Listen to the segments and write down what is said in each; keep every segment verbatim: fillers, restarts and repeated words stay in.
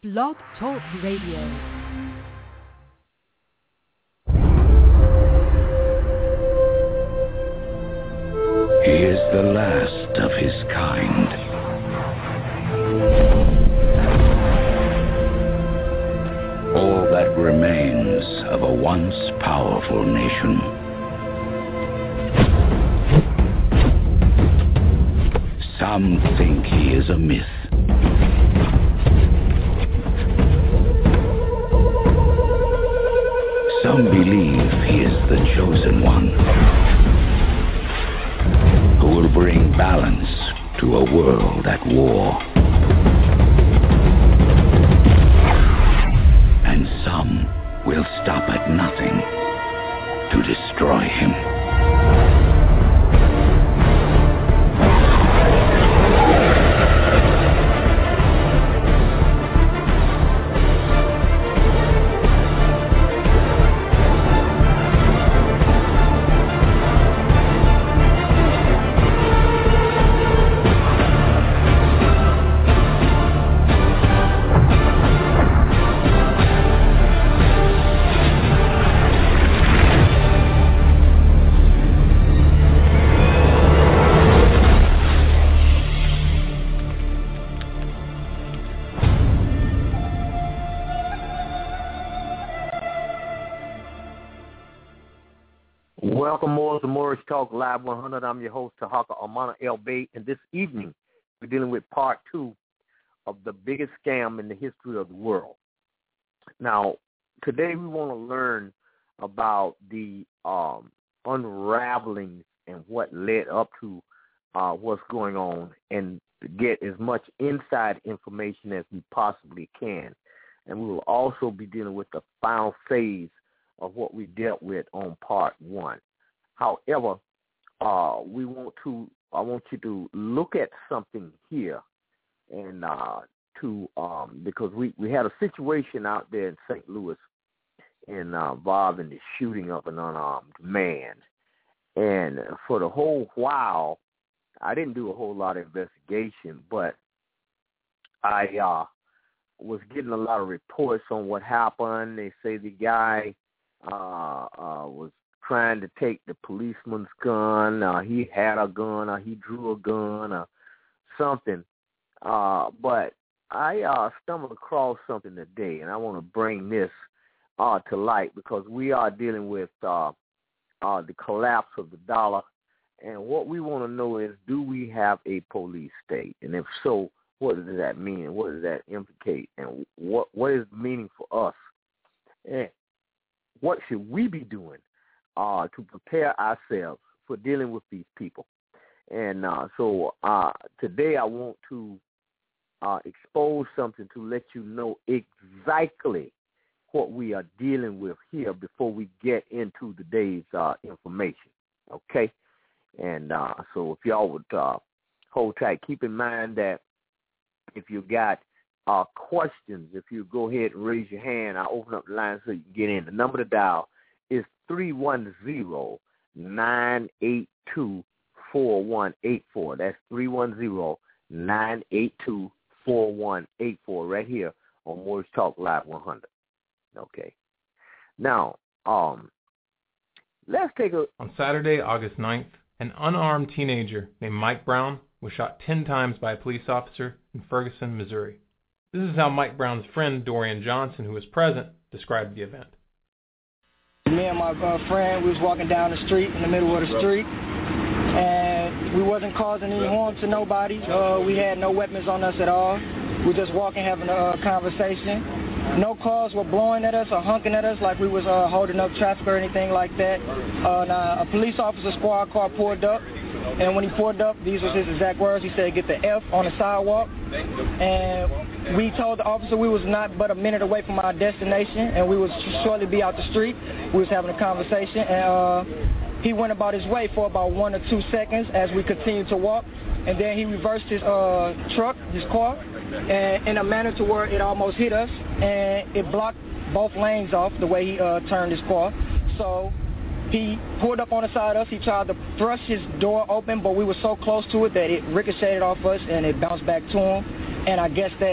Blog Talk Radio. He is the last of his kind. All that remains of a once powerful nation. Some think he is a myth. Some believe he is the chosen one, who will bring balance to a world at war. And some will stop at nothing to destroy him. Welcome more to Morris Talk Live one hundred. I'm your host, Tahaka Amana El Bay, and this evening we're dealing with part two of the biggest scam in the history of the world. Now, today we want to learn about the um, unraveling and what led up to uh, what's going on, and to get as much inside information as we possibly can. And we will also be dealing with the final phase of what we dealt with on part one. However, uh, we want to, I want you to look at something here, and uh, to um, because we, we had a situation out there in Saint Louis in, uh, involving the shooting of an unarmed man. And for the whole while, I didn't do a whole lot of investigation, but I uh, was getting a lot of reports on what happened. They say the guy Uh, uh, was trying to take the policeman's gun. Uh, he had a gun, or he drew a gun, or something. Uh, but I uh, stumbled across something today, and I want to bring this uh, to light because we are dealing with uh, uh, the collapse of the dollar. And what we want to know is, do we have a police state? And if so, what does that mean? What does that implicate? And what what is the meaning for us? And what should we be doing uh, to prepare ourselves for dealing with these people? And uh, so uh, today I want to uh, expose something to let you know exactly what we are dealing with here before we get into today's uh, information, okay? And uh, so if y'all would uh, hold tight, keep in mind that if you got Uh, questions, if you go ahead and raise your hand, I'll open up the line so you can get in. The number to dial is three one zero, nine eight two, four one eight four. That's three one zero, nine eight two, four one eight four right here on Morris Talk Live one hundred. Okay. Now, um, let's take a... On Saturday, August ninth, an unarmed teenager named Mike Brown was shot ten times by a police officer in Ferguson, Missouri. This is how Mike Brown's friend, Dorian Johnson, who was present, described the event. Me and my uh, friend, we was walking down the street, in the middle of the street, and we wasn't causing any harm to nobody. Uh, we had no weapons on us at all. We were just walking, having a uh, conversation. No cars were blowing at us or honking at us like we was uh, holding up traffic or anything like that. Uh, now, a police officer squad car pulled up, and when he pulled up, these was his exact words. He said, "Get the F on the sidewalk." And we told the officer we was not but a minute away from our destination, and we would shortly be out the street. We was having a conversation, and uh, he went about his way for about one or two seconds as we continued to walk, and then he reversed his uh, truck, his car, and in a manner to where it almost hit us, and it blocked both lanes off the way he uh, turned his car. So he pulled up on the side of us. He tried to thrust his door open, but we were so close to it that it ricocheted off us and it bounced back to him. And I guess that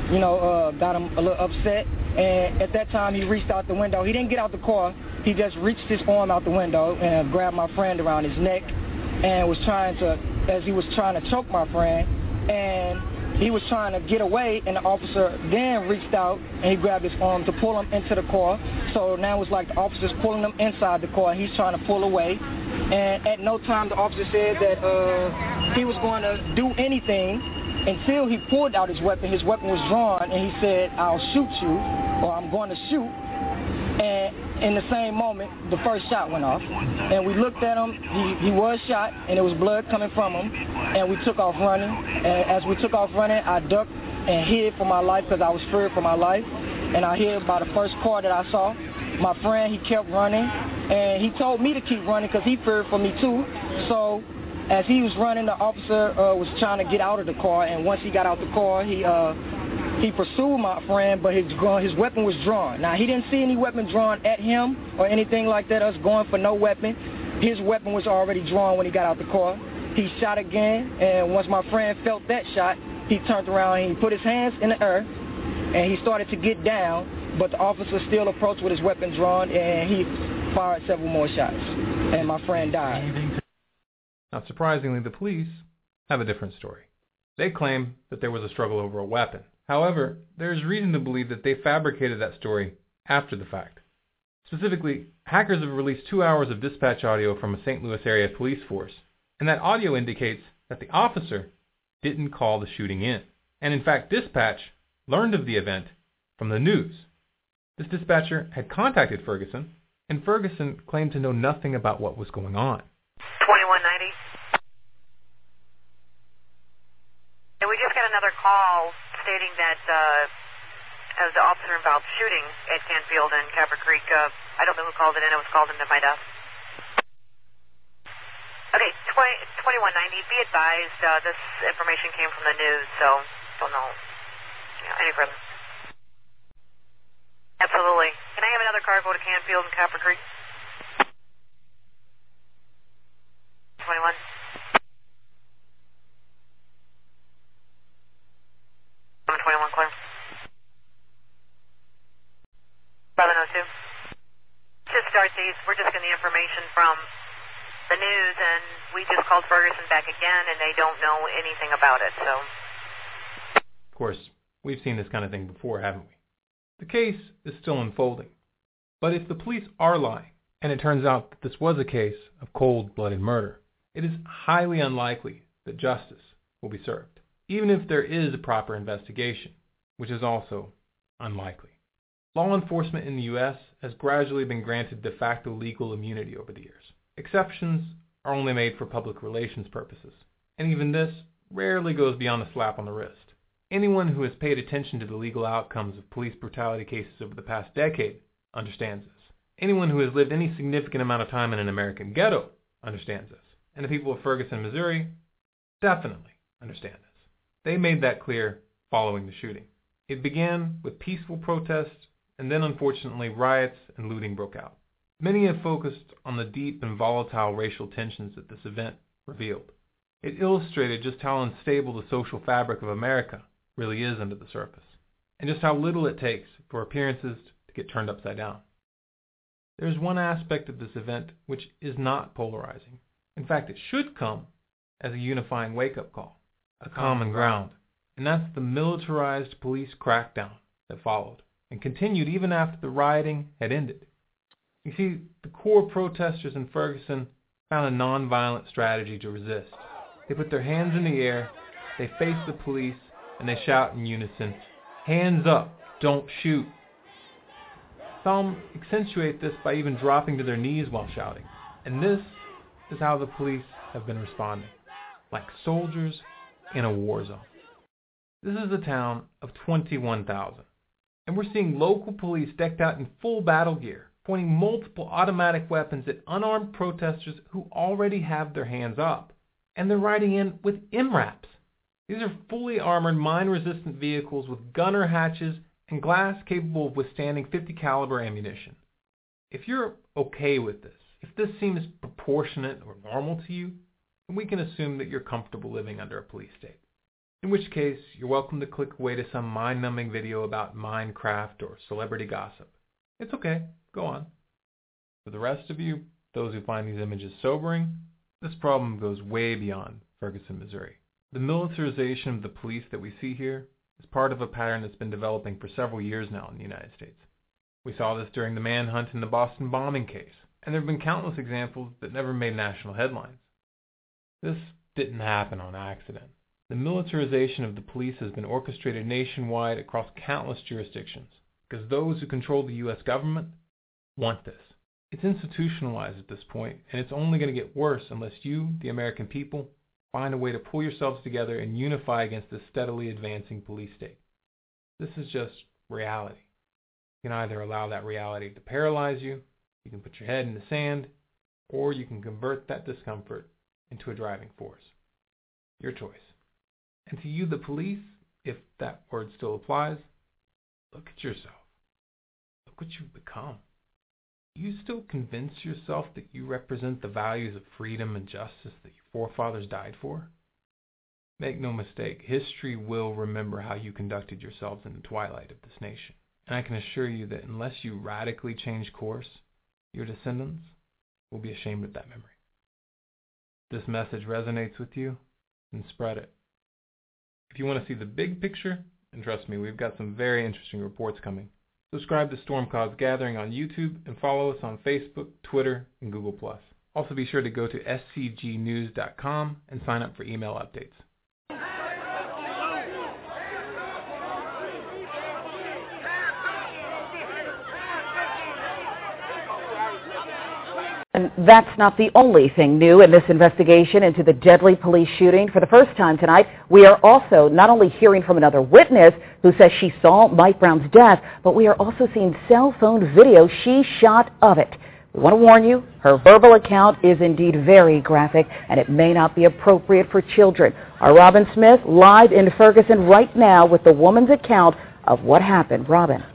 you know, uh, got him a little upset. And at that time, he reached out the window. He didn't get out the car. He just reached his arm out the window and grabbed my friend around his neck and was trying to, as he was trying to choke my friend. And he was trying to get away, and the officer then reached out and he grabbed his arm to pull him into the car. So now it's like the officer's pulling him inside the car and he's trying to pull away. And at no time the officer said that uh, he was going to do anything until he pulled out his weapon. His weapon was drawn and he said, "I'll shoot you," or "I'm going to shoot." And in the same moment, the first shot went off. And we looked at him. He, he was shot, and there was blood coming from him. And we took off running. And as we took off running, I ducked and hid for my life because I was feared for my life. And I hid by the first car that I saw. My friend, he kept running. And he told me to keep running because he feared for me too. So as he was running, the officer uh, was trying to get out of the car. And once he got out the car, he... Uh, He pursued my friend, but his his weapon was drawn. Now, he didn't see any weapon drawn at him or anything like that, us going for no weapon. His weapon was already drawn when he got out the car. He shot again, and once my friend felt that shot, he turned around and he put his hands in the earth, and he started to get down, but the officer still approached with his weapon drawn, and he fired several more shots, and my friend died. Not surprisingly, the police have a different story. They claim that there was a struggle over a weapon. However, there is reason to believe that they fabricated that story after the fact. Specifically, hackers have released two hours of dispatch audio from a Saint Louis area police force, and that audio indicates that the officer didn't call the shooting in. And in fact, dispatch learned of the event from the news. This dispatcher had contacted Ferguson, and Ferguson claimed to know nothing about what was going on. twenty-one ninety. And we just got another call stating that uh, as the officer involved shooting at Canfield and Capper Creek, uh, I don't know who called it in, it was called into my desk. Okay, twenty-one ninety, be advised, uh, this information came from the news, so don't know, you know any further. Absolutely. Can I have another car go to Canfield and Capper Creek? twenty-one. twenty-one clear. eleven oh two. To start these, we're just getting the information from the news, and we just called Ferguson back again, and they don't know anything about it, so. Of course, we've seen this kind of thing before, haven't we? The case is still unfolding. But if the police are lying, and it turns out that this was a case of cold-blooded murder, it is highly unlikely that justice will be served, even if there is a proper investigation, which is also unlikely. Law enforcement in the U S has gradually been granted de facto legal immunity over the years. Exceptions are only made for public relations purposes, and even this rarely goes beyond a slap on the wrist. Anyone who has paid attention to the legal outcomes of police brutality cases over the past decade understands this. Anyone who has lived any significant amount of time in an American ghetto understands this. And the people of Ferguson, Missouri, definitely understand this. They made that clear following the shooting. It began with peaceful protests, and then unfortunately riots and looting broke out. Many have focused on the deep and volatile racial tensions that this event revealed. It illustrated just how unstable the social fabric of America really is under the surface, and just how little it takes for appearances to get turned upside down. There is one aspect of this event which is not polarizing. In fact, it should come as a unifying wake-up call, a common ground, and that's the militarized police crackdown that followed and continued even after the rioting had ended. You see, the core protesters in Ferguson found a non-violent strategy to resist. They put their hands in the air, they face the police, and they shout in unison, "Hands up, don't shoot." Some accentuate this by even dropping to their knees while shouting. And this is how the police have been responding, like soldiers in a war zone. This is a town of twenty-one thousand, and we're seeing local police decked out in full battle gear, pointing multiple automatic weapons at unarmed protesters who already have their hands up. And they're riding in with M RAPs. These are fully armored, mine-resistant vehicles with gunner hatches and glass capable of withstanding fifty caliber ammunition. If you're okay with this, if this seems proportionate or normal to you, then we can assume that you're comfortable living under a police state. in which case you're welcome to click away to some mind-numbing video about Minecraft or celebrity gossip. It's okay, go on. For the rest of you, those who find these images sobering, this problem goes way beyond Ferguson, Missouri. The militarization of the police that we see here is part of a pattern that's been developing for several years now in the United States. We saw this during the manhunt in the Boston bombing case, and there have been countless examples that never made national headlines. This didn't happen on accident. The militarization of the police has been orchestrated nationwide across countless jurisdictions, because those who control the U S government want this. It's institutionalized at this point, and it's only going to get worse unless you, the American people, find a way to pull yourselves together and unify against this steadily advancing police state. This is just reality. You can either allow that reality to paralyze you, you can put your head in the sand, or you can convert that discomfort into a driving force. Your choice. And to you, the police, if that word still applies, look at yourself. Look what you've become. You still convince yourself that you represent the values of freedom and justice that your forefathers died for? Make no mistake, history will remember how you conducted yourselves in the twilight of this nation. And I can assure you that unless you radically change course, your descendants will be ashamed of that memory. If this message resonates with you, then spread it. If you want to see the big picture, and trust me, we've got some very interesting reports coming, subscribe to Storm Cause Gathering on YouTube and follow us on Facebook, Twitter, and Google plus. Also be sure to go to s c g news dot com and sign up for email updates. And that's not the only thing new in this investigation into the deadly police shooting. For the first time tonight, we are also not only hearing from another witness who says she saw Mike Brown's death, but we are also seeing cell phone video she shot of it. We want to warn you, her verbal account is indeed very graphic, and it may not be appropriate for children. Our Robin Smith live in Ferguson right now with the woman's account of what happened. Robin.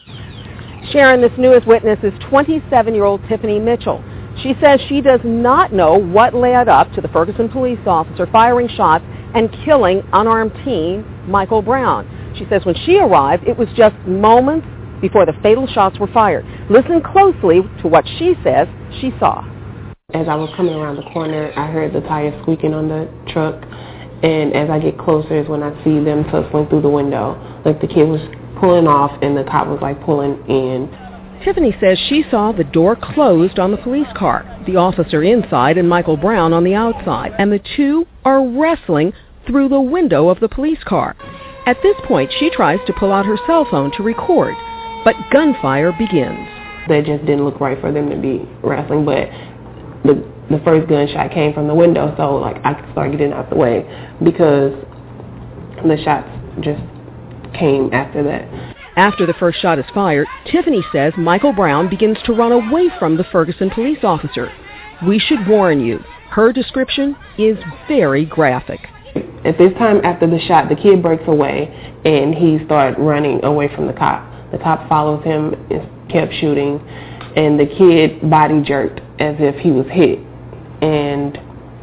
Sharon, this newest witness is twenty-seven-year-old Tiffany Mitchell. She says she does not know what led up to the Ferguson police officer firing shots and killing unarmed teen Michael Brown. She says when she arrived, it was just moments before the fatal shots were fired. Listen closely to what she says she saw. As I was coming around the corner, I heard the tires squeaking on the truck, and as I get closer is when I see them tussling through the window. Like the kid was pulling off and the cop was like pulling in. Tiffany says she saw the door closed on the police car, the officer inside and Michael Brown on the outside, and the two are wrestling through the window of the police car. At this point, she tries to pull out her cell phone to record, but gunfire begins. That just didn't look right for them to be wrestling, but the the first gunshot came from the window, so like I could start getting out the way because the shots just came after that. After the first shot is fired, Tiffany says Michael Brown begins to run away from the Ferguson police officer. We should warn you, her description is very graphic. At this time after the shot, the kid breaks away and he started running away from the cop. The cop follows him and kept shooting, and the kid body jerked as if he was hit. And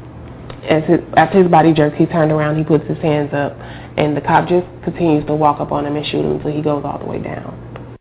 as his, after his body jerked, he turned around, he puts his hands up, and the cop just continues to walk up on him and shoot him until he goes all the way down.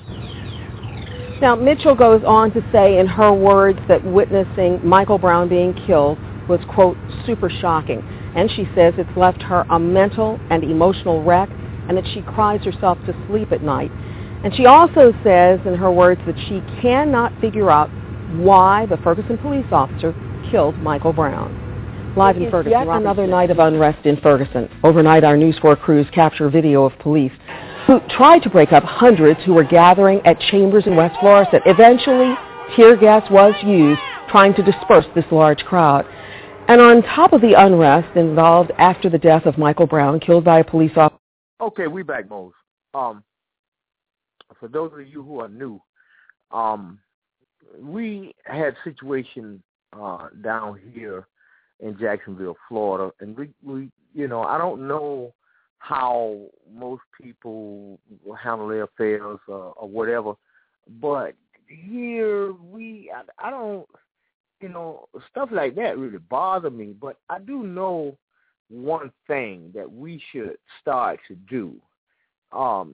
Now, Mitchell goes on to say in her words that witnessing Michael Brown being killed was, quote, super shocking. And she says it's left her a mental and emotional wreck and that she cries herself to sleep at night. And she also says in her words that she cannot figure out why the Ferguson police officer killed Michael Brown. Live in Ferguson, yet another night of unrest in Ferguson. Overnight, our News four crews capture video of police who tried to break up hundreds who were gathering at Chambers in West Florissant. Eventually, tear gas was used, trying to disperse this large crowd. And on top of the unrest involved after the death of Michael Brown, killed by a police officer. Okay, we back, Mose. Um, for those of you who are new, um, we had a situation uh, down here in Jacksonville, Florida, and we, we, you know, I don't know how most people handle their affairs uh, or whatever, but here we, I, I don't, you know, stuff like that really bother me, but I do know one thing that we should start to do. Um,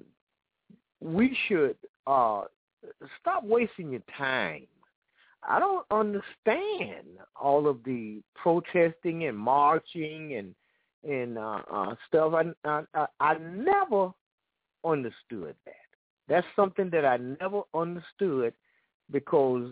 we should uh, stop wasting your time. I don't understand all of the protesting and marching and and uh, uh, stuff. I, I I never understood that. That's something that I never understood because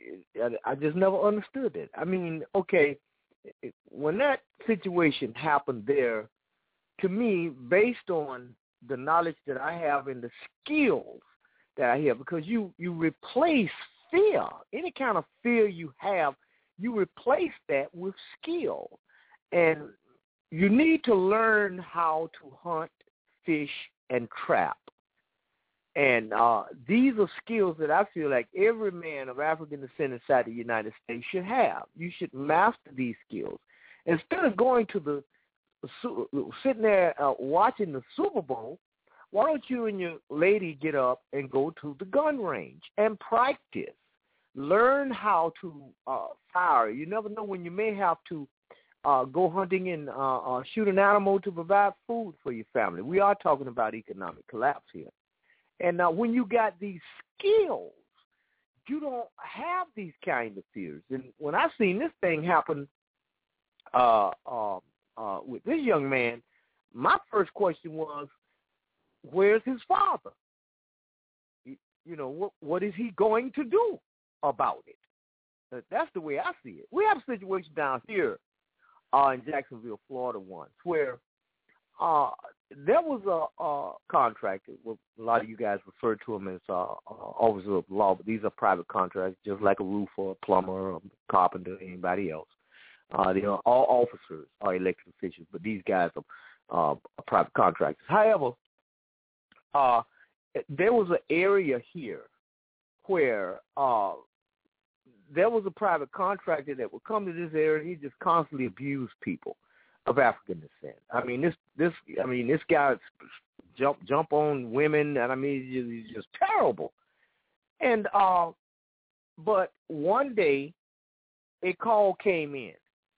I just never understood it. I mean, okay, when that situation happened there, to me, based on the knowledge that I have and the skills that I have, because you, you replace fear, any kind of fear you have, you replace that with skill. And you need to learn how to hunt, fish, and trap. And uh, these are skills that I feel like every man of African descent inside the United States should have. You should master these skills. Instead of going to the, sitting there uh, watching the Super Bowl, why don't you and your lady get up and go to the gun range and practice? Learn how to uh, fire. You never know when you may have to uh, go hunting and uh, uh, shoot an animal to provide food for your family. We are talking about economic collapse here. And uh, when you got these skills, you don't have these kind of fears. And when I seen this thing happen uh, uh, uh, with this young man, my first question was, where's his father? You, you know, what what is he going to do about it? That's the way I see it. We have a situation down here uh, in Jacksonville, Florida once, where uh, there was a, a contractor. Well, a lot of you guys refer to them as uh, uh, officers of law, but these are private contractors, just like a roofer, a plumber, a carpenter, anybody else. Uh, they are all officers are elected officials, but these guys are uh, private contractors. However, uh, there was an area here where uh, there was a private contractor that would come to this area and he just constantly abused people of African descent. I mean, this, this, I mean, this guy jump, jump on women, and I mean, he's just, he's just terrible. And uh, but one day, a call came in,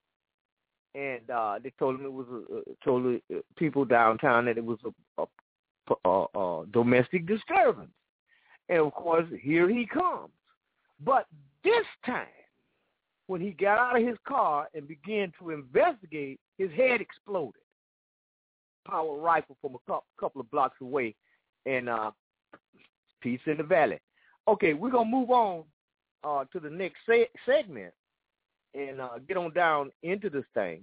and uh, they told him it was a, told people downtown that it was a, a, a, a domestic disturbance, and of course, here he comes. But this time, when he got out of his car and began to investigate, his head exploded. Power rifle from a couple of blocks away, and uh, peace in the valley. Okay, we're going to move on uh, to the next se- segment and uh, get on down into this thing.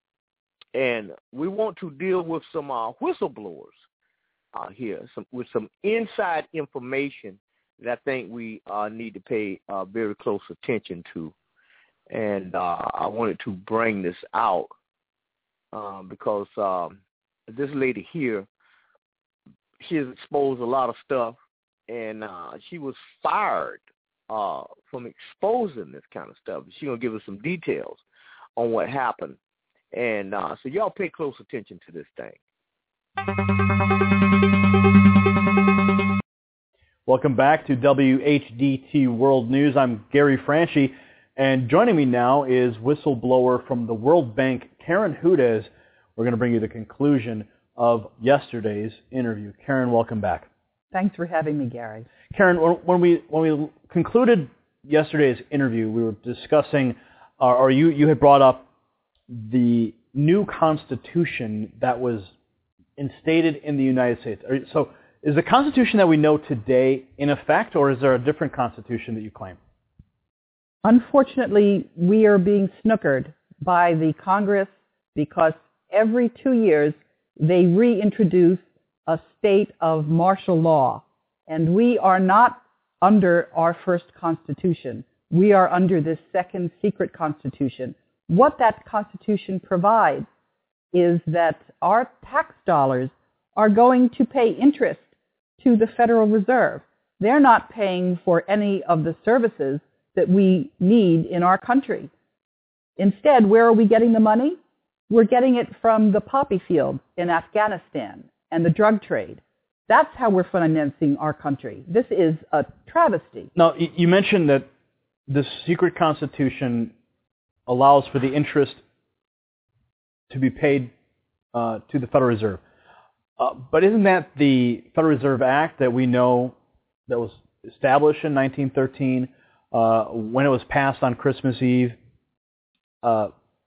And we want to deal with some uh, whistleblowers uh, here, some, with some inside information that I think we uh, need to pay uh, very close attention to. And uh, I wanted to bring this out um, because um, this lady here, she has exposed a lot of stuff, and uh, she was fired uh, from exposing this kind of stuff. She's going to give us some details on what happened. And uh, so y'all pay close attention to this thing. Welcome back to W H D T World News. I'm Gary Franchi. And joining me now is whistleblower from the World Bank, Karen Hudes. We're going to bring you the conclusion of yesterday's interview. Karen, welcome back. Thanks for having me, Gary. Karen, when we when we concluded yesterday's interview, we were discussing, uh, or you, you had brought up the new Constitution that was instated in the United States. So is the Constitution that we know today in effect, or is there a different Constitution that you claim? Unfortunately, we are being snookered by the Congress because every two years they reintroduce a state of martial law. And we are not under our first Constitution. We are under this second secret Constitution. What that Constitution provides is that our tax dollars are going to pay interest to the Federal Reserve. They're not paying for any of the services that we need in our country. Instead, where are we getting the money? We're getting it from the poppy field in Afghanistan and the drug trade. That's how we're financing our country. This is a travesty. Now, you mentioned that the secret Constitution allows for the interest to be paid uh, to the Federal Reserve. Uh, but isn't that the Federal Reserve Act that we know that was established in nineteen thirteen uh, when it was passed on Christmas Eve? Uh,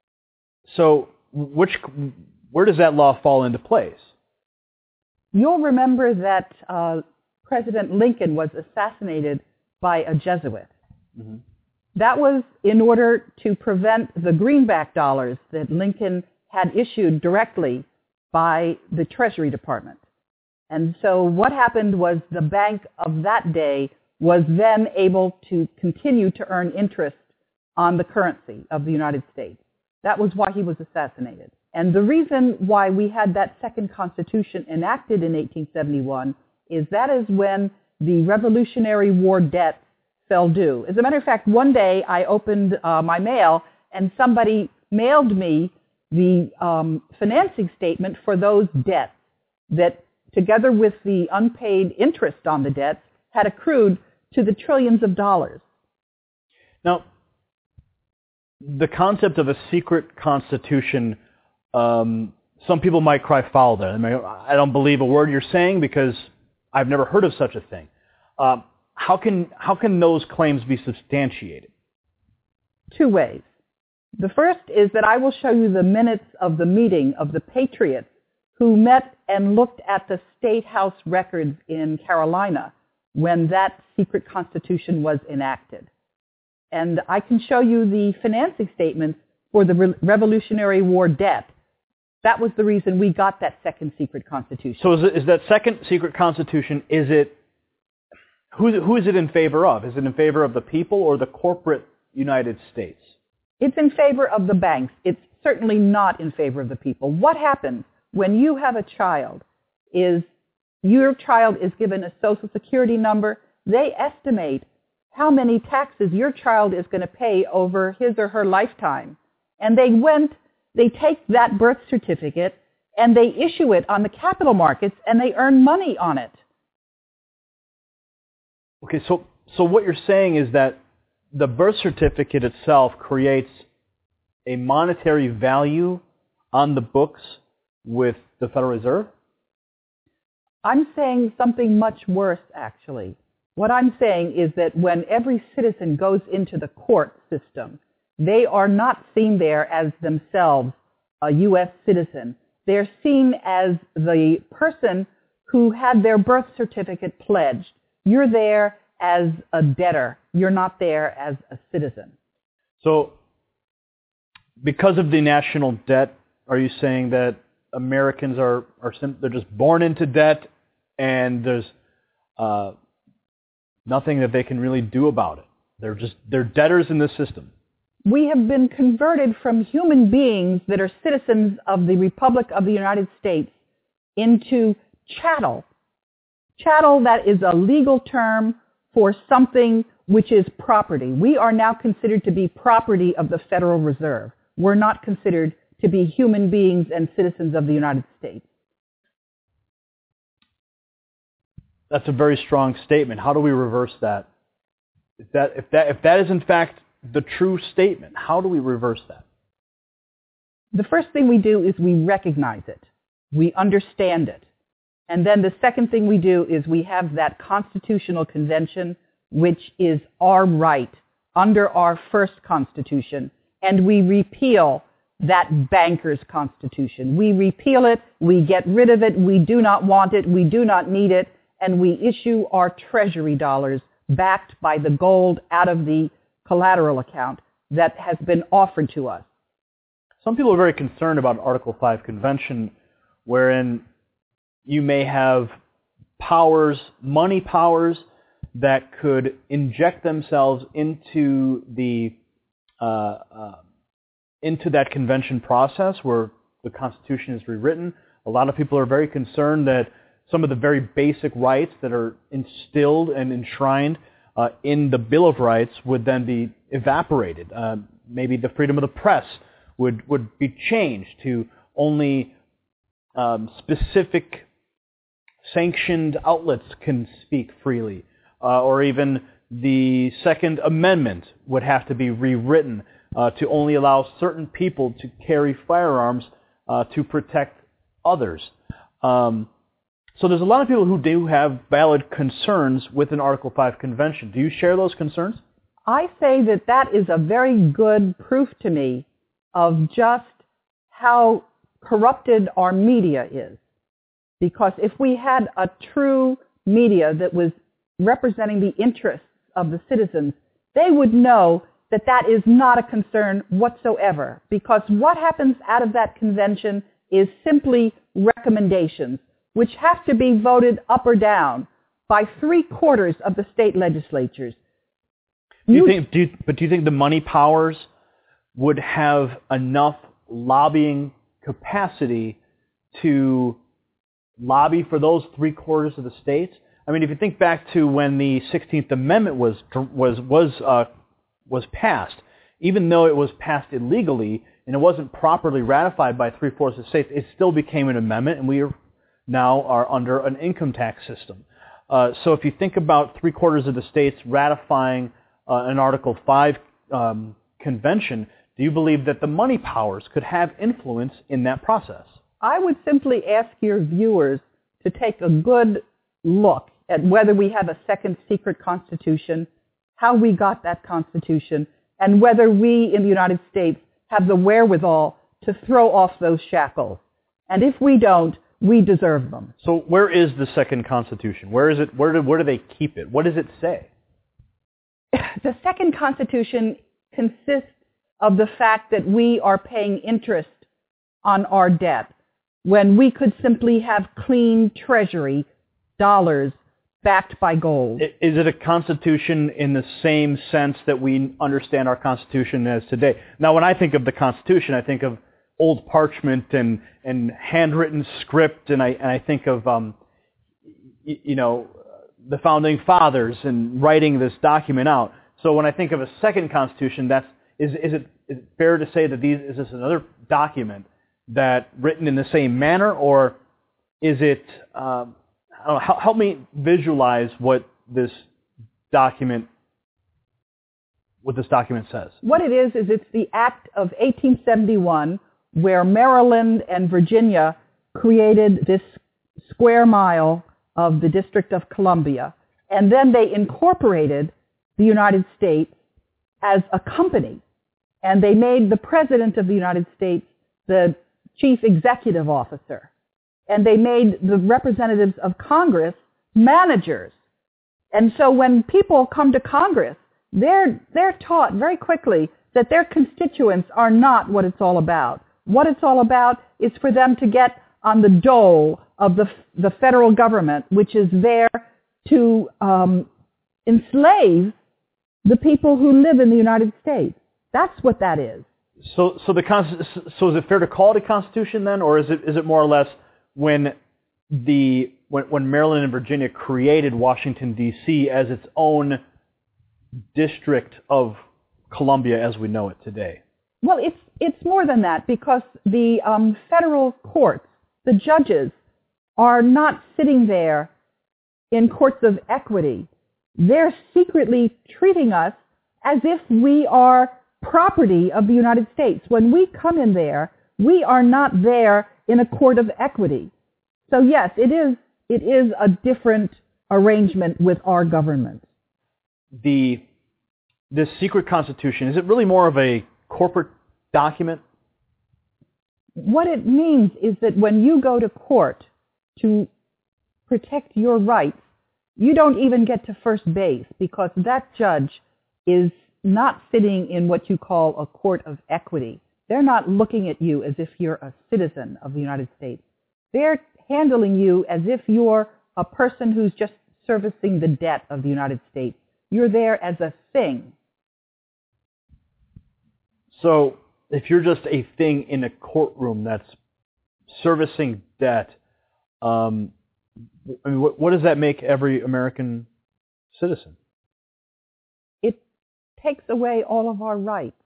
so which, where does that law fall into place? You'll remember that uh, President Lincoln was assassinated by a Jesuit. Mm-hmm. That was in order to prevent the greenback dollars that Lincoln had issued directly by the Treasury Department. And so what happened was the bank of that day was then able to continue to earn interest on the currency of the United States. That was why he was assassinated. And the reason why we had that second Constitution enacted in eighteen seventy-one is that is when the Revolutionary War debt fell due. As a matter of fact, one day I opened uh, my mail and somebody mailed me the um, financing statement for those debts that, together with the unpaid interest on the debts, had accrued to the trillions of dollars. Now, the concept of a secret constitution, um, some people might cry foul there. I mean, I don't believe a word you're saying because I've never heard of such a thing. Uh, how can how can those claims be substantiated? Two ways. The first is that I will show you the minutes of the meeting of the Patriots who met and looked at the State House records in Carolina when that secret constitution was enacted. And I can show you the financing statements for the Re- Revolutionary War debt. That was the reason we got that second secret constitution. So is, it, is that second secret constitution, is it, who, who is it in favor of? Is it in favor of the people or the corporate United States? It's in favor of the banks. It's certainly not in favor of the people. What happens when you have a child is your child is given a Social Security number. They estimate how many taxes your child is going to pay over his or her lifetime. And they went, they take that birth certificate and they issue it on the capital markets and they earn money on it. Okay, so so what you're saying is that the birth certificate itself creates a monetary value on the books with the Federal Reserve? I'm saying something much worse, actually. What I'm saying is that when every citizen goes into the court system, they are not seen there as themselves a U S citizen. They're seen as the person who had their birth certificate pledged. You're there as a debtor. You're not there as a citizen. So, because of the national debt, are you saying that Americans are, are sim- they're just born into debt and there's uh, nothing that they can really do about it? They're just, they're debtors in the system. We have been converted from human beings that are citizens of the Republic of the United States into chattel. Chattel, that is a legal term for something which is property. We are now considered to be property of the Federal Reserve. We're not considered to be human beings and citizens of the United States. That's a very strong statement. How do we reverse that? If that, if that, if that is in fact the true statement, how do we reverse that? The first thing we do is we recognize it. We understand it. And then the second thing we do is we have that constitutional convention, which is our right under our first constitution, and we repeal that banker's constitution. We repeal it, we get rid of it, we do not want it, we do not need it, and we issue our treasury dollars backed by the gold out of the collateral account that has been offered to us. Some people are very concerned about Article five convention, wherein you may have powers, money powers, that could inject themselves into the uh, uh, into that convention process where the Constitution is rewritten. A lot of people are very concerned that some of the very basic rights that are instilled and enshrined uh, in the Bill of Rights would then be evaporated. Uh, maybe the freedom of the press would, would be changed to only um, specific sanctioned outlets can speak freely. Uh, or even the Second Amendment would have to be rewritten uh, to only allow certain people to carry firearms uh, to protect others. Um, so there's a lot of people who do have valid concerns with an Article five convention. Do you share those concerns? I say that that is a very good proof to me of just how corrupted our media is. Because if we had a true media that was representing the interests of the citizens, they would know that that is not a concern whatsoever. Because what happens out of that convention is simply recommendations, which have to be voted up or down by three quarters of the state legislatures. Do you think, do you, but do you think the money powers would have enough lobbying capacity to lobby for those three quarters of the states? I mean, if you think back to when the sixteenth Amendment was was was uh, was passed, even though it was passed illegally and it wasn't properly ratified by three fourths of the states, it still became an amendment, and we are now are under an income tax system. Uh, so if you think about three quarters of the states ratifying uh, an Article five um, convention, do you believe that the money powers could have influence in that process? I would simply ask your viewers to take a good look at whether we have a second secret constitution, how we got that constitution, and whether we in the United States have the wherewithal to throw off those shackles. And if we don't, we deserve them. So where is the second constitution? Where is it? Where do, where do they keep it? What does it say? The second constitution consists of the fact that we are paying interest on our debt when we could simply have clean treasury dollars backed by gold. Is it a constitution in the same sense that we understand our constitution as today? Now, when I think of the constitution, I think of old parchment and, and handwritten script, and I, and I think of, um, y- you know, the founding fathers and writing this document out. So when I think of a second constitution, that's is is it is it fair to say that these is this another document that written in the same manner, or is it? Um, I don't know, help me visualize what this document what this document says. What it is is it's the Act of eighteen seventy-one, where Maryland and Virginia created this square mile of the District of Columbia, and then they incorporated the United States as a company, and they made the President of the United States the Chief Executive Officer, and they made the representatives of Congress managers. And so when people come to Congress, they're they're taught very quickly that their constituents are not what it's all about. What it's all about is for them to get on the dole of the the federal government, which is there to um, enslave the people who live in the United States. That's what that is. So, so the so is it fair to call it a constitution then, or is it is it more or less when the when, when Maryland and Virginia created Washington D C as its own district of Columbia as we know it today? Well, it's it's more than that, because the um, federal courts, the judges, are not sitting there in courts of equity. They're secretly treating us as if we are property of the United States. When we come in there, we are not there in a court of equity. So yes, it is it is a different arrangement with our government. The this secret constitution, is it really more of a corporate document? What it means is that when you go to court to protect your rights, you don't even get to first base, because that judge is not sitting in what you call a court of equity. They're not looking at you as if you're a citizen of the United States. They're handling you as if you're a person who's just servicing the debt of the United States. You're there as a thing. So if you're just a thing in a courtroom that's servicing debt, um, I mean, what, what does that make every American citizen? It takes away all of our rights.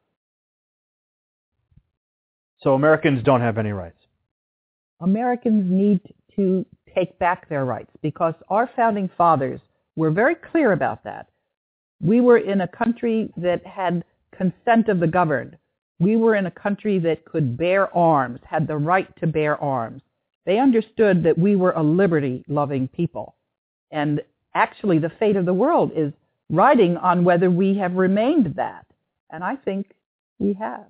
So Americans don't have any rights. Americans need to take back their rights, because our founding fathers were very clear about that. We were in a country that had consent of the governed. We were in a country that could bear arms, had the right to bear arms. They understood that we were a liberty-loving people. And actually, the fate of the world is riding on whether we have remained that. And I think we have.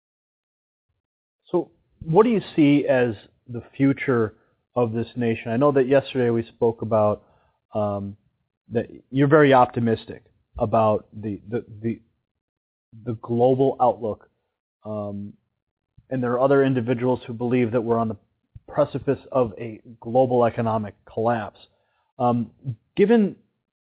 So what do you see as the future of this nation? I know that yesterday we spoke about um, that you're very optimistic about the the the, the global outlook, um, and there are other individuals who believe that we're on the precipice of a global economic collapse. Um, given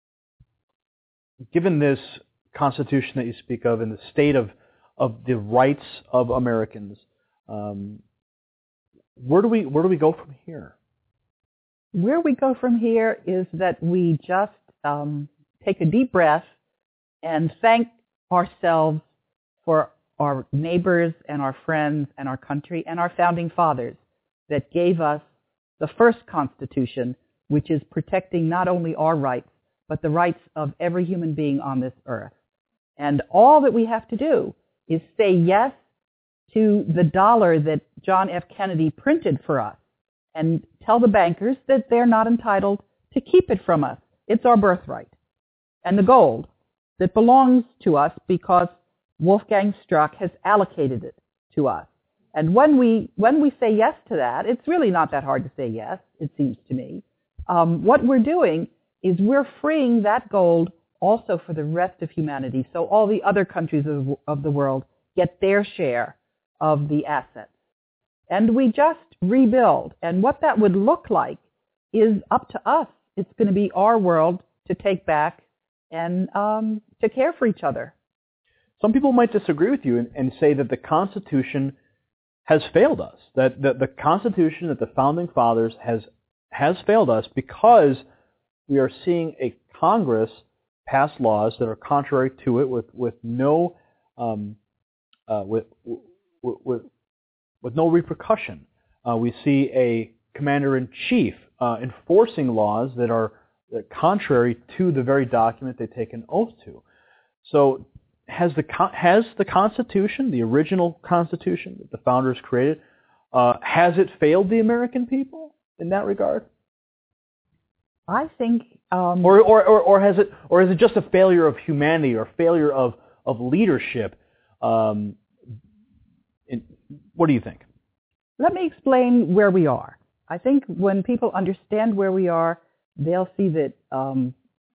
given this Constitution that you speak of and the state of of the rights of Americans, um, where do we where do we go from here? Where we go from here is that we just um, take a deep breath and thank ourselves for our neighbors and our friends and our country and our founding fathers that gave us the first Constitution, which is protecting not only our rights, but the rights of every human being on this earth. And all that we have to do is say yes to the dollar that John F. Kennedy printed for us and tell the bankers that they're not entitled to keep it from us. It's our birthright. And the gold that belongs to us because Wolfgang Struck has allocated it to us. And when we when we say yes to that, it's really not that hard to say yes, it seems to me. Um, what we're doing is we're freeing that gold also for the rest of humanity, so all the other countries of, of the world get their share of the assets. And we just rebuild. And what that would look like is up to us. It's going to be our world to take back and um, to care for each other. Some people might disagree with you and, and say that the Constitution has failed us, that the, the Constitution that the Founding Fathers has has failed us because we are seeing a Congress pass laws that are contrary to it with, with no um, uh, with, with, with with no repercussion. Uh, we see a commander-in-chief uh, enforcing laws that are contrary to the very document they take an oath to. So has the has the Constitution, the original Constitution that the founders created, uh, has it failed the American people in that regard? I think, um, or, or or or has it or is it just a failure of humanity or failure of of leadership? Um, in, what do you think? Let me explain where we are. I think when people understand where we are, they'll see that um,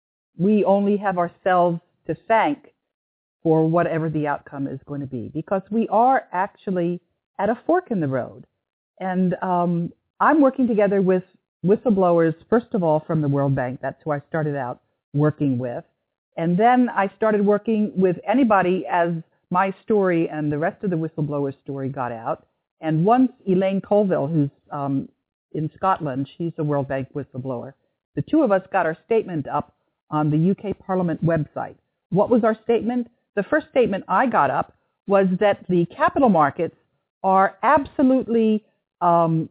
we only have ourselves to thank for whatever the outcome is going to be, because we are actually at a fork in the road. And um, I'm working together with whistleblowers, first of all, from the World Bank. That's who I started out working with. And then I started working with anybody as my story and the rest of the whistleblower story got out. And once Elaine Colville, who's um, in Scotland, she's a World Bank whistleblower, the two of us got our statement up on the U K Parliament website. What was our statement? The first statement I got up was that the capital markets are absolutely, um,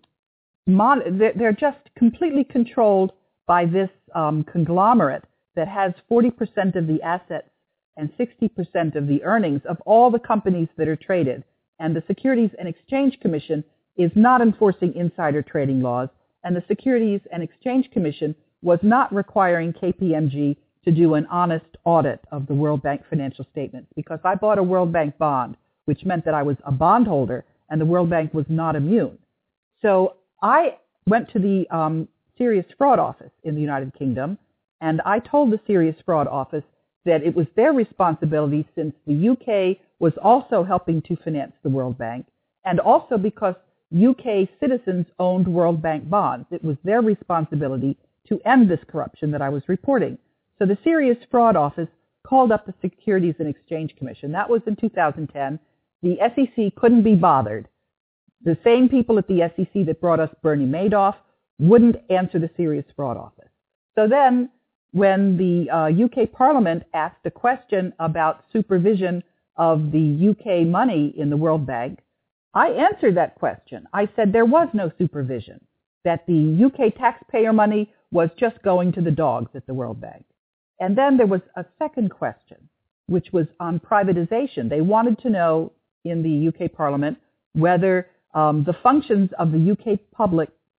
mon- they're just completely controlled by this um, conglomerate that has forty percent of the assets and sixty percent of the earnings of all the companies that are traded. And the Securities and Exchange Commission is not enforcing insider trading laws, and the Securities and Exchange Commission was not requiring K P M G to do an honest audit of the World Bank financial statements, because I bought a World Bank bond, which meant that I was a bondholder, and the World Bank was not immune. So I went to the um, Serious Fraud Office in the United Kingdom, and I told the Serious Fraud Office that it was their responsibility, since the U K was also helping to finance the World Bank, and also because U K citizens owned World Bank bonds. It was their responsibility to end this corruption that I was reporting. So the Serious Fraud Office called up the Securities and Exchange Commission. That was in two thousand ten. The S E C couldn't be bothered. The same people at the S E C that brought us Bernie Madoff wouldn't answer the Serious Fraud Office. So then when the uh, U K Parliament asked a question about supervision of the U K money in the World Bank, I answered that question. I said there was no supervision, that the U K taxpayer money was just going to the dogs at the World Bank. And then there was a second question, which was on privatization. They wanted to know in the U K Parliament whether um, the functions of the U K public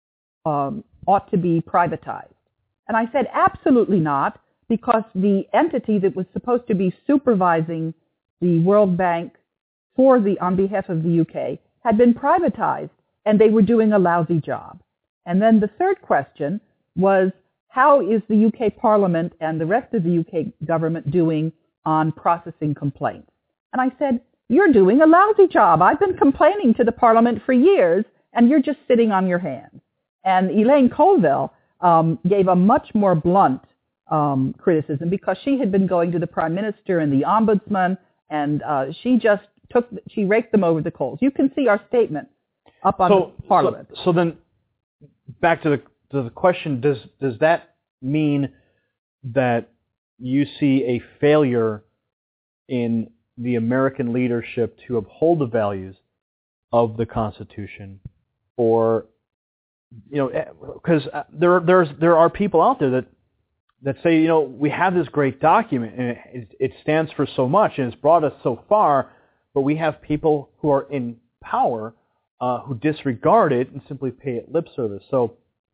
um, ought to be privatized. And I said, absolutely not, because the entity that was supposed to be supervising the World Bank for the on behalf of the U K had been privatized, and they were doing a lousy job. And then the third question was, how is the U K Parliament and the rest of the U K government doing on processing complaints? And I said, you're doing a lousy job. I've been complaining to the Parliament for years, and you're just sitting on your hands. And Elaine Colville um, gave a much more blunt um, criticism because she had been going to the Prime Minister and the Ombudsman, and uh, she just took, she raked them over the coals. You can see our statement up on so, the Parliament. So, so then, back to the to the question: Does does that mean that you see a failure in the American leadership to uphold the values of the Constitution, or you know, because there there's there are people out there that that say, you know, we have this great document and it, it stands for so much and it's brought us so far, but we have people who are in power uh, who disregard it and simply pay it lip service. So,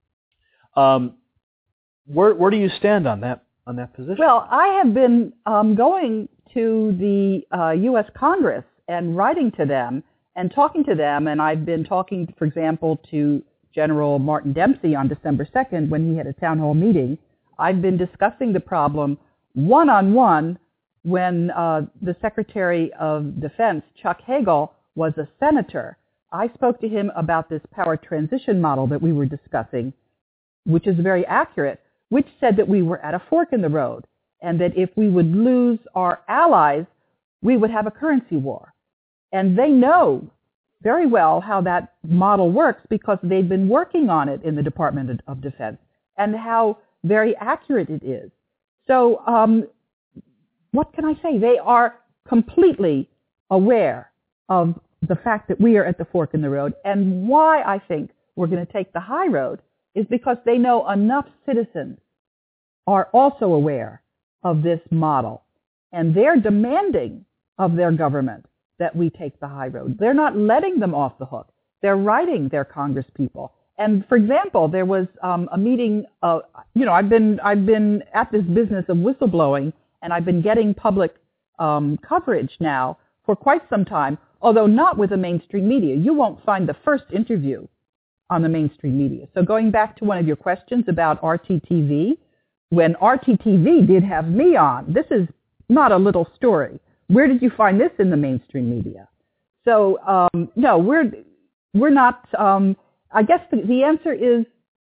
um, where where do you stand on that on that position? Well, I have been um, going to the uh, U S Congress and writing to them and talking to them, and I've been talking, for example, to General Martin Dempsey on December second when he had a town hall meeting. I've been discussing the problem one-on-one when uh, the Secretary of Defense, Chuck Hagel, was a senator. I spoke to him about this power transition model that we were discussing, which is very accurate, which said that we were at a fork in the road and that if we would lose our allies, we would have a currency war. And they know very well how that model works because they've been working on it in the Department of Defense and how very accurate it is. So um, what can I say? They are completely aware of the fact that we are at the fork in the road, and why I think we're going to take the high road is because they know enough citizens are also aware of this model, and they're demanding of their government that we take the high road. They're not letting them off the hook. They're writing their Congress people. And for example, there was um, a meeting. Uh, you know, I've been I've been at this business of whistleblowing, and I've been getting public um, coverage now for quite some time. Although not with the mainstream media, you won't find the first interview on the mainstream media. So going back to one of your questions about R T T V, when R T T V did have me on, this is not a little story. Where did you find this in the mainstream media? So um, no, we're we're not. Um, I guess the, the answer is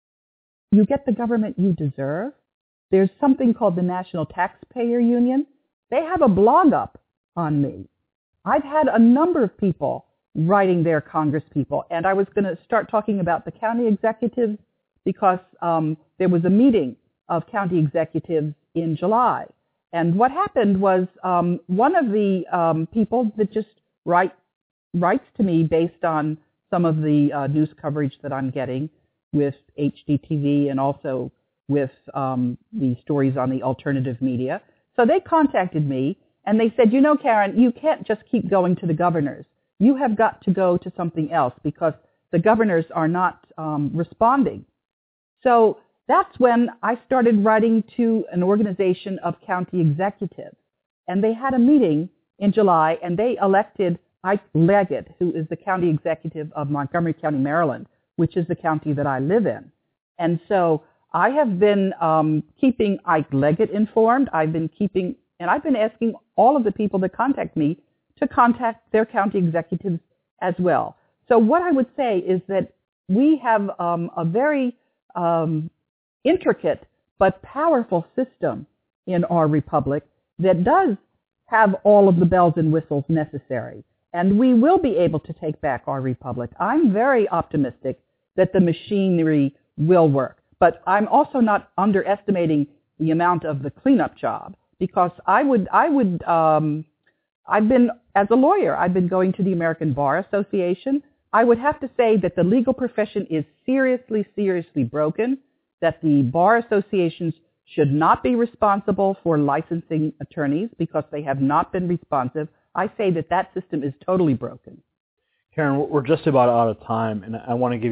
you get the government you deserve. There's something called the National Taxpayer Union. They have a blog up on me. I've had a number of people writing their Congress people, and I was going to start talking about the county executives because um, there was a meeting of county executives in July. And what happened was um, one of the um, people that just write, writes to me based on some of the uh, news coverage that I'm getting with H D T V and also with um, the stories on the alternative media. So they contacted me and they said, you know, Karen, you can't just keep going to the governors. You have got to go to something else because the governors are not um, responding. So that's when I started writing to an organization of county executives. And they had a meeting in July, and they elected Ike Leggett, who is the county executive of Montgomery County, Maryland, which is the county that I live in. And so I have been um, keeping Ike Leggett informed. I've been keeping, and I've been asking all of the people that contact me to contact their county executives as well. So what I would say is that we have um, a very um, intricate but powerful system in our republic that does have all of the bells and whistles necessary. And we will be able to take back our republic. I'm very optimistic that the machinery will work. But I'm also not underestimating the amount of the cleanup job because I would, I would, um, I've been, as a lawyer, I've been going to the American Bar Association. I would have to say that the legal profession is seriously, seriously broken, that the bar associations should not be responsible for licensing attorneys because they have not been responsive. I say that that system is totally broken. Karen, we're just about out of time, and I want to give you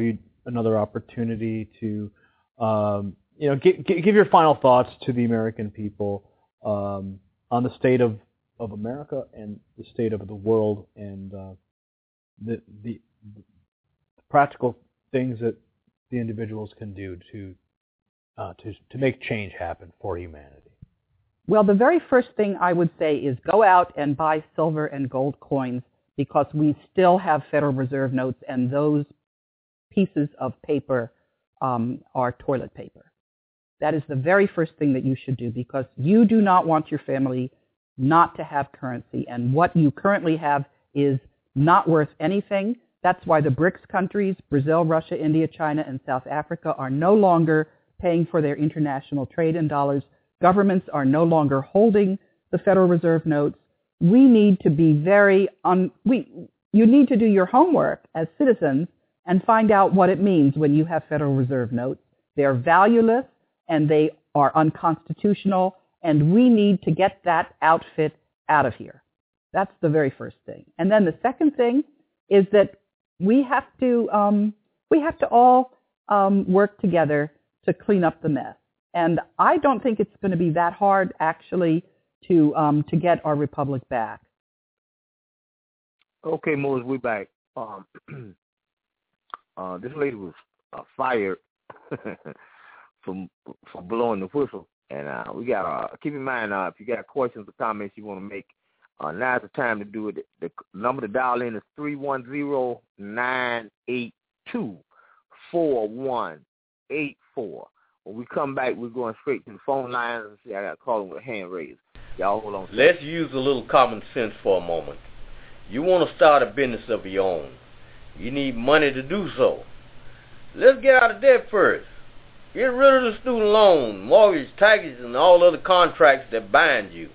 another opportunity to, um, you know, give, give your final thoughts to the American people um, on the state of, of America and the state of the world and uh, the, the the practical things that the individuals can do to uh, to to make change happen for humanity. Well, the very first thing I would say is go out and buy silver and gold coins because we still have Federal Reserve notes, and those pieces of paper um, are toilet paper. That is the very first thing that you should do because you do not want your family not to have currency, and what you currently have is not worth anything. That's why the BRICS countries, Brazil, Russia, India, China, and South Africa, are no longer paying for their international trade in dollars. Governments are no longer holding the Federal Reserve notes. We need to be very, un- we, you need to do your homework as citizens and find out what it means when you have Federal Reserve notes. They're valueless and they are unconstitutional, and we need to get that outfit out of here. That's the very first thing. And then the second thing is that we have to, um, we have to all um, work together to clean up the mess. And I don't think it's going to be that hard, actually, to um, to get our republic back. Okay, Moses, we're back. Um, uh, this lady was uh, fired from for blowing the whistle, and uh, we got uh, keep in mind uh, if you got questions or comments you want to make, uh, now's the time to do it. The number to dial in is three one zero, nine eight two, four one eight four. When we come back, we're going straight to the phone lines and see. I got to call them with a hand raised. Y'all hold on. Let's use a little common sense for a moment. You want to start a business of your own. You need money to do so. Let's get out of debt first. Get rid of the student loan, mortgage, taxes, and all other contracts that bind you.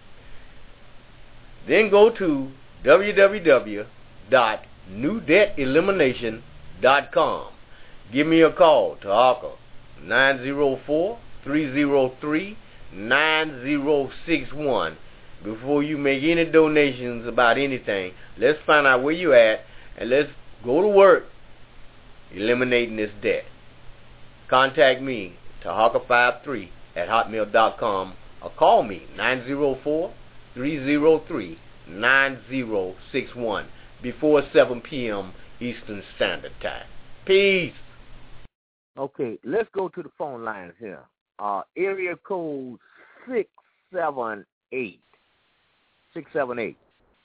Then go to w w w dot new debt elimination dot com. Give me a call to Arca. nine zero four, three zero three, nine zero six one. Before you make any donations about anything, let's find out where you're at and let's go to work eliminating this debt. Contact me to hawker five three at hotmail dot com or call me nine zero four, three zero three, nine zero six one before seven p.m. Eastern Standard Time. Peace. Okay, let's go to the phone lines here. Uh, area code six seven eight. six seven eight.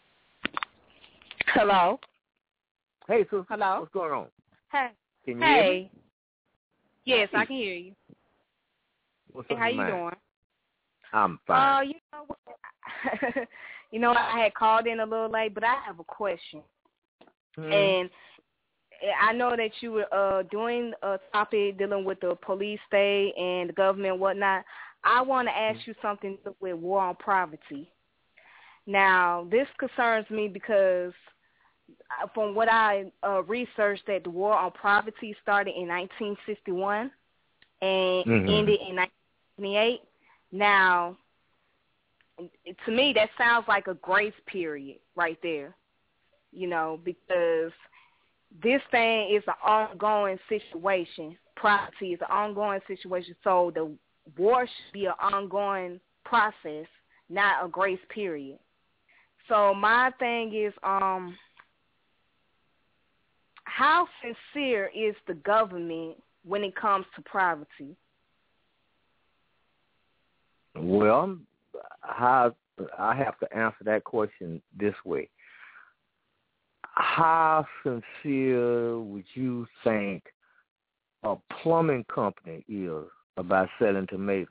Hello. Hey, sister. Hello. What's going on? Hey. Can you hey. hear me? Yes, hey. I can hear you. What's hey, up how with you mine? doing? I'm fine. Uh, you know what? you know, I had called in a little late, but I have a question. Mm-hmm. And I know that you were uh, doing a topic dealing with the police state and the government and whatnot. I want to ask you something with war on poverty. Now, this concerns me because from what I uh, researched, that the war on poverty started in nineteen sixty-one and mm-hmm. ended in nineteen seventy-eight. Now, to me, that sounds like a grace period right there, you know, because this thing is an ongoing situation. Poverty is an ongoing situation, so the war should be an ongoing process, not a grace period. So my thing is, um, how sincere is the government when it comes to poverty? Well, how, I have to answer that question this way. How sincere would you think a plumbing company is about selling tomatoes?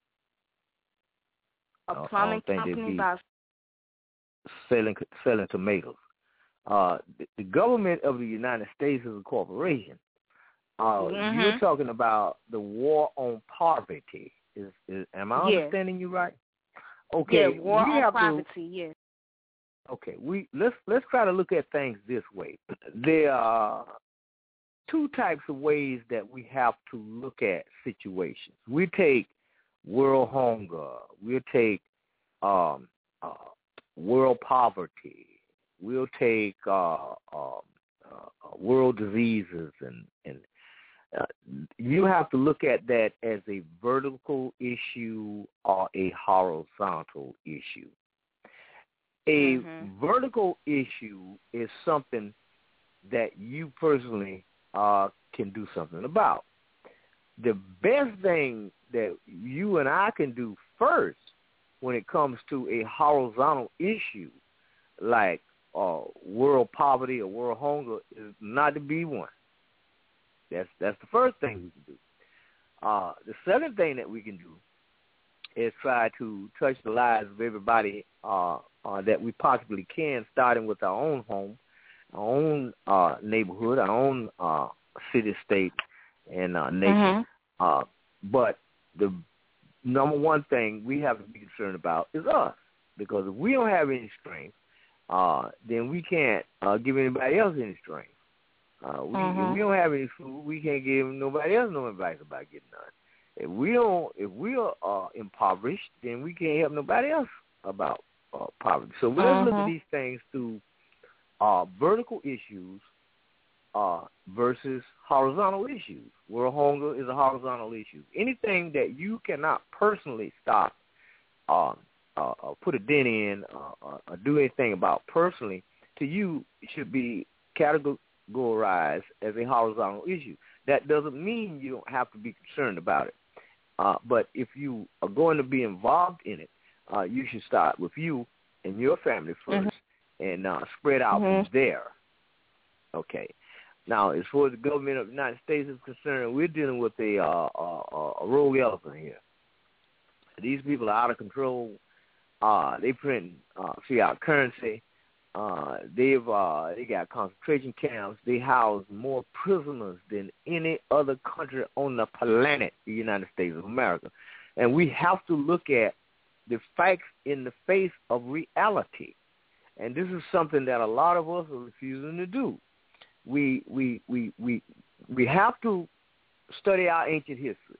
A plumbing company about selling selling tomatoes. Uh, the, the government of the United States is a corporation. Uh, mm-hmm. You're talking about the war on poverty. Is, is am I yes. understanding you right? Okay. Yeah, war we on have poverty. To, yes. Okay. We let's let's try to look at things this way. There are two types of ways that we have to look at situations. We take world hunger. We'll take um, uh, world poverty. We'll take uh, uh, uh, world diseases and, and Uh, you have to look at that as a vertical issue or a horizontal issue. A mm-hmm. vertical issue is something that you personally uh, can do something about. The best thing that you and I can do first when it comes to a horizontal issue like uh, world poverty or world hunger is not to be one. That's that's the first thing we can do. Uh, the second thing that we can do is try to touch the lives of everybody uh, uh, that we possibly can, starting with our own home, our own uh, neighborhood, our own uh, city, state, and uh, nation. Mm-hmm. Uh, but the number one thing we have to be concerned about is us, because if we don't have any strength, uh, then we can't uh, give anybody else any strength. Uh, we, mm-hmm. If we don't have any food, we can't give nobody else no advice about getting none. If we don't, if we are uh, impoverished, then we can't help nobody else about uh, poverty. So let's mm-hmm. look at these things through uh, vertical issues uh, versus horizontal issues. World hunger is a horizontal issue. Anything that you cannot personally stop, uh, uh, uh, put a dent in, uh, uh, or do anything about personally, to you should be categorized as a horizontal issue. That doesn't mean you don't have to be concerned about it. Uh, but if you are going to be involved in it, uh, you should start with you and your family first mm-hmm. and uh, spread out mm-hmm. from there. Okay. Now, as far as the government of the United States is concerned, we're dealing with a, uh, uh, a rogue elephant here. These people are out of control. Uh, they print uh, fiat currency. Uh, they've uh, they got concentration camps. They house more prisoners than any other country on the planet, the United States of America. And we have to look at the facts in the face of reality. And this is something that a lot of us are refusing to do. We we we we we have to study our ancient history.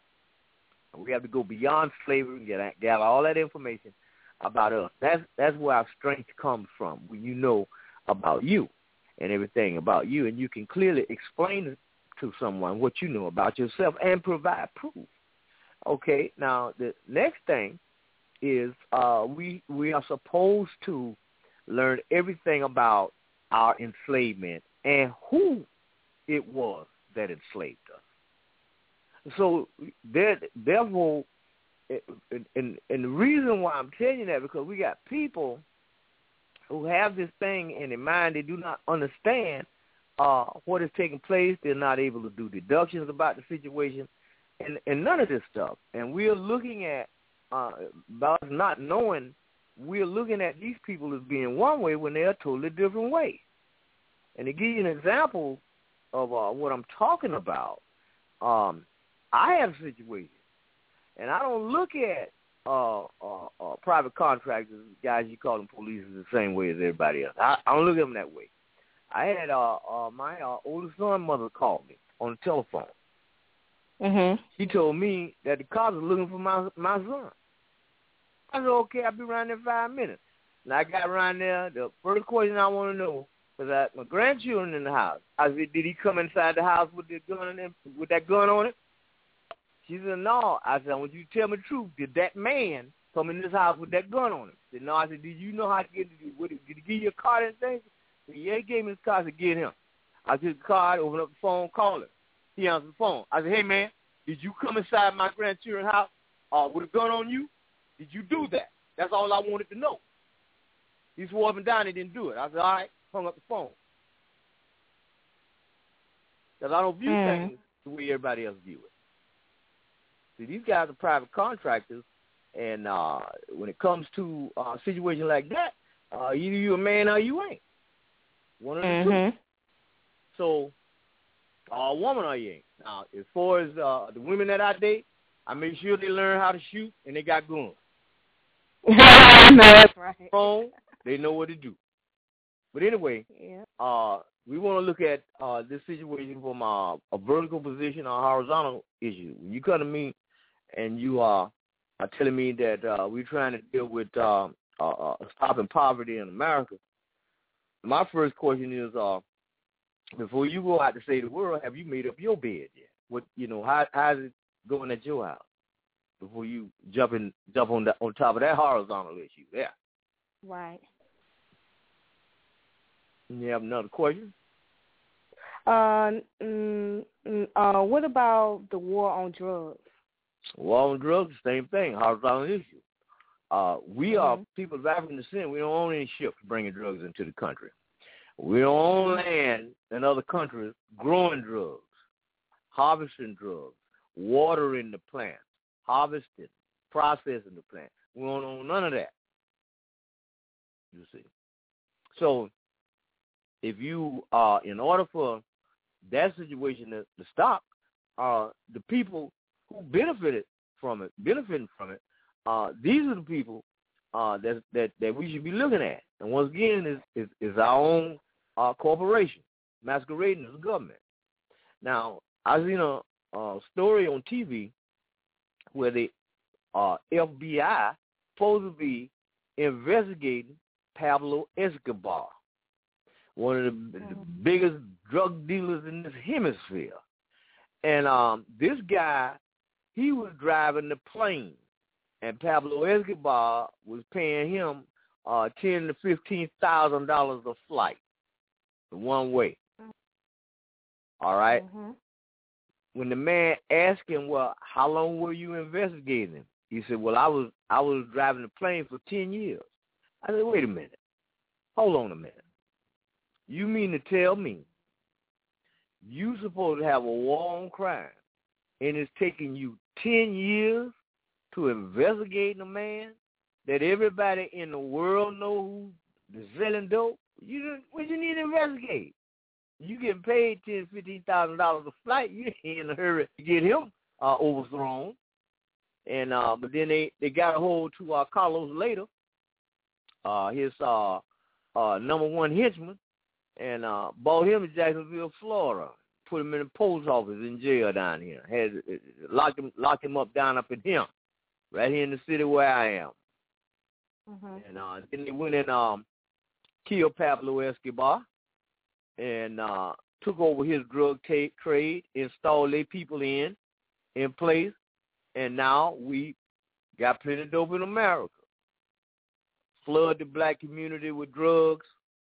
We have to go beyond slavery and get gather all that information about us. That's that's where our strength comes from, when you know about you and everything about you, and you can clearly explain to someone what you know about yourself and provide proof. Okay, now the next thing is uh, we we are supposed to learn everything about our enslavement and who it was that enslaved us. So there, therefore, and, and, and the reason why I'm telling you that, because we got people who have this thing in their mind. They do not understand uh, what is taking place. They're not able to do deductions about the situation, and, and none of this stuff. And we're looking at, uh, about not knowing, we're looking at these people as being one way when they're a totally different way. And to give you an example of uh, what I'm talking about, um, I have a situation, and I don't look at uh, uh, uh, private contractors, guys you call them police, the same way as everybody else. I, I don't look at them that way. I had uh, uh, my uh, oldest son mother called me on the telephone. Mm-hmm. She told me that the cops are looking for my my son. I said, okay, I'll be around there in five minutes. And I got around there. The first question I want to know was that my grandchildren in the house. I said, did he come inside the house with the gun in, with that gun on it? She said, no. I said, I want you to tell me the truth. Did that man come in this house with that gun on him? She said, no. I said, did you know how to get it? Did he give you a card and things? She said, yeah, he gave me his card to get him. I took the card, opened up the phone, called him. He answered the phone. I said, hey, man, did you come inside my grandchildren's house uh, with a gun on you? Did you do that? That's all I wanted to know. He swore up and down he didn't do it. I said, all right, hung up the phone. Because I don't view mm. things the way everybody else view it. See, these guys are private contractors, and uh, when it comes to a situation like that, uh, either you're a man or you ain't. One of the mm-hmm. two. So, uh, a woman or you ain't. Now, as far as uh, the women that I date, I make sure they learn how to shoot and they got guns. That's right. Phone, they know what to do. But anyway, yeah. uh, we want to look at uh, this situation from uh, a vertical position or a horizontal issue. When you come to me and you uh, are telling me that uh, we're trying to deal with uh, uh, uh, stopping poverty in America, my first question is, uh, before you go out to save the world, have you made up your bed yet? What you know? How how's it going at your house before you jump in, jump on the, on top of that horizontal issue there? Right. You have another question? Uh, mm, mm, uh, what about the war on drugs? War on drugs, same thing, horizontal issue. Uh, we mm-hmm. are people of African descent. We don't own any ships bringing drugs into the country. We don't own land in other countries growing drugs, harvesting drugs, watering the plants, harvesting, processing the plant. We don't own none of that. You see. So if you, uh, in order for that situation to, to stop, uh, the people who benefited from it, benefiting from it, uh, these are the people uh, that, that that we should be looking at. And once again, is is, is our own uh, corporation masquerading as a government. Now, I seen a, a story on T V where the uh, F B I supposed to be investigating Pablo Escobar, one of the, mm-hmm. the biggest drug dealers in this hemisphere. And um, this guy, he was driving the plane, and Pablo Escobar was paying him uh, ten to fifteen thousand dollars a flight, one way. All right. Mm-hmm. When the man asked him, "Well, how long were you investigating him?" He said, "Well, I was I was driving the plane for ten years." I said, "Wait a minute, hold on a minute. You mean to tell me you supposed to have a war on crime, and it's taking you ten years to investigate a man that everybody in the world know who's selling dope? You don't, what you need to investigate? You getting paid ten, fifteen thousand dollars a flight. You ain't in a hurry to get him uh, overthrown." And uh, but then they, they got a hold to uh, Carlos later, uh, his uh, uh, number one henchman, and uh, brought him to Jacksonville, Florida. Put him in the post office in jail down here. Had locked him locked him up down up in here, right here in the city where I am. Mm-hmm. And uh, then they went and um, killed Pablo Escobar and uh, took over his drug ta- trade, installed their people in in place, and now we got plenty of dope in America. Flood the black community with drugs,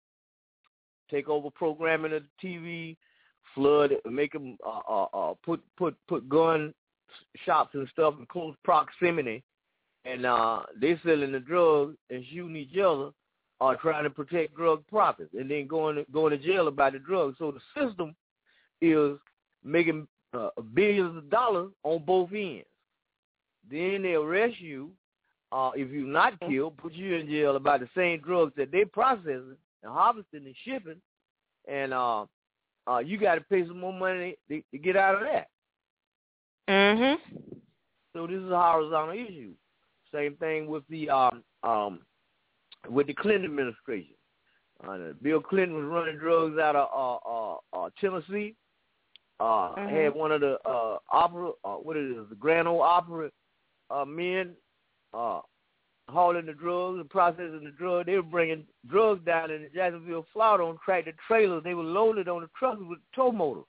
take over programming of the T V, flood it, make them uh, uh, uh, put put put gun shops and stuff in close proximity, and uh, they selling the drugs and shooting each other, or uh, trying to protect drug profits, and then going to, going to jail about the drugs. So the system is making uh, billions of dollars on both ends. Then they arrest you uh, if you're not killed, put you in jail about the same drugs that they processing and harvesting and shipping, and uh, uh, you got to pay some more money to, to get out of that. Mhm. So this is a horizontal issue. Same thing with the um, um, with the Clinton administration. Uh, Bill Clinton was running drugs out of uh, uh, uh, Tennessee. Uh, mm-hmm. Had one of the uh, opera, uh, what it is, the Grand Ole Opry uh, men uh, hauling the drugs and processing the drugs. They were bringing drugs down in Jacksonville, Florida on tractor trailers. They were loaded on the trucks with tow motors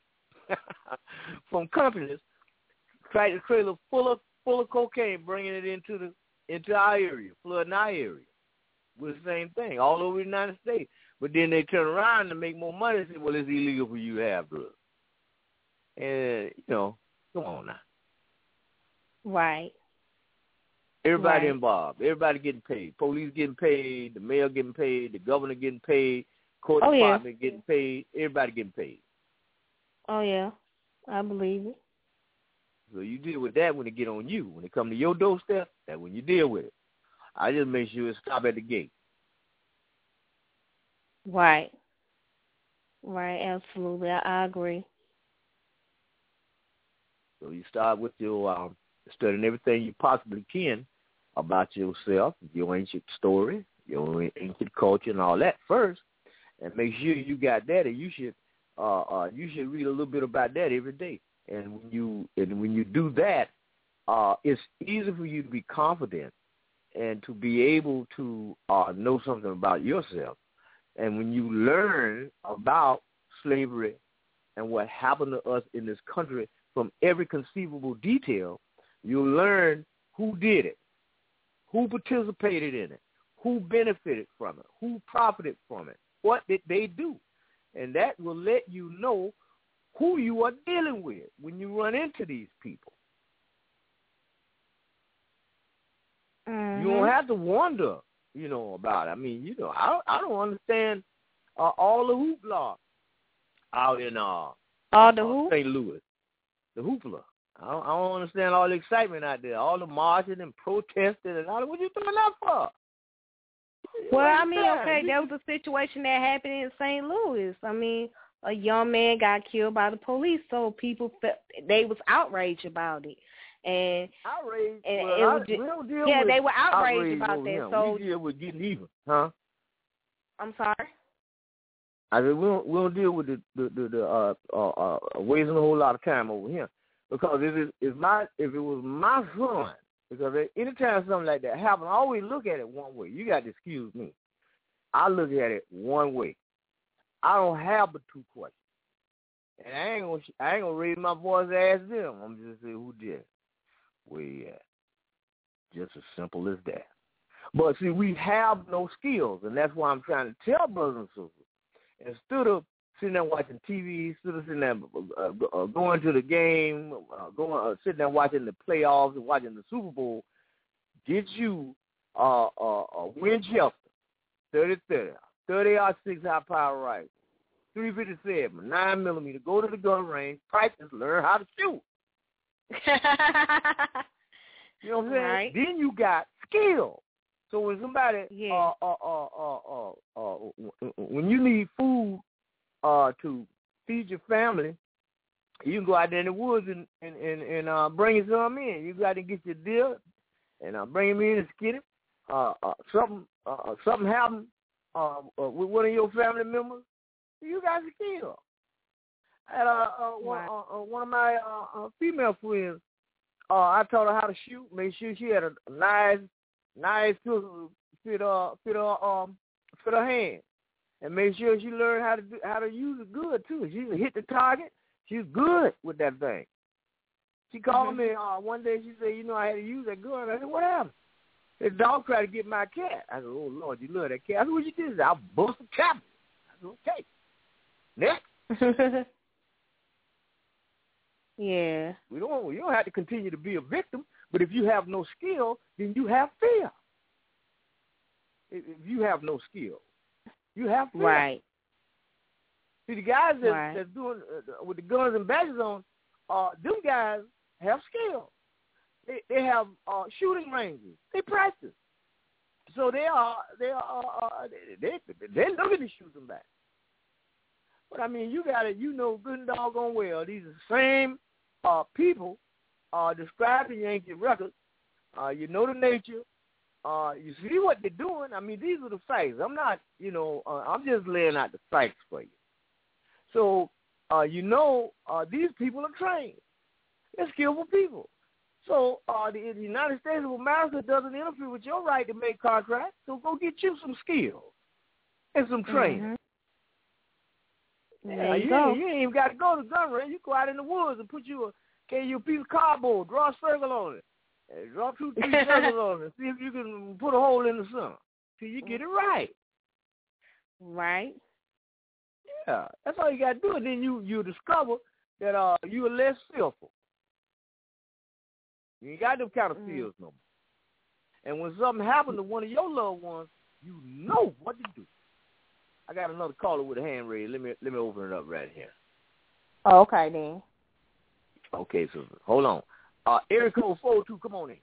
from companies. Tractor trailer full of full of cocaine, bringing it into the into our area, flooding our area. With the same thing all over the United States. But then they turn around to make more money and say, "Well, it's illegal for you to have drugs." And you know, come on now. Right. Everybody right. involved. Everybody getting paid. Police getting paid. The mayor getting paid. The governor getting paid. Court oh, department yeah. getting paid. Everybody getting paid. Oh yeah, I believe it. So you deal with that when it get on you. When it come to your doorstep, that's when you deal with it. I just make sure it stop at the gate. Right. Right, absolutely. I, I agree. So you start with your um, studying everything you possibly can about yourself, your ancient story, your ancient culture, and all that first, and make sure you got that. And you should uh, uh, you should read a little bit about that every day. And when you and when you do that, uh, it's easy for you to be confident and to be able to uh, know something about yourself. And when you learn about slavery and what happened to us in this country from every conceivable detail, you'll learn who did it, who participated in it, who benefited from it, who profited from it, what did they do. And that will let you know who you are dealing with when you run into these people. Mm-hmm. You don't have to wonder, you know, about it. I mean, you know, I don't, I don't understand uh, all the hoopla out in uh, all the uh, who? Saint Louis. The hoopla. I don't, I don't understand all the excitement out there, all the marching and protesting and all that. What you doing that for? Well, I mean, okay, there was a situation that happened in Saint Louis. I mean, a young man got killed by the police, so people felt, they was outraged about it. And outraged. And well, it was I, just, we don't deal yeah, with they were outraged outrage about over that. him. So we deal with getting even, huh? I'm sorry. I mean, we don't we don't deal with the the, the, the uh, uh, uh, wasting a whole lot of time over here, because if it if my if it was my son, because anytime something like that happens, I always look at it one way. You got to excuse me. I look at it one way. I don't have but two questions, and I ain't gonna I ain't gonna raise my voice and ask them. I'm just saying who did it. Where you at? Just as simple as that. But see, we have no skills, and that's why I'm trying to tell brothers and sisters, instead of sitting there watching T V, instead of sitting there uh, uh, going to the game, uh, going uh, sitting there watching the playoffs and watching the Super Bowl, get you uh, uh, a Winchester thirty thirty, thirty aught six high power rifle, three fifty-seven, nine millimeter. Go to the gun range, practice, learn how to shoot. You know what I'm saying? Right. Then you got skill. So when somebody, yeah. uh, uh, uh, uh, uh, uh, when you need food uh, to feed your family, you can go out there in the woods and and and, and uh, bring some in. You got to get your deer and uh, bring him in and skin him. Uh, uh, something uh, something happened uh, uh, with one of your family members, you got skill. And uh, uh, one, uh, uh, one of my uh, uh, female friends, uh, I taught her how to shoot. Made sure she had a nice, nice pistol fit uh fit her um fit her hand, and made sure she learned how to do, how to use it good too. She hit the target. She's good with that thing. She called mm-hmm. me uh, one day. She said, "You know, I had to use that gun." I said, "What happened?" The dog tried to get my cat. I said, "Oh Lord, you love that cat." I said, "What you did?" I bust the cap. I said, "Okay, next." Yeah. We don't. You don't have to continue to be a victim, but if you have no skill, then you have fear. If, if you have no skill, you have fear. Right. See, the guys that, right. that's doing uh, with the guns and badges on, uh, them guys have skill. They they have uh, shooting ranges. They practice, so they are they are uh, they they they're looking to shoot them back. But I mean, you got to you know good and doggone well these are the same uh, people uh, described in Yankee records. Uh, you know the nature. Uh, you see what they're doing. I mean, these are the facts. I'm not, you know, uh, I'm just laying out the facts for you. So, uh, you know, uh, these people are trained. They're skillful people. So, uh, the, the United States of America doesn't interfere with your right to make contracts. So, go get you some skills and some training. Mm-hmm. Yeah, you, you, you ain't even got to go to the gun range. You go out in the woods and put you a, get you a piece of cardboard, draw a circle on it, and draw two, three circles on it. See if you can put a hole in the sun till you get it right. Right. Yeah, that's all you got to do. And then you you discover that uh you are less fearful. You ain't got them kind of fears mm. no more. And when something happens to one of your loved ones, you know what to do. I got another caller with a hand raised. Let me let me open it up right here. Oh, okay then. Okay, so hold on. Uh, area code four two, come on in.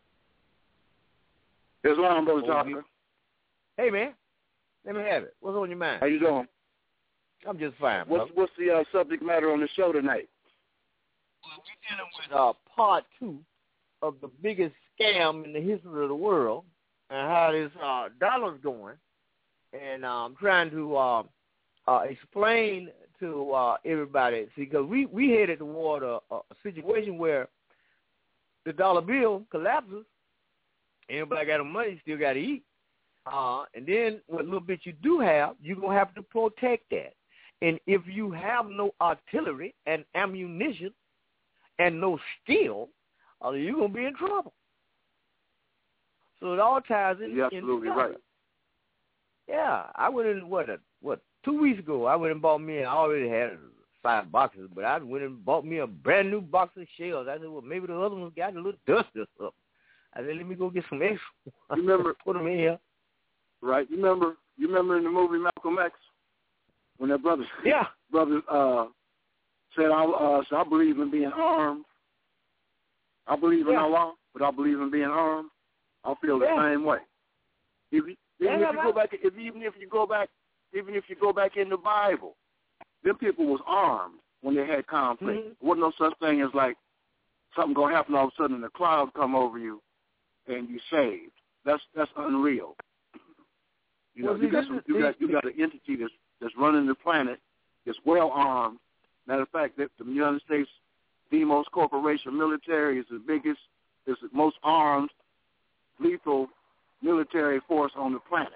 That's why I'm brother talking. Hey man, let me have it. What's on your mind? How you doing? I'm just fine. What's bro. what's the uh, subject matter on the show tonight? Well, we're dealing with uh, part two of the biggest scam in the history of the world and how this uh, dollar's going. And uh, I'm trying to uh, uh, explain to uh, everybody, see, because we, we headed toward a, a situation where the dollar bill collapses, everybody got the money, still got to eat. Uh, and then what little bit you do have, you're going to have to protect that. And if you have no artillery and ammunition and no steel, uh, you're going to be in trouble. So it all ties in. You're absolutely in right. Yeah, I went in, what, a, what, two weeks ago, I went and bought me, I already had five boxes, but I went and bought me a brand new box of shells. I said, well, maybe the other ones got a little dust or something. I said, let me go get some extra. You remember? Put them in here. Right. You remember? You remember in the movie Malcolm X when that brother, yeah, brother uh, said, "I uh, so I believe in being armed. I believe in yeah. Allah, but I believe in being armed." I feel the yeah. same way. If you, even yeah, if you go back, if even if you go back, even if you go back in the Bible, them people was armed when they had conflict. Mm-hmm. There wasn't no such thing as like something gonna happen all of a sudden and a cloud come over you and you saved. That's that's unreal. You know, well, you see, got some, you got you got an entity that's that's running the planet, that's well armed. Matter of fact, that the United States Demos Corporation military is the biggest, is the most armed, lethal military force on the planet.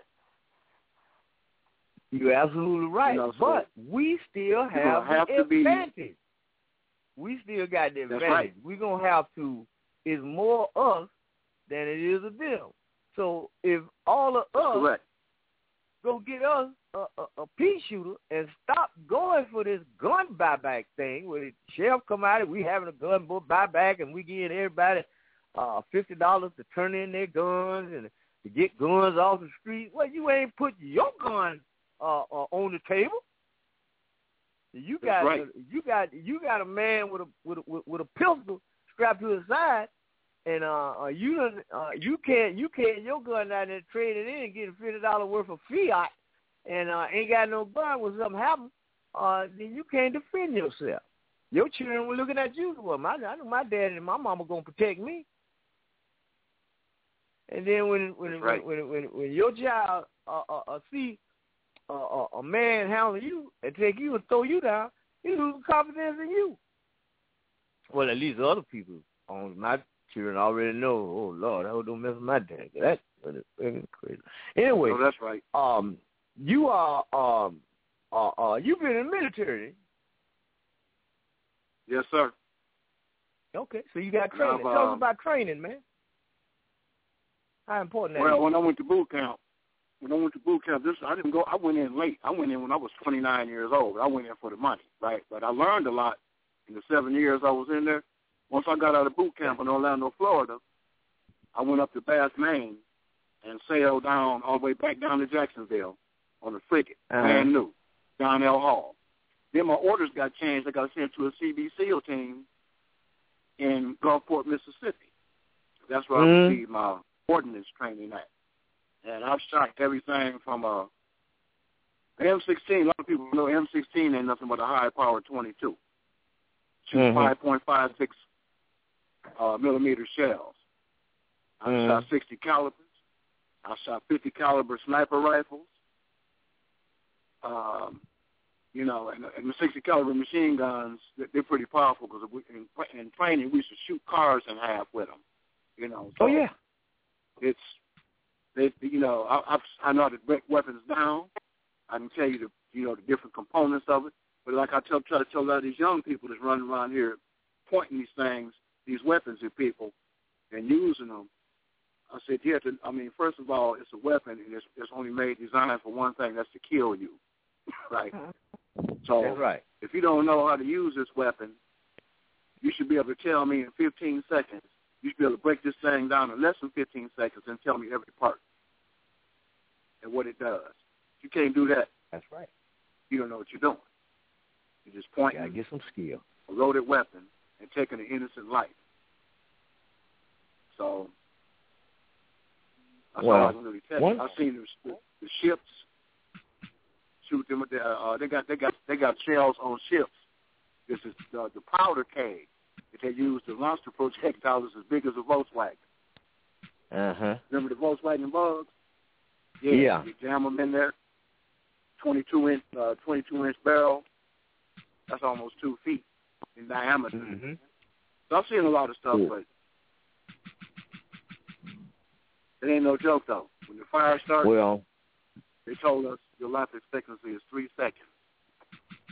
You're absolutely right, you know, so but we still have, have the to be, advantage. We still got the advantage. Right. We're going to have to, it's more us than it is of them. So if all of that's us correct. go get us a, a, a pea shooter and stop going for this gun buyback thing where the sheriff come out and we having a gun buyback and we giving everybody uh, fifty dollars to turn in their guns and to get guns off the street. Well, you ain't put your gun uh, uh, on the table. You got right. uh, you got you got a man with a with a, with, with a pistol strapped to his side, and uh, uh you done, uh you can't you can't your gun out there trade it in and get fifty dollars worth of fiat, and uh, ain't got no gun when something happens. Uh, then you can't defend yourself. Your children were looking at you. Well, my I know my dad and my mama gonna protect me. And then when when right. when, when when when your child uh, uh, uh see uh, uh, a man handle you and take you and throw you down, he loses confidence in you. Well, at least other people on my children already know. Oh Lord, I hope don't mess with my dad. That's crazy. Anyway, no, that's right. Um, you are um uh, uh you've been in the military. Yes, sir. Okay, so you got training. Now, Tell uh, us about training, man. How important that well, is? when I went to boot camp, when I went to boot camp, this I didn't go. I went in late. I went in when I was twenty-nine years old. I went in for the money, right? But I learned a lot in the seven years I was in there. Once I got out of boot camp in Orlando, Florida, I went up to Bass, Maine, and sailed down all the way back down to Jacksonville on a frigate, uh-huh. brand new, Donnell Hall. Then my orders got changed. I got sent to a C B SEAL team in Gulfport, Mississippi. That's where mm-hmm. I received my ordnance training at. And I've shot everything from a M sixteen. A lot of people know M sixteen ain't nothing but a high-powered twenty-two. Shoot mm-hmm. five point five six uh, millimeter shells. I mm-hmm. shot sixty calibers. I shot fifty caliber sniper rifles. Um, you know, and, and the sixty caliber machine guns, they're pretty powerful because in, in training we used to shoot cars in half with them. You know. So oh yeah. It's, they, you know, I, I, I know how to break weapons down. I can tell you the, you know, the different components of it. But like I tell, try to tell a lot of these young people that's running around here pointing these things, these weapons at people and using them, I said, you have to, I mean, first of all, it's a weapon and it's, it's only made, designed for one thing, that's to kill you, right? So that's right. If you don't know how to use this weapon, you should be able to tell me in fifteen seconds. You should be able to break this thing down in less than fifteen seconds and tell me every part and what it does. If you can't do that, that's right. You don't know what you're doing. You're just pointing. Gotta get some skill. A loaded weapon and taking an innocent life. So that's well, all I can really tell you. I've seen the, the, the ships shoot them. With the, uh, they got they got they got shells on ships. This is uh, the powder keg that they use to launch the projectiles as big as a Volkswagen. Uh huh. Remember the Volkswagen Bugs? Yeah. yeah. You jam them in there. Twenty-two inch, uh, twenty-two inch barrel. That's almost two feet in diameter. Mm-hmm. So I've seen a lot of stuff, cool. but it ain't no joke though. When the fire starts, well, they told us your life expectancy is three seconds.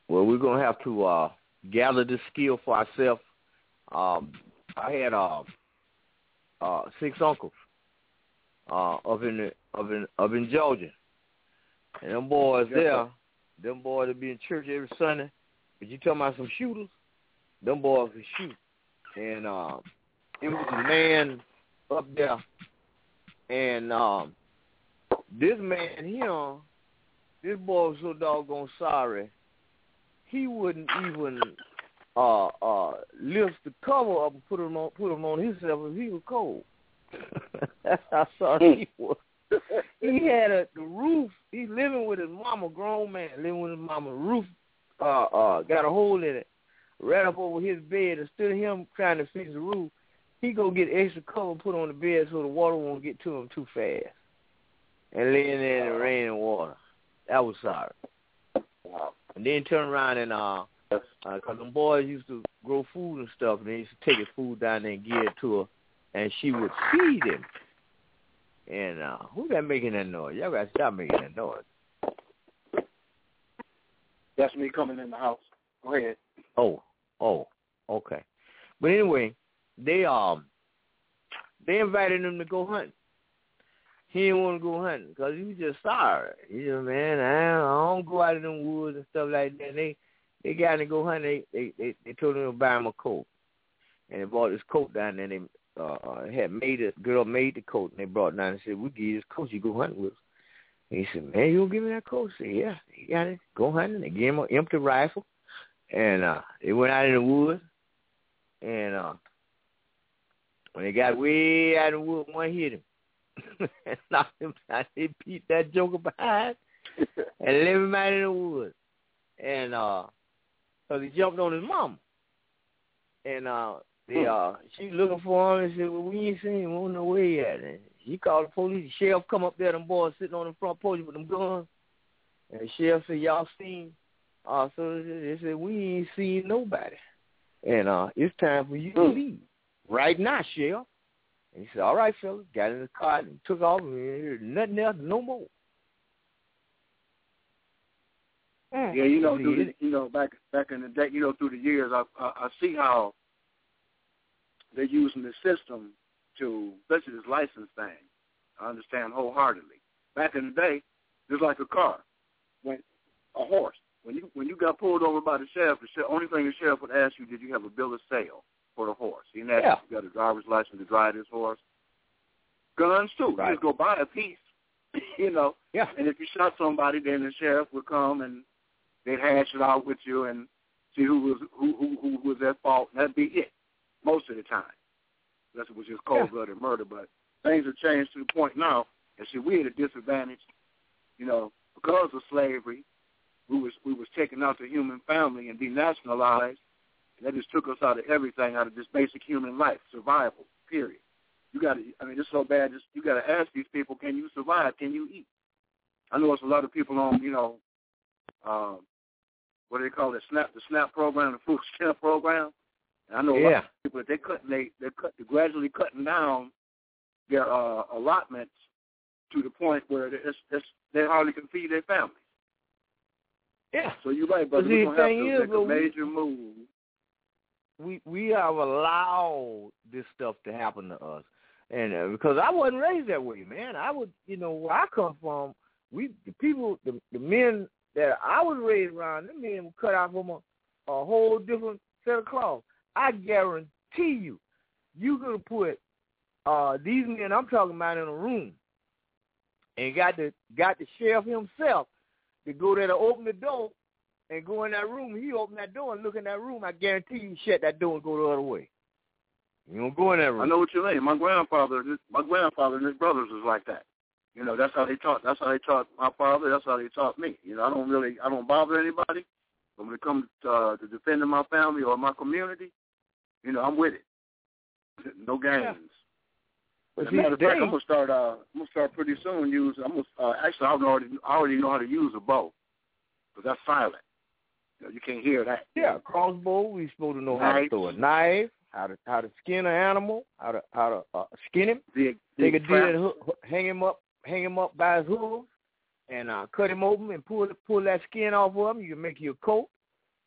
well, we're gonna have to uh, gather this skill for ourselves. Um, I had uh, uh, six uncles uh, up in the, up in up in Georgia, and them boys yes, there, sir. them boys that be in church every Sunday. But you talking about some shooters? Them boys can shoot, and uh, it was a man up there, and um, this man here, this boy was so doggone sorry, he wouldn't even uh, uh, lift the cover up and put him on put him on himself if he was cold. That's how sorry he was. He had a the roof. He's living with his mama, grown man, living with his mama. The roof uh, uh, got a hole in it, right up over his bed. Instead of him trying to fix the roof, he go get extra cover put on the bed so the water won't get to him too fast. And laying there in the rain and water. That was sorry. And then turn around and uh, uh, cause them boys used to grow food and stuff, and they used to take his food down there and give it to her, and she would feed him. And uh, who that making that noise? Y'all gotta stop making that noise. That's me coming in the house. Go ahead. Oh, oh, okay. But anyway, they um, they invited him to go hunting. He didn't want to go hunting because he was just sorry. He said, man, I don't go out in them woods and stuff like that. And they they got him to go hunting. They, they they they told him to buy him a coat, and they bought this coat down there. And they uh, had made it. Girl made the coat, and they brought it down and said, "We give you this coat. You go hunting with us." And he said, "Man, you gonna give me that coat?" I said, "Yeah." He got it. Go hunting. They gave him an empty rifle, and uh, they went out in the woods. And uh, when they got way out in the woods, one hit him. And knocked him down. They beat that joker behind and left him out in the woods. And uh, so he jumped on his mama. And uh, they uh, she looking for him and said, "Well, we ain't seen him. We don't know where he at." And he called the police. The sheriff come up there. Them boys sitting on the front porch with them guns. And the sheriff said, "Y'all seen?" Uh, so they said, "We ain't seen nobody. And uh, it's time for you to leave right now, sheriff." And he said, "All right, fellas." Got in the car and took off. And nothing else, no more. Yeah, you know, through the, you know, back back in the day, you know, through the years, I, I I see how they're using the system to, especially this license thing. I understand wholeheartedly. Back in the day, just like a car, when a horse, when you when you got pulled over by the sheriff, the sheriff, only thing the sheriff would ask you, did you have a bill of sale for the horse? He didn't ask yeah. you, you got a driver's license to drive this horse. Guns too. Right. You just go buy a piece, you know. Yeah. And if you shot somebody, then the sheriff would come and they'd hash it out with you and see who was who who, who was at fault, and that'd be it most of the time. Unless it was just cold-blooded yeah. murder. But things have changed to the point now, and see, we're at a disadvantage, you know, because of slavery. We was we was taken out the human family and denationalized. And that just took us out of everything, out of this basic human life, survival, period. You got to, I mean, it's so bad, just, you got to ask these people, can you survive? Can you eat? I know it's a lot of people on, you know, um, what do they call it, SNAP, the SNAP program, the food stamp program. And I know a yeah. lot of people, they're, cutting, they, they're, cut, they're gradually cutting down their uh, allotments to the point where it's, it's, they hardly can feed their families. Yeah. So you're right, brother. We're going to have to make a major move. We we have allowed this stuff to happen to us, and uh, because I wasn't raised that way, man. I would, you know, where I come from, we the people, the, the men that I was raised around, them men were cut out from a, a whole different set of cloth. I guarantee you, you could have put uh, these men I'm talking about in a room, and got the got the sheriff himself to go there to open the door. And go in that room, he open that door and look in that room, I guarantee you shut that door and go the other way. You don't go in that room. I know what you're saying. My grandfather, my grandfather and his brothers was like that. You know, that's how they taught. That's how they taught my father. That's how they taught me. You know, I don't really, I don't bother anybody. But when it comes to, uh, to defending my family or my community, you know, I'm with it. No games. Yeah. As a matter of fact, I'm gonna start. Uh, I'm gonna start pretty soon. Use. I'm gonna uh, actually. I already, I already know how to use a bow, but that's silent. You know, you can't hear that. Yeah, crossbow. We supposed to know how to throw a knife, how to how to skin an animal, how to how to uh, skin him. The, the Take a deer and hook, hang him up, hang him up by his hooves, and uh, cut him open and pull pull that skin off of him. You can make you a coat.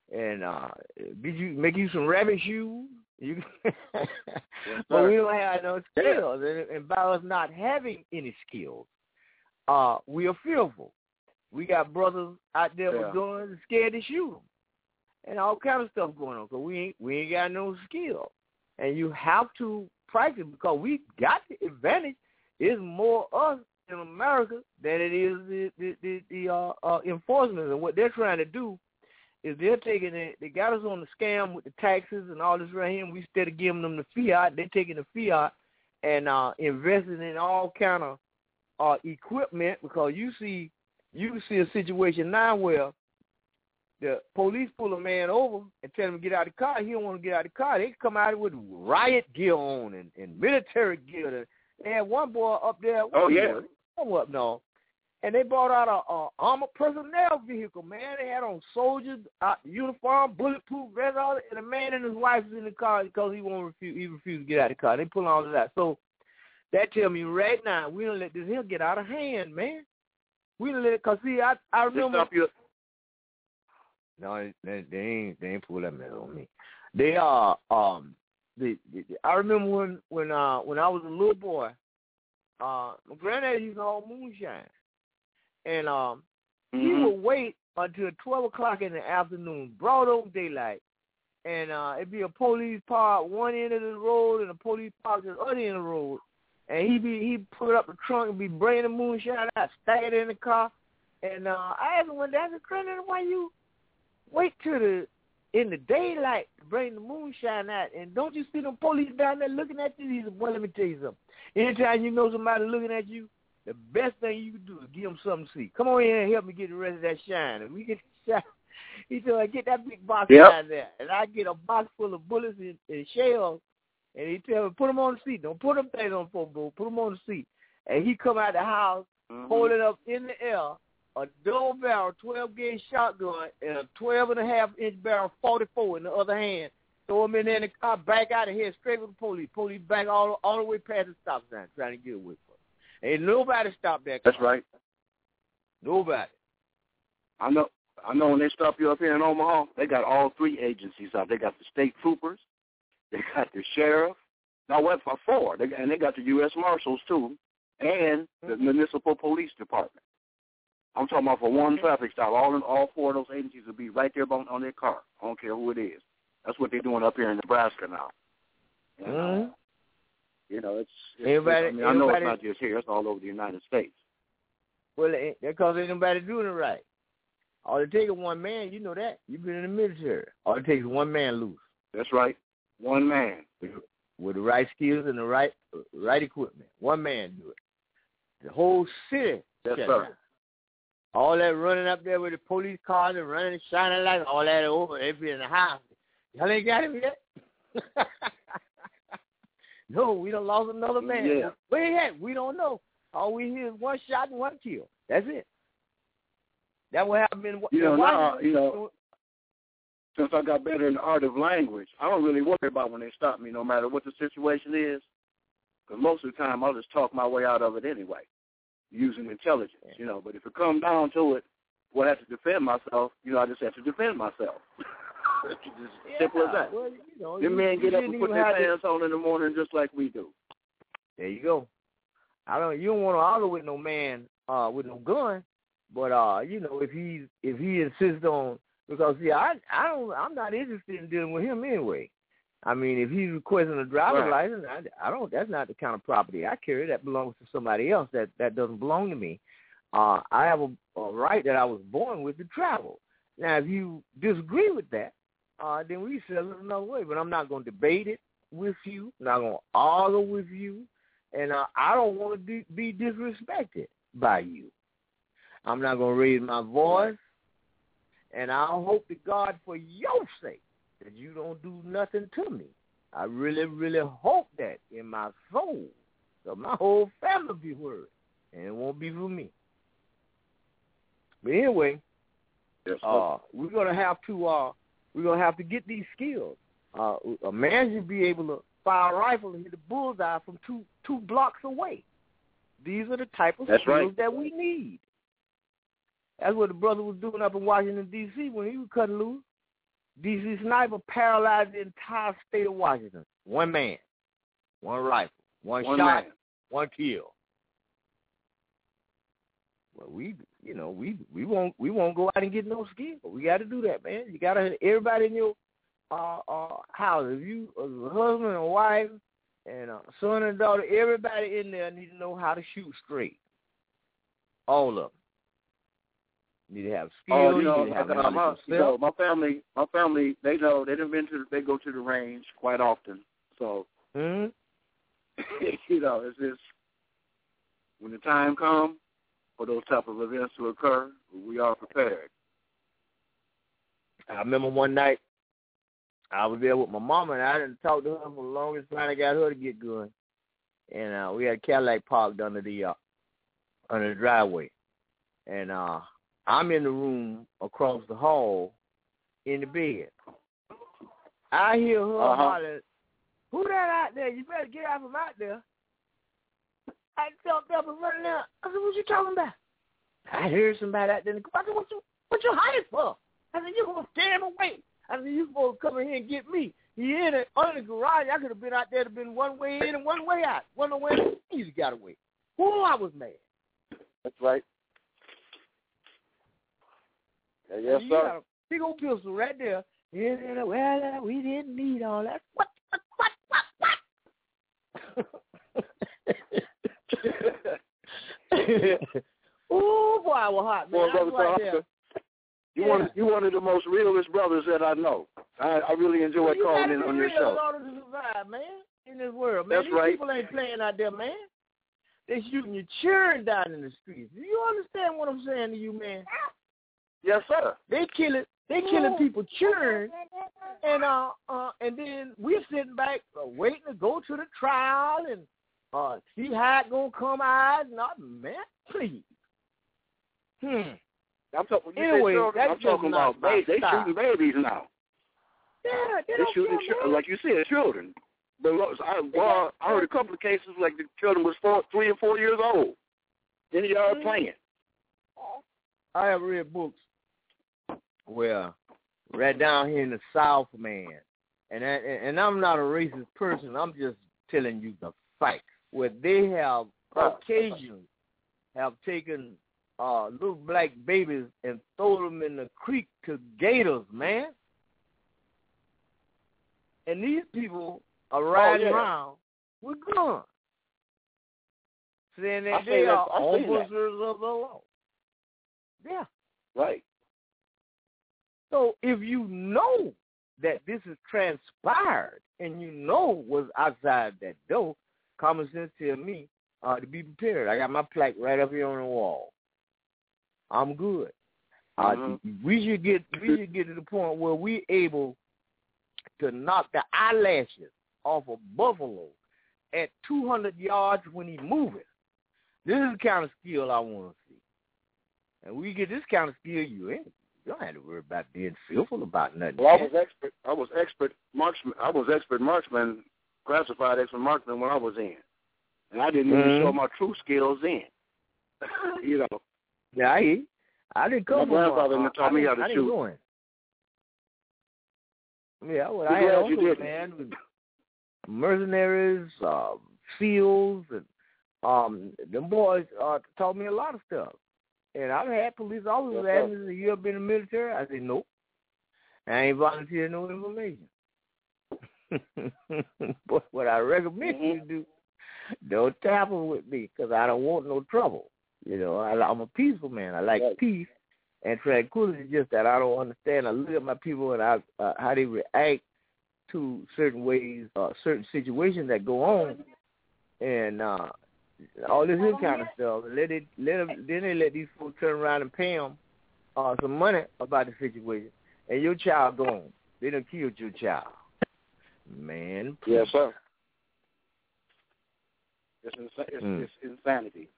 and uh, did you make you some rabbit shoes? You, yes, but we don't have no skills, and, and by us not having any skills, uh, we are fearful. We got brothers out there yeah. with guns and scared to shoot them, and all kind of stuff going on because we ain't we ain't got no skill, and you have to practice because we got the advantage. It's more us in America than it is the the, the, the uh, uh, enforcement, and what they're trying to do is they're taking it, they got us on the scam with the taxes and all this right here, and we instead of giving them the fiat, they're taking the fiat and uh, investing in all kind of uh, equipment because you see you see a situation now where the police pull a man over and tell him to get out of the car. He don't want to get out of the car. They come out with riot gear on and, and military gear. They had one boy up there. Oh, yeah. Come up, no. And they brought out a, a armored personnel vehicle, man. They had on soldiers, uh, uniform, bulletproof vest, all that, and a man and his wife was in the car because he won't refuse. He refused to get out of the car. They pull all of that. So that tell me right now we don't let this here get out of hand, man. We don't let it because see, I I remember. No, they, they ain't they ain't pull that mess on me. They are um. They, they, I remember when when uh when I was a little boy, uh my granddad used to haul moonshine. And um, mm-hmm. he would wait until twelve o'clock in the afternoon, broad open daylight, and uh, it'd be a police park one end of the road and a police park the other end of the road. And he'd be he'd put up the trunk and be bringing the moonshine out, stack it in the car. And uh, I asked him one day, I said, "Granddad, why you wait till the in the daylight to bring the moonshine out? And don't you see them police down there looking at you?" He said, "Boy, let me tell you something. Anytime you know somebody looking at you, the best thing you can do is give them something to see. Come on in and help me get the rest of that shine." And we get the shine. He said, "Get that big box yep. down there." And I get a box full of bullets and, and shells. And he tell me, "Put them on the seat. Don't put them things on the phone booth. Put them on the seat." And he come out the house, mm-hmm. holding up in the air a double barrel twelve gauge shotgun and a twelve and a half inch barrel forty-four in the other hand. Throw him in there in the car, back out of here, straight with the police. Police back all all the way past the stop sign, trying to get away from him. Ain't nobody stopped that car. That's right. Nobody. I know. I know when they stop you up here in Omaha, they got all three agencies out. They got the state troopers, they got the sheriff. No, what for four? They, and they got the U S Marshals too, and the mm-hmm. municipal police department. I'm talking about for one traffic stop. All in, all four of those agencies will be right there on, on their car. I don't care who it is. That's what they're doing up here in Nebraska now. And, mm-hmm. uh, You know, it's, it's anybody, I mean, I know it's not just here. It's all over the United States. Well, that's because ain't nobody doing it right. All it takes is one man. You know that. You've been in the military. All it takes is one man loose. That's right. One man. With, with the right skills and the right right equipment. One man do it. The whole city. Yes, sir. Down. All that running up there with the police cars and running, shining lights, all that over. They be in the house. Y'all ain't got him yet? No, we done lost another man. Yeah. Where he at? We don't know. All we hear is one shot and one kill. That's it. That would happen in You know, now, you know, since I got better in the art of language, I don't really worry about when they stop me, no matter what the situation is, because most of the time I'll just talk my way out of it anyway, using intelligence, you know. But if it comes down to it, well, I have to defend myself, you know, I just have to defend myself. It's just yeah, simple as that. Well, you know, Them men get up and put their pants on in the morning just like we do. There you go. I don't. You don't want to argue with no man uh, with no gun, but uh, you know, if he if he insists on, because see, I I don't I'm not interested in dealing with him anyway. I mean, if he's requesting a driver's right. license, I, I don't. That's not the kind of property I carry. That belongs to somebody else. That that doesn't belong to me. Uh, I have a, a right that I was born with to travel. Now, if you disagree with that, uh, then we settle it another way. But I'm not going to debate it with you. I'm not going to argue with you. And uh, I don't want to be disrespected by you. I'm not going to raise my voice. And I hope to God for your sake that you don't do nothing to me. I really, really hope that in my soul, so my whole family be worried, and it won't be for me. But anyway, yes, uh, we're gonna have to uh, we're gonna have to get these skills. Uh, a man should be able to fire a rifle and hit a bullseye from two two blocks away. These are the type of That's skills right. that we need. That's what the brother was doing up in Washington, D C when he was cutting loose. D C sniper paralyzed the entire state of Washington. One man, one rifle, one, One shot, man. one kill. Well, we, you know, we we won't we won't go out and get no skill. We got to do that, man. You got to everybody in your uh, uh, house. If you a husband and wife and a son and daughter, everybody in there need to know how to shoot straight. All of them need to have skill. Oh, you know, need to have uh, my, you know, my family, my family, they know they done been to, they go to the range quite often. So, mm-hmm. you know, it's just when the time comes for those type of events to occur, we are prepared. I remember one night I was there with my mama, and I didn't talk to her for the longest time. I got her to get going, and uh, we had a Cadillac parked under the uh, under the driveway, and uh, I'm in the room across the hall in the bed. I hear her uh-huh. holler, "Who that out there? You better get out from out there." I jumped up and running out. I said, "What you talking about?" I heard somebody out there. I said, "What you what you hiding for?" I said, "You gonna stand away." I said, "You supposed to come in here and get me." He in it under the garage. I could have been out there to been one way in and one way out. One way in, he got away. Whoa, I was mad. That's right. Yeah, yes, you sir. Got a big old pistol right there. Yeah, yeah, well, uh, we didn't need all that. What? What? What? What? Oh boy, I was hot, man. Well, brother, right Oscar, you yeah. one, you one of the most realest brothers that I know. I, I really enjoy well, calling in on your show. You got to be real in order to survive, man, in this world, man. That's These right. people ain't playing out there, man. They shooting your children down in the streets. Do you understand what I'm saying to you, man? Yes, sir. They killing, they killing people children, and uh, uh, and then we're sitting back uh, waiting to go to the trial and uh, see how it gonna come out. Not man, please. Hmm. I'm talking. Anyway, children, I'm talking about babies. They shooting babies now. Yeah, they, they shooting children, like you said, children. But I, well, I heard a couple of cases like the children was four, three and four years old. Then they are playing. I have read books where right down here in the South, man, and I, and I'm not a racist person. I'm just telling you the fact where they have occasionally have taken uh, little black babies and throw them in the creek to gators, man. And these people are riding oh, yeah. around with guns, saying that I they are that. officers of the law. Yeah. Right. So if you know that this is transpired and you know what's outside that door, common sense tells me uh, to be prepared. I got my plaque right up here on the wall. I'm good. Mm-hmm. Uh, we should get we should get to the point where we're able to knock the eyelashes off a buffalo at two hundred yards when he's moving. This is the kind of skill I want to see. And we get this kind of skill, you ain't. You don't have to worry about being fearful about nothing. Well, I was expert. I was expert marksman. I was expert marksman, classified expert marksman when I was in, and I didn't mm-hmm. even show my true skills in. you know. Yeah, I I didn't come. My grandfather uh, taught me how to I shoot. Go in. Yeah, well, I'm I had glad you uncles, did. man, with mercenaries, uh, SEALs, and um, them boys uh, taught me a lot of stuff. And I've had police officers yes, ask me, "You ever been in the military?" I said, "Nope. I ain't volunteering no information." But what I recommend mm-hmm. you do, don't tamper with me because I don't want no trouble. You know, I, I'm a peaceful man. I like right. peace and tranquility. Just that I don't understand. I look at my people and I, uh, how they react to certain ways, uh, certain situations that go on, and uh, all this kind of stuff. Let it, let them, then they let these folks turn around and pay them uh, some money about the situation, and your child gone. They done killed your child. Man, please. Yes, sir. It's, ins- it's, mm. it's insanity.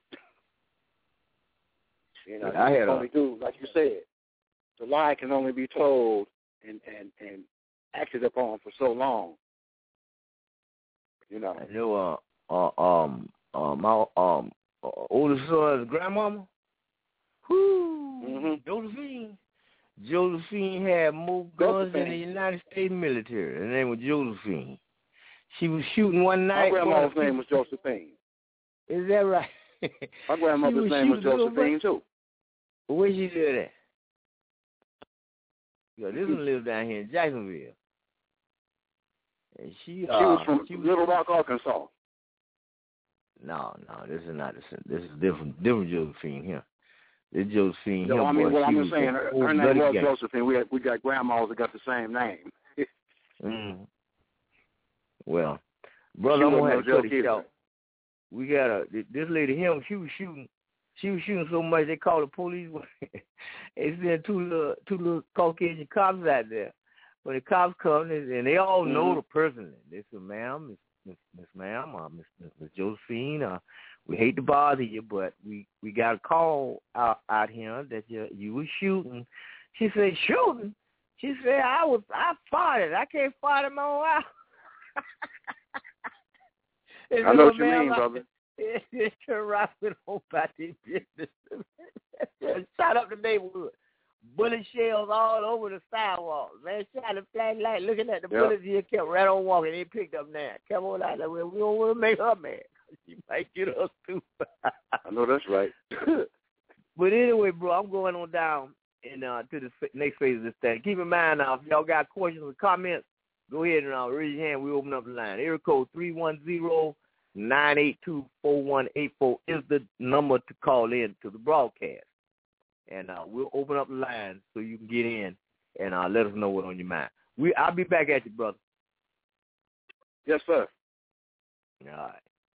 You know, yeah, I had only a, do like you said. The lie can only be told and, and, and acted upon for so long. You know. I know. Uh, uh, um, uh, my um, uh, oldest son's grandmama. Whoo, mm-hmm. Josephine. Josephine had more guns Josephine. than the United States military. Her name was Josephine. She was shooting one night. My grandma's name was Josephine. Is that right? My grandmother's name was Josephine, too. Where she live at? Yeah, this one lives down here in Jacksonville. And she, uh, she was from she was, Little Rock, Arkansas. No, no, this is not the same. This is different, different Josephine here. This Josephine No, here, I mean, boy, well, I'm she just saying, her, her name was gang. Josephine. We had, we got grandmas that got the same name. mm. Well, brother, I'm gonna have to cut it short. We got a this lady here. She was shooting. She was shooting so much they called the police. They sent two little two little Caucasian cops out there. When the cops come, and they all know mm-hmm. the person. They said, "Ma'am, Miss Miss, Miss Ma'am, uh, Miss, Miss, Miss Josephine, uh, we hate to bother you, but we, we got a call out out here that you you were shooting." She said, "Shooting?" She said, "I was I fired it. I can't fire them all out." I know what you mean, brother. It's turn right with home about this business. Shot up the neighborhood. Bullet shells all over the sidewalk. Man, shot a flashlight looking at the yep. bullets. He kept right on walking. They picked up now. Come on out there. We don't want to make her mad. She might get us too. I know that's right. But anyway, bro, I'm going on down and uh, to the next phase of this thing. Keep in mind now, if y'all got questions or comments, go ahead and uh, raise your hand. We open up the line. Area code three one zero, nine eight two, four one eight four is the number to call in to the broadcast. And uh, we'll open up the line so you can get in and uh, let us know what's on your mind. We, I'll be back at you, brother. Yes, sir. All right.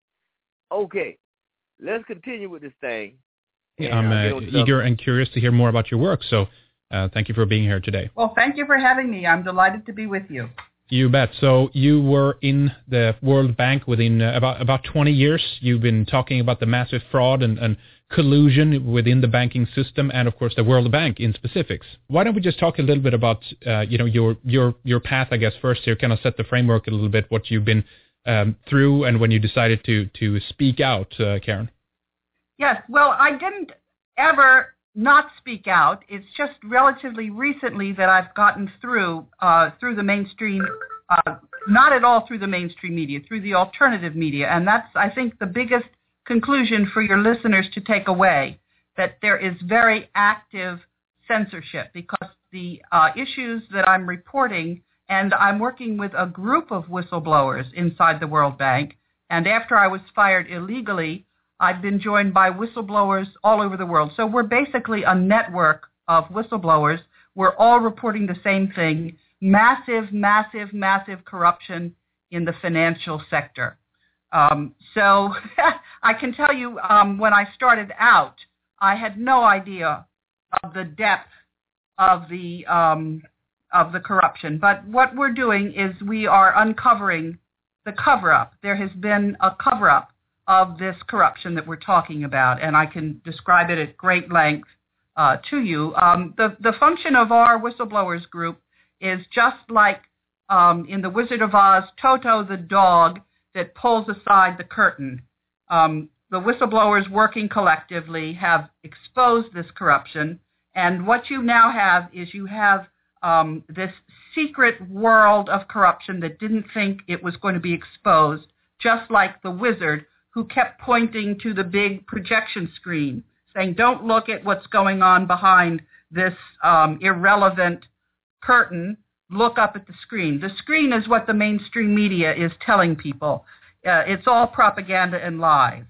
Okay. Let's continue with this thing. Yeah, I'm uh, eager and curious to hear more about your work, so uh, thank you for being here today. Well, thank you for having me. I'm delighted to be with you. You bet. So you were in the World Bank within uh, about about twenty years. You've been talking about the massive fraud and, and collusion within the banking system, and of course the World Bank in specifics. Why don't we just talk a little bit about uh, you know your your your path, I guess, first here, kind of set the framework a little bit, what you've been um, through, and when you decided to to speak out, uh, Karen. Yes. Well, I didn't ever not speak out. It's just relatively recently that I've gotten through uh, through the mainstream, uh, not at all through the mainstream media, through the alternative media. And that's, I think, the biggest conclusion for your listeners to take away, that there is very active censorship because the uh, issues that I'm reporting, and I'm working with a group of whistleblowers inside the World Bank, and after I was fired illegally, I've been joined by whistleblowers all over the world. So we're basically a network of whistleblowers. We're all reporting the same thing, massive, massive, massive corruption in the financial sector. Um, so I can tell you um, when I started out, I had no idea of the depth of the, um, of the corruption. But what we're doing is we are uncovering the cover-up. There has been a cover-up of this corruption that we're talking about, and I can describe it at great length uh, to you. Um, the, the function of our whistleblowers group is just like um, in The Wizard of Oz, Toto the dog that pulls aside the curtain. Um, the whistleblowers working collectively have exposed this corruption, and what you now have is you have um, this secret world of corruption that didn't think it was going to be exposed, just like the wizard who kept pointing to the big projection screen, saying, don't look at what's going on behind this um, irrelevant curtain, look up at the screen. The screen is what the mainstream media is telling people. Uh, it's all propaganda and lies.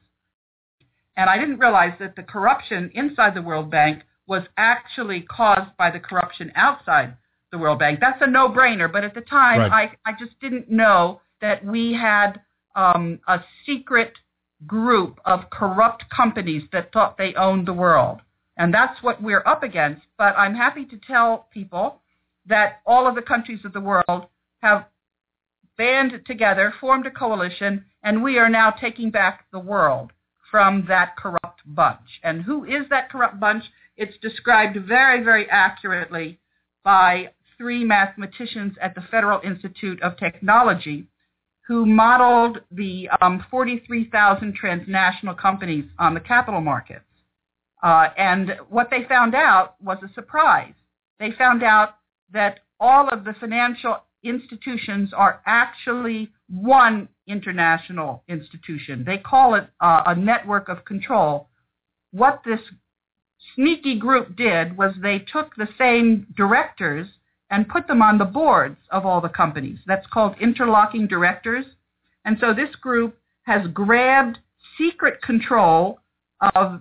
And I didn't realize that the corruption inside the World Bank was actually caused by the corruption outside the World Bank. That's a no-brainer, but at the time, right. I, I just didn't know that we had um, a secret group of corrupt companies that thought they owned the world. And that's what we're up against. But I'm happy to tell people that all of the countries of the world have band together, formed a coalition, and we are now taking back the world from that corrupt bunch. And who is that corrupt bunch? It's described very, very accurately by three mathematicians at the Federal Institute of Technology who modeled the um, forty-three thousand transnational companies on the capital markets. Uh, and what they found out was a surprise. they found out that all of the financial institutions are actually one international institution. They call it uh, a network of control. What this sneaky group did was they took the same directors and put them on the boards of all the companies. That's called interlocking directors. And so this group has grabbed secret control of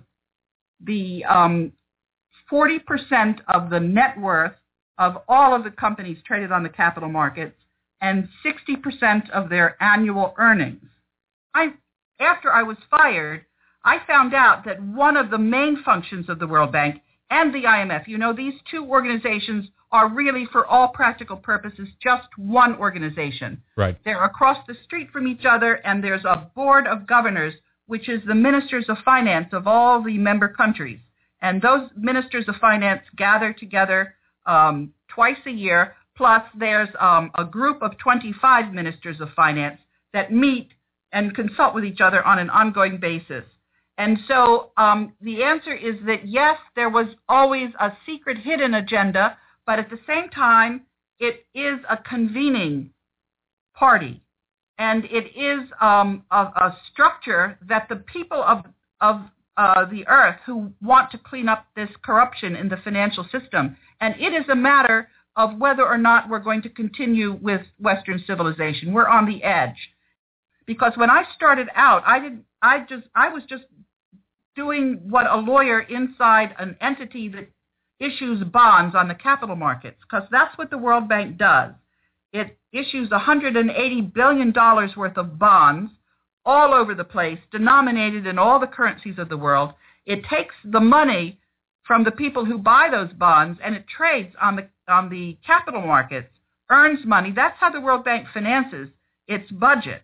the um, forty percent of the net worth of all of the companies traded on the capital markets and sixty percent of their annual earnings. I, after I was fired, I found out that one of the main functions of the World Bank and the I M F, you know, these two organizations are really, for all practical purposes, just one organization. Right. They're across the street from each other, and there's a board of governors, which is the ministers of finance of all the member countries. And those ministers of finance gather together um, twice a year, plus there's um, a group of twenty-five ministers of finance that meet and consult with each other on an ongoing basis. And so um, the answer is that, yes, there was always a secret hidden agenda, but at the same time, it is a convening party. And it is um, a, a structure that the people of, of uh, the earth who want to clean up this corruption in the financial system. And it is a matter of whether or not we're going to continue with Western civilization. We're on the edge. Because when I started out, I did I just I was just doing what a lawyer inside an entity that issues bonds on the capital markets, because that's what the World Bank does. It issues one hundred eighty billion dollars worth of bonds all over the place, denominated in all the currencies of the world. It takes the money from the people who buy those bonds, and it trades on the on the capital markets, earns money. That's how the World Bank finances its budget.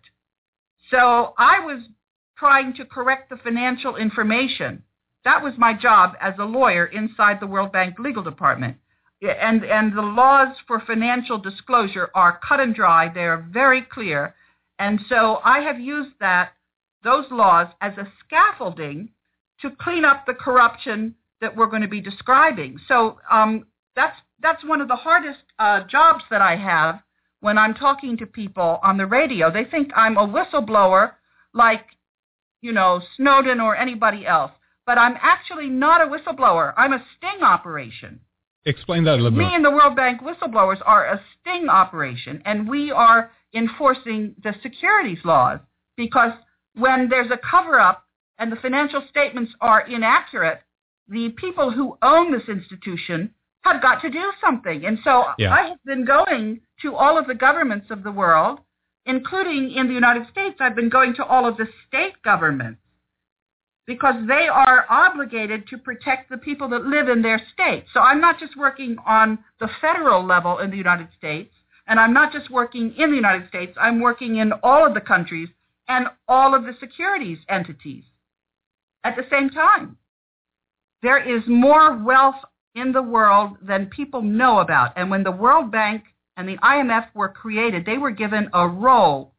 So I was trying to correct the financial information. That was my job as a lawyer inside the World Bank legal department. And, and the laws for financial disclosure are cut and dry. They're very clear. And so I have used that, those laws as a scaffolding to clean up the corruption that we're going to be describing. So um, that's, that's one of the hardest uh, jobs that I have when I'm talking to people on the radio. They think I'm a whistleblower like, you know, Snowden or anybody else. But I'm actually not a whistleblower. I'm a sting operation. Explain that a little bit. Me and the World Bank whistleblowers are a sting operation, and we are enforcing the securities laws, because when there's a cover-up and the financial statements are inaccurate, the people who own this institution have got to do something. And so yeah. I have been going to all of the governments of the world, including in the United States. I've been going to all of the state governments, because they are obligated to protect the people that live in their state. So I'm not just working on the federal level in the United States, and I'm not just working in the United States. I'm working in all of the countries and all of the securities entities at the same time. There is more wealth in the world than people know about. And when the World Bank and the I M F were created, they were given a role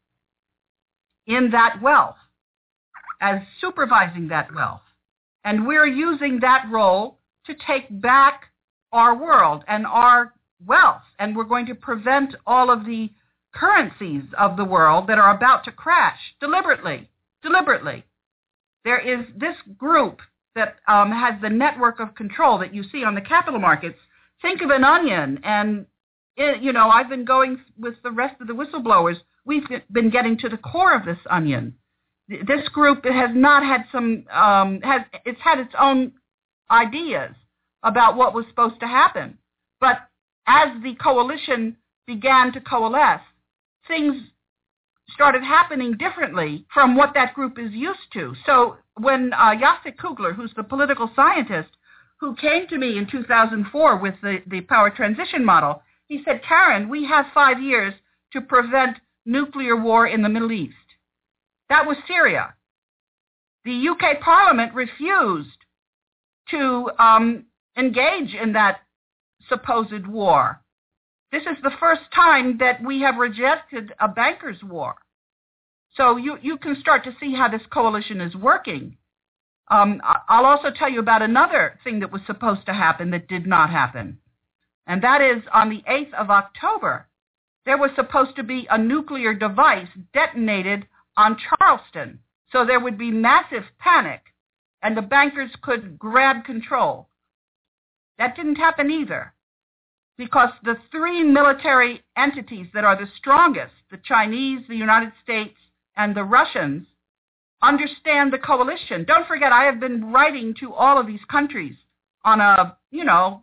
in that wealth, as supervising that wealth. And we're using that role to take back our world and our wealth. And we're going to prevent all of the currencies of the world that are about to crash deliberately, deliberately. There is this group that um, has the network of control that you see on the capital markets. Think of an onion. And, it, you know, I've been going with the rest of the whistleblowers. We've been getting to the core of this onion. This group has not had some, um, has it's had its own ideas about what was supposed to happen. But as the coalition began to coalesce, things started happening differently from what that group is used to. So when uh, Jacek Kugler, who's the political scientist who came to me in two thousand four with the, the power transition model, he said, Karen, we have five years to prevent nuclear war in the Middle East. That was Syria. The U K Parliament refused to um, engage in that supposed war. This is the first time that we have rejected a bankers' war. So you, you can start to see how this coalition is working. Um, I'll also tell you about another thing that was supposed to happen that did not happen. and that is on the eighth of October, there was supposed to be a nuclear device detonated on Charleston. So there would be massive panic, and the bankers could grab control. That didn't happen either, because the three military entities that are the strongest, the Chinese, the United States, and the Russians, understand the coalition. Don't forget, I have been writing to all of these countries on a, you know,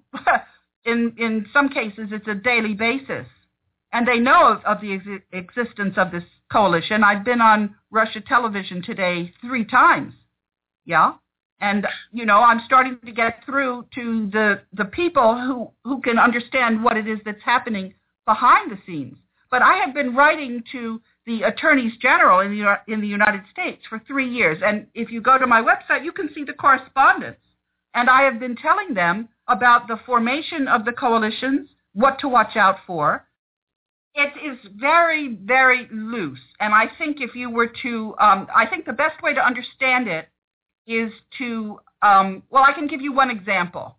in in some cases it's a daily basis. And they know of, of the ex- existence of this coalition. I've been on Russia television today three times, yeah? And, you know, I'm starting to get through to the, the people who, who can understand what it is that's happening behind the scenes. But I have been writing to the attorneys general in the, in the United States for three years. And if you go to my website, you can see the correspondence. And I have been telling them about the formation of the coalitions, what to watch out for. It is very, very loose. And I think if you were to, um, I think the best way to understand it is to, um, well, I can give you one example.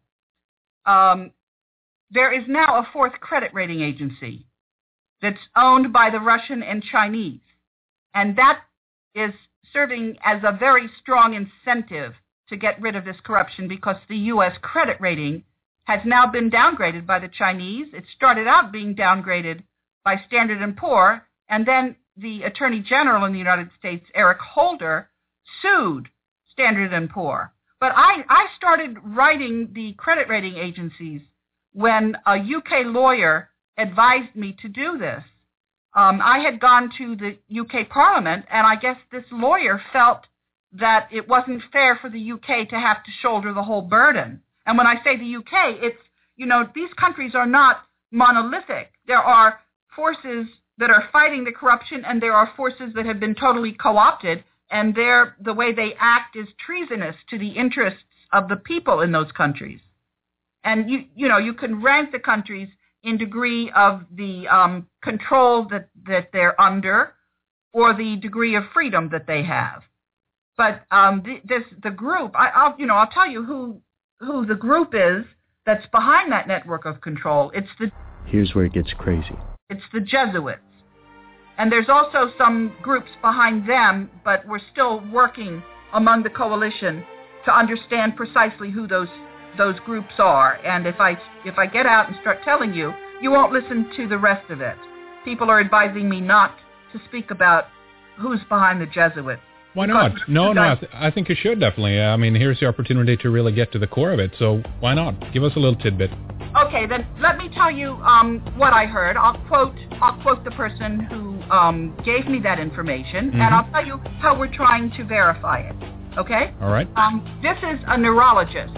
Um, there is now a fourth credit rating agency that's owned by the Russian and Chinese. And that is serving as a very strong incentive to get rid of this corruption, because the U S credit rating has now been downgraded by the Chinese. It started out being downgraded by Standard and Poor, and then the Attorney General in the United States, Eric Holder, sued Standard and Poor. But I, I started writing the credit rating agencies when a U K lawyer advised me to do this. Um, I had gone to the U K Parliament, and I guess this lawyer felt that it wasn't fair for the U K to have to shoulder the whole burden. And when I say the U K, it's, you know, these countries are not monolithic. There are forces that are fighting the corruption, and there are forces that have been totally co-opted, and they're, the way they act is treasonous to the interests of the people in those countries. And, you, you know, you can rank the countries in degree of the um, control that, that they're under or the degree of freedom that they have. But um, the, this, the group, I, I'll, you know, I'll tell you who, who the group is that's behind that network of control. It's the... Here's where it gets crazy. It's the Jesuits. And there's also some groups behind them, but we're still working among the coalition to understand precisely who those those groups are. And if I if I get out and start telling you, you won't listen to the rest of it. People are advising me not to speak about who's behind the Jesuits. Why not? No, no, I, th- I think you should definitely. I mean, here's the opportunity to really get to the core of it. So why not? Give us a little tidbit. Okay, then let me tell you um, what I heard. I'll quote I'll quote the person who um, gave me that information, mm-hmm. and I'll tell you how we're trying to verify it. Okay? All right. Um, this is a neurologist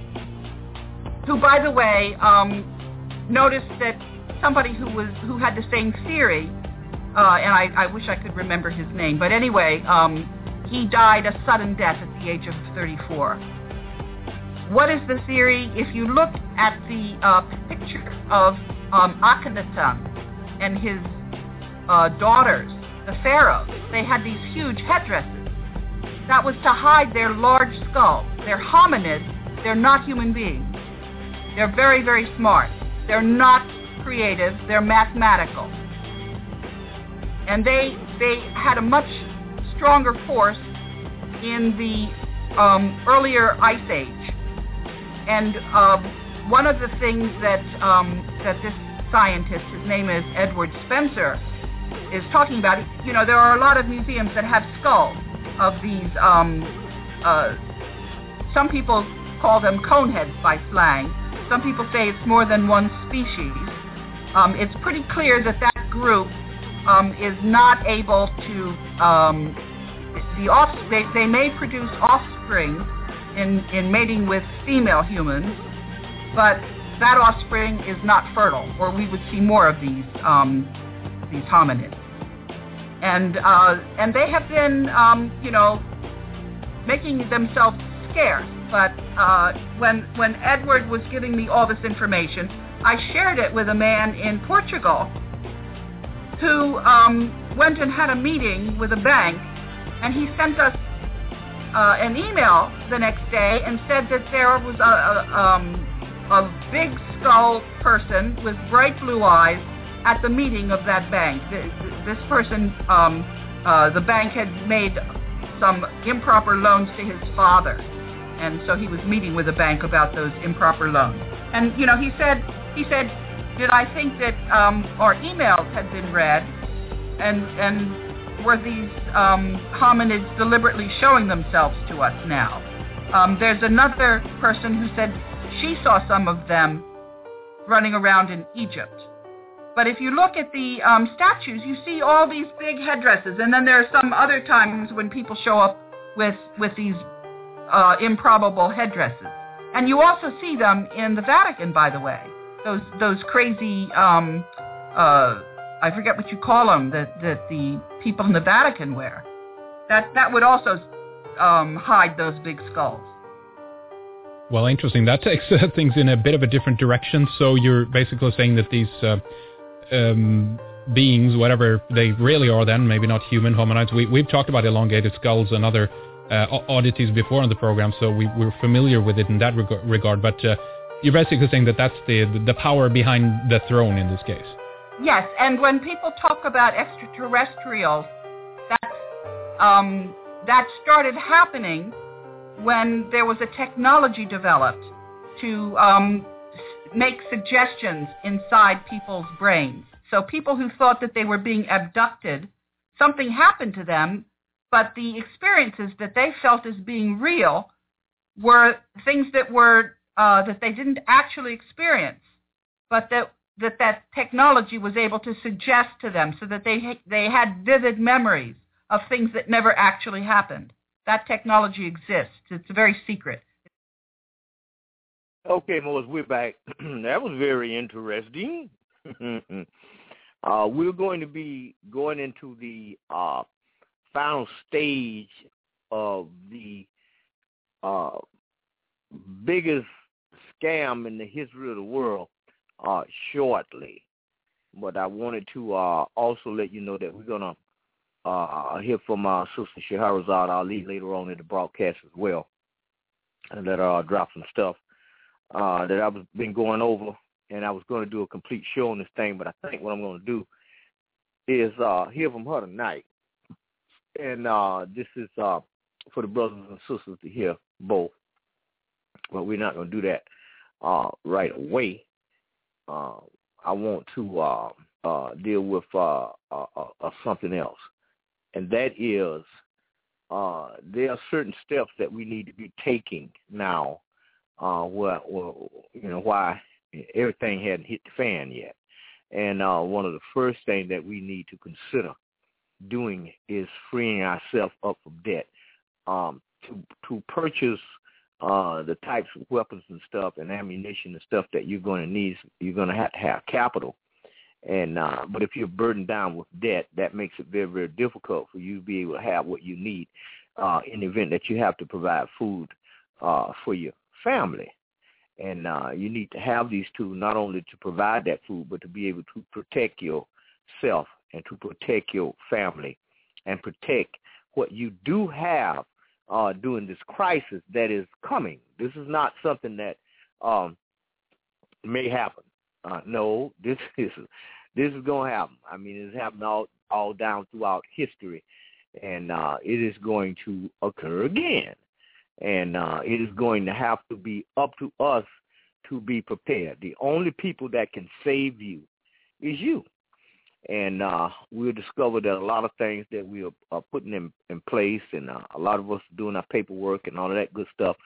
who, by the way, um, noticed that somebody who was who had the same theory, uh, and I, I wish I could remember his name, but anyway, um, he died a sudden death at the age of thirty-four. What is the theory? If you look at the uh, picture of um, Akhenaten and his uh, daughters, the pharaohs, they had these huge headdresses. That was to hide their large skulls. They're hominids. They're not human beings. They're very, very smart. They're not creative. They're mathematical. And they they had a much stronger force in the um, earlier Ice Age. And uh, one of the things that um, that this scientist, his name is Edward Spencer, is talking about, you know, there are a lot of museums that have skulls of these, um, uh, some people call them coneheads by slang. Some people say it's more than one species. Um, it's pretty clear that that group um, is not able to, um, the off, they, they may produce offspring in, in mating with female humans, but that offspring is not fertile, or we would see more of these um, these hominids. And uh, and they have been, um, you know, making themselves scarce. But uh, when when Edward was giving me all this information, I shared it with a man in Portugal who um, went and had a meeting with a bank, and he sent us uh, an email the next day and said that there was a, a, um, a big skull person with bright blue eyes at the meeting of that bank. This person, um, uh, the bank had made some improper loans to his father, and so he was meeting with the bank about those improper loans. And you know, he said, he said, did I think that um, our emails had been read, and and were these um, hominids deliberately showing themselves to us now? Um, there's another person who said she saw some of them running around in Egypt. But if you look at the um, statues, you see all these big headdresses, and then there are some other times when people show up with with these uh, improbable headdresses. And you also see them in the Vatican, by the way. Those those crazy, um, uh, I forget what you call them, that, that the people in the Vatican wear. That that would also um, hide those big skulls. Well, interesting. That takes uh, things in a bit of a different direction. So you're basically saying that these uh, um, beings, whatever they really are then, maybe not human hominids, we, we've talked about elongated skulls and other uh, oddities before on the program, so we, we're familiar with it in that reg- regard. But uh, you're basically saying that that's the, the power behind the throne in this case. Yes, and when people talk about extraterrestrials, that's, um, that started happening when there was a technology developed to um, make suggestions inside people's brains. So people who thought that they were being abducted, something happened to them, but the experiences that they felt as being real were things that were uh, that they didn't actually experience, but that that that technology was able to suggest to them, so that they they had vivid memories of things that never actually happened. That technology exists. It's very secret. Okay, Morris, we're back. That was very interesting. uh, we're going to be going into the uh, final stage of the uh, biggest scam in the history of the world uh, shortly. But I wanted to uh, also let you know that we're going to Uh, hear from our sister Shahrazad Ali later on in the broadcast as well, and let her uh, drop some stuff uh, that I've been going over, and I was going to do a complete show on this thing, but I think what I'm going to do is uh, hear from her tonight, and uh, this is uh, for the brothers and sisters to hear both, but we're not going to do that uh, right away. Uh, I want to uh, uh, deal with uh, uh, uh, something else. And that is, uh, there are certain steps that we need to be taking now, uh, where, where, you know, why everything hadn't hit the fan yet. And uh, one of the first things that we need to consider doing is freeing ourselves up from debt. Um, to to purchase uh, the types of weapons and stuff and ammunition and stuff that you're going to need, you're going to have to have capital. And uh, but if you're burdened down with debt, that makes it very, very difficult for you to be able to have what you need uh, in the event that you have to provide food uh, for your family. And uh, you need to have these two, not only to provide that food, but to be able to protect yourself and to protect your family and protect what you do have uh, during this crisis that is coming. This is not something that um, may happen. Uh, no, this is this is going to happen. I mean, it's happened all, all down throughout history, and uh, it is going to occur again. And uh, it is going to have to be up to us to be prepared. The only people that can save you is you. And uh, we'll discover that a lot of things that we are, are putting in, in place, and uh, a lot of us are doing our paperwork and all of that good stuff.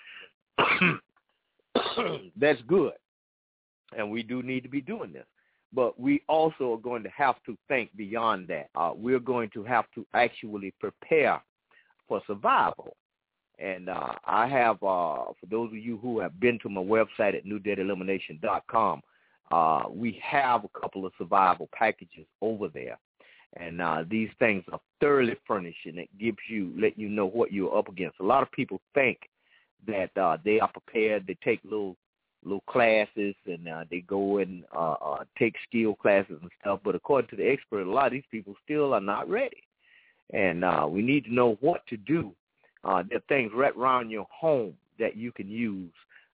That's good. And we do need to be doing this. But we also are going to have to think beyond that. Uh, we're going to have to actually prepare for survival. And uh, I have, uh, for those of you who have been to my website at new debt elimination dot com, uh, we have a couple of survival packages over there. And uh, these things are thoroughly furnished, and it gives you, let you know what you're up against. A lot of people think that uh, they are prepared. They take little little classes, and uh, they go and uh, uh, take skill classes and stuff. But according to the expert, a lot of these people still are not ready. And uh, we need to know what to do. Uh, there are things right around your home that you can use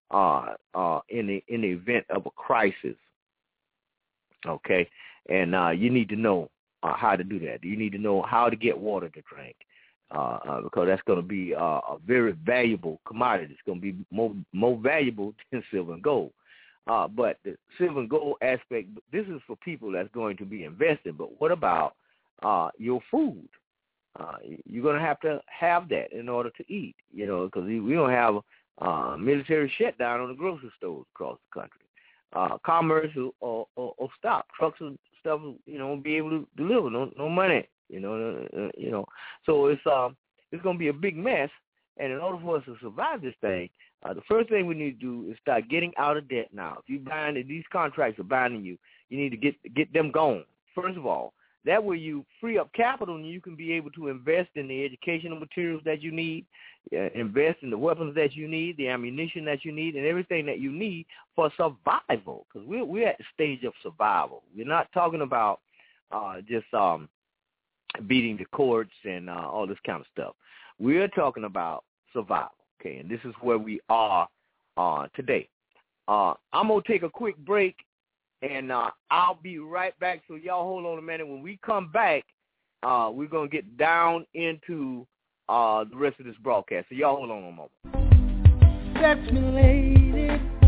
uh, uh, in the in the event of a crisis. Okay, and uh, you need to know uh, how to do that. You need to know how to get water to drink, uh, uh, because that's going to be uh, a very valuable commodity. It's going to be more more valuable than silver and gold. Uh, but the silver and gold aspect, this is for people that's going to be investing. But what about uh, your food? Uh, you're going to have to have that in order to eat, you know, because we don't have uh, military shutdown on the grocery stores across the country. Uh, commerce will, will, will, will stop. Trucks and stuff, you know, won't be able to deliver. No, no money, you know, uh, you know. So it's um, it's going to be a big mess. And in order for us to survive this thing, uh, the first thing we need to do is start getting out of debt now. If you bind these contracts are binding you, you need to get get them gone. First of all, that way you free up capital and you can be able to invest in the educational materials that you need, uh, invest in the weapons that you need, the ammunition that you need, and everything that you need for survival. Because we're we're at the stage of survival. We're not talking about uh, just um, beating the courts and uh, all this kind of stuff. We're talking about survival, okay, and this is where we are uh, today. Uh, I'm going to take a quick break, and uh, I'll be right back, so y'all hold on a minute. When we come back, uh, we're going to get down into uh, the rest of this broadcast, so y'all hold on a moment. That's me, lady.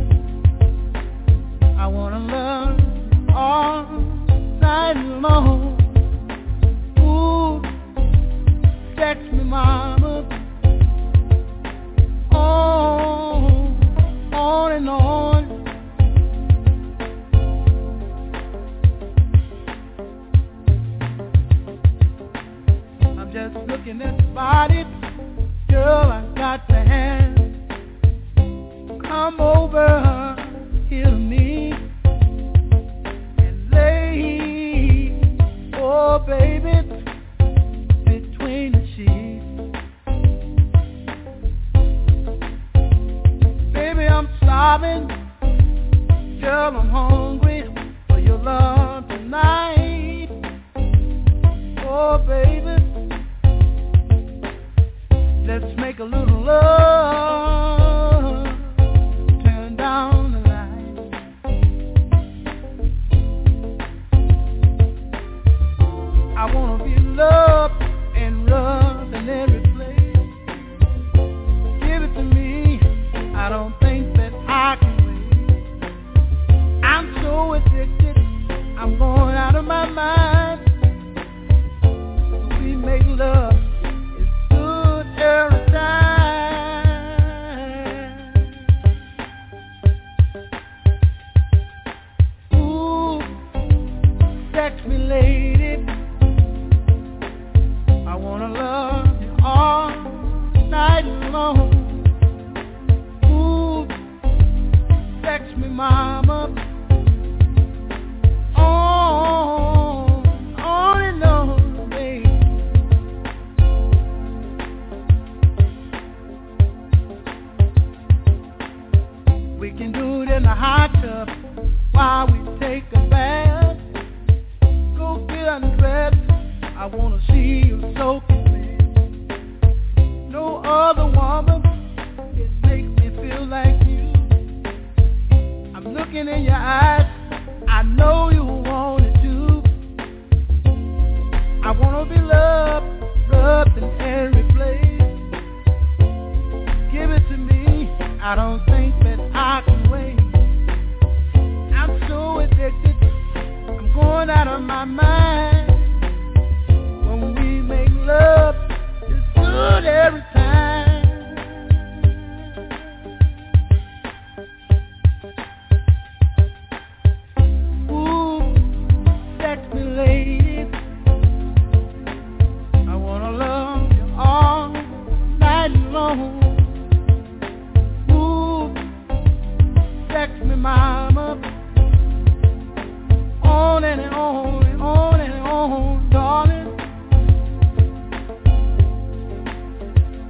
I want to love all night long. Text me, mama, on, on and on. I'm just looking at the body, girl, I got to have. Come over here to me and lay, oh baby, starving, girl, I'm hungry for your love tonight. Oh, baby, let's make a little love. Turn down the lights. I wanna be loved and loved in every place. Give it to me. I don't think I can wait. I'm so addicted, I'm going out of my mind. We make love, it's good every time. Ooh, sex me, lady. I wanna love you all night long. Text me, mama, on, on and on, baby. We can do it in the hot tub while we take a bath. Go get undressed, I wanna see you soaking wet. No other woman, it makes me feel like looking in your eyes, I know you want it too. I wanna be loved, loved in every place. Give it to me, I don't think that I can wait. I'm so addicted, I'm going out of my mind. When we make love, it's good every time. Ooh, text me, mama, on and on and on and on, darling.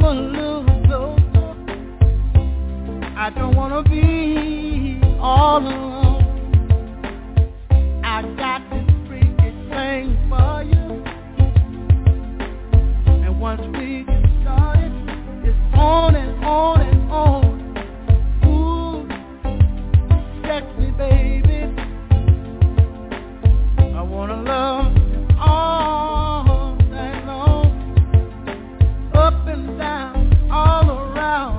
a little closer. I don't wanna be all alone. I got this freaky thing for you, and once we get started, it's on and on and on. Ooh, sex me, baby. I wanna love you all night long, up and down, all around.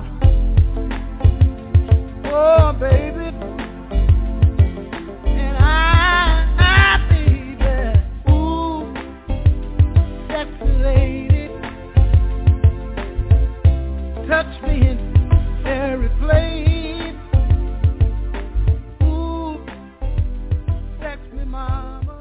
Oh, baby, and I, I, baby, ooh, sexy lady, touch me in every place. Ooh, sex me, mama.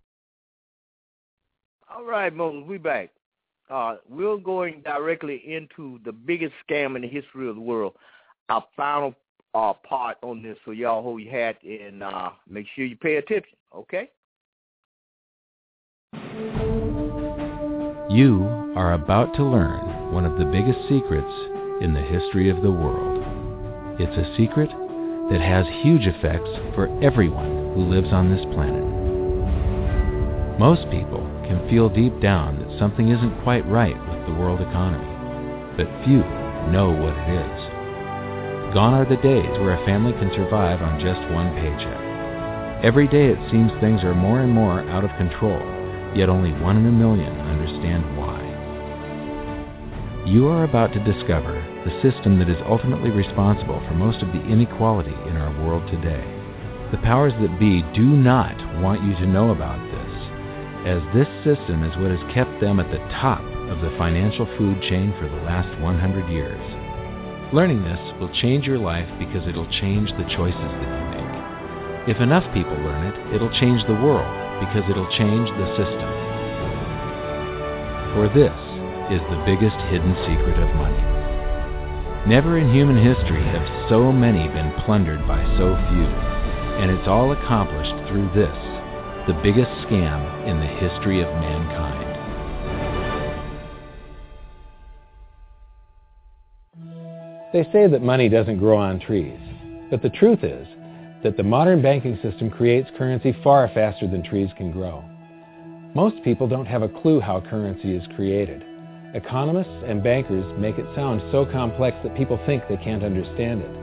All right, Moses, we back. Uh, we're going directly into the biggest scam in the history of the world. Our final uh, part on this, so y'all hold your hat and uh, make sure you pay attention, okay? You are about to learn one of the biggest secrets in the history of the world. It's a secret that has huge effects for everyone who lives on this planet. Most people can feel deep down that something isn't quite right with the world economy, but few know what it is. Gone are the days where a family can survive on just one paycheck. Every day it seems things are more and more out of control, yet only one in a million understand why. You are about to discover the system that is ultimately responsible for most of the inequality in our world today. The powers that be do not want you to know about this, as this system is what has kept them at the top of the financial food chain for the last one hundred years. Learning this will change your life because it'll change the choices that you make. If enough people learn it, it'll change the world because it'll change the system. For this is the biggest hidden secret of money. Never in human history have so many been plundered by so few, and it's all accomplished through this, the biggest scam in the history of mankind. They say that money doesn't grow on trees, but the truth is that the modern banking system creates currency far faster than trees can grow. Most people don't have a clue how currency is created. Economists and bankers make it sound so complex that people think they can't understand it.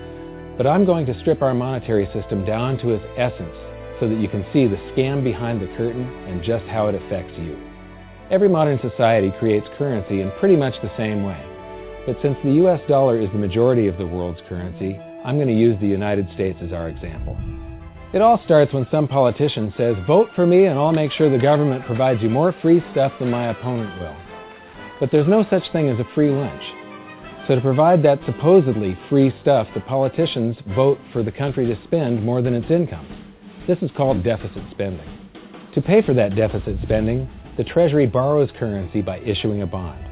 But I'm going to strip our monetary system down to its essence so that you can see the scam behind the curtain and just how it affects you. Every modern society creates currency in pretty much the same way. But since the U S dollar is the majority of the world's currency, I'm going to use the United States as our example. It all starts when some politician says, vote for me and I'll make sure the government provides you more free stuff than my opponent will. But there's no such thing as a free lunch. So to provide that supposedly free stuff, the politicians vote for the country to spend more than its income. This is called deficit spending. To pay for that deficit spending, the Treasury borrows currency by issuing a bond.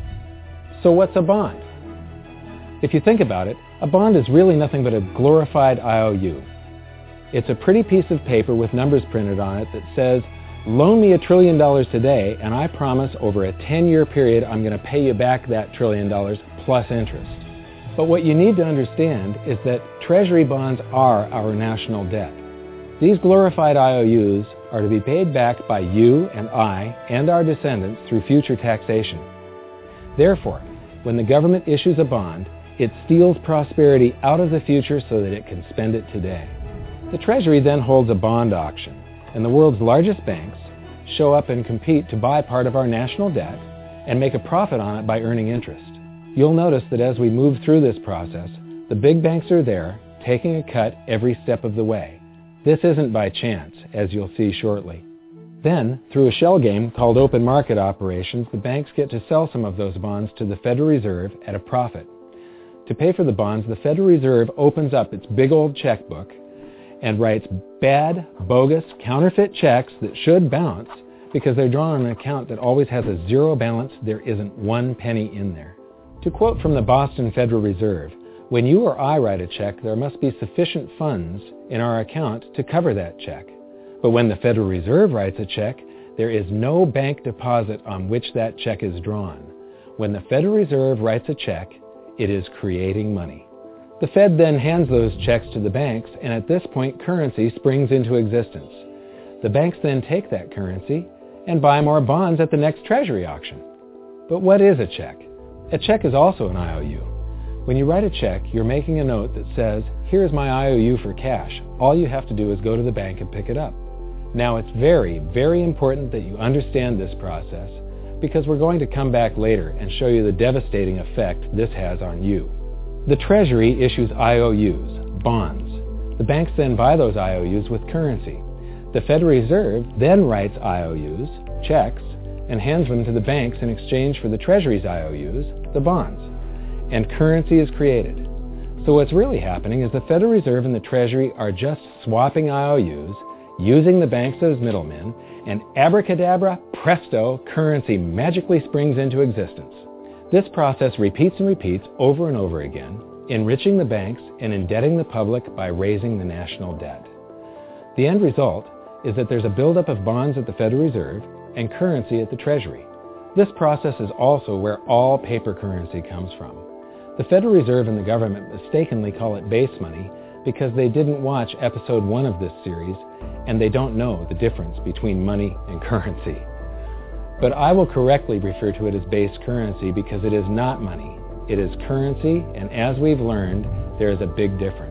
So what's a bond? If you think about it, a bond is really nothing but a glorified I O U. It's a pretty piece of paper with numbers printed on it that says, loan me a trillion dollars today and I promise over a ten-year period I'm going to pay you back that trillion dollars plus interest. But what you need to understand is that Treasury bonds are our national debt. These glorified I O Us are to be paid back by you and I and our descendants through future taxation. Therefore, when the government issues a bond, it steals prosperity out of the future so that it can spend it today. The Treasury then holds a bond auction, and the world's largest banks show up and compete to buy part of our national debt and make a profit on it by earning interest. You'll notice that as we move through this process, the big banks are there, taking a cut every step of the way. This isn't by chance, as you'll see shortly. Then, through a shell game called open market operations, the banks get to sell some of those bonds to the Federal Reserve at a profit. To pay for the bonds, the Federal Reserve opens up its big old checkbook and writes bad, bogus, counterfeit checks that should bounce because they're drawn on an account that always has a zero balance. There isn't one penny in there. To quote from the Boston Federal Reserve, when you or I write a check, there must be sufficient funds in our account to cover that check. But when the Federal Reserve writes a check, there is no bank deposit on which that check is drawn. When the Federal Reserve writes a check, it is creating money. The Fed then hands those checks to the banks, and at this point, currency springs into existence. The banks then take that currency and buy more bonds at the next Treasury auction. But what is a check? A check is also an I O U. When you write a check, you're making a note that says, here's my I O U for cash. All you have to do is go to the bank and pick it up. Now, it's very, very important that you understand this process, because we're going to come back later and show you the devastating effect this has on you. The Treasury issues I O Us, bonds. The banks then buy those I O Us with currency. The Federal Reserve then writes I O Us, checks, and hands them to the banks in exchange for the Treasury's I O Us, the bonds. And currency is created. So what's really happening is the Federal Reserve and the Treasury are just swapping I O Us, using the banks as middlemen, and abracadabra, presto, currency magically springs into existence. This process repeats and repeats over and over again, enriching the banks and indebting the public by raising the national debt. The end result is that there's a buildup of bonds at the Federal Reserve and currency at the Treasury. This process is also where all paper currency comes from. The Federal Reserve and the government mistakenly call it base money because they didn't watch episode one of this series and they don't know the difference between money and currency. But I will correctly refer to it as base currency because it is not money. It is currency, and as we've learned, there is a big difference.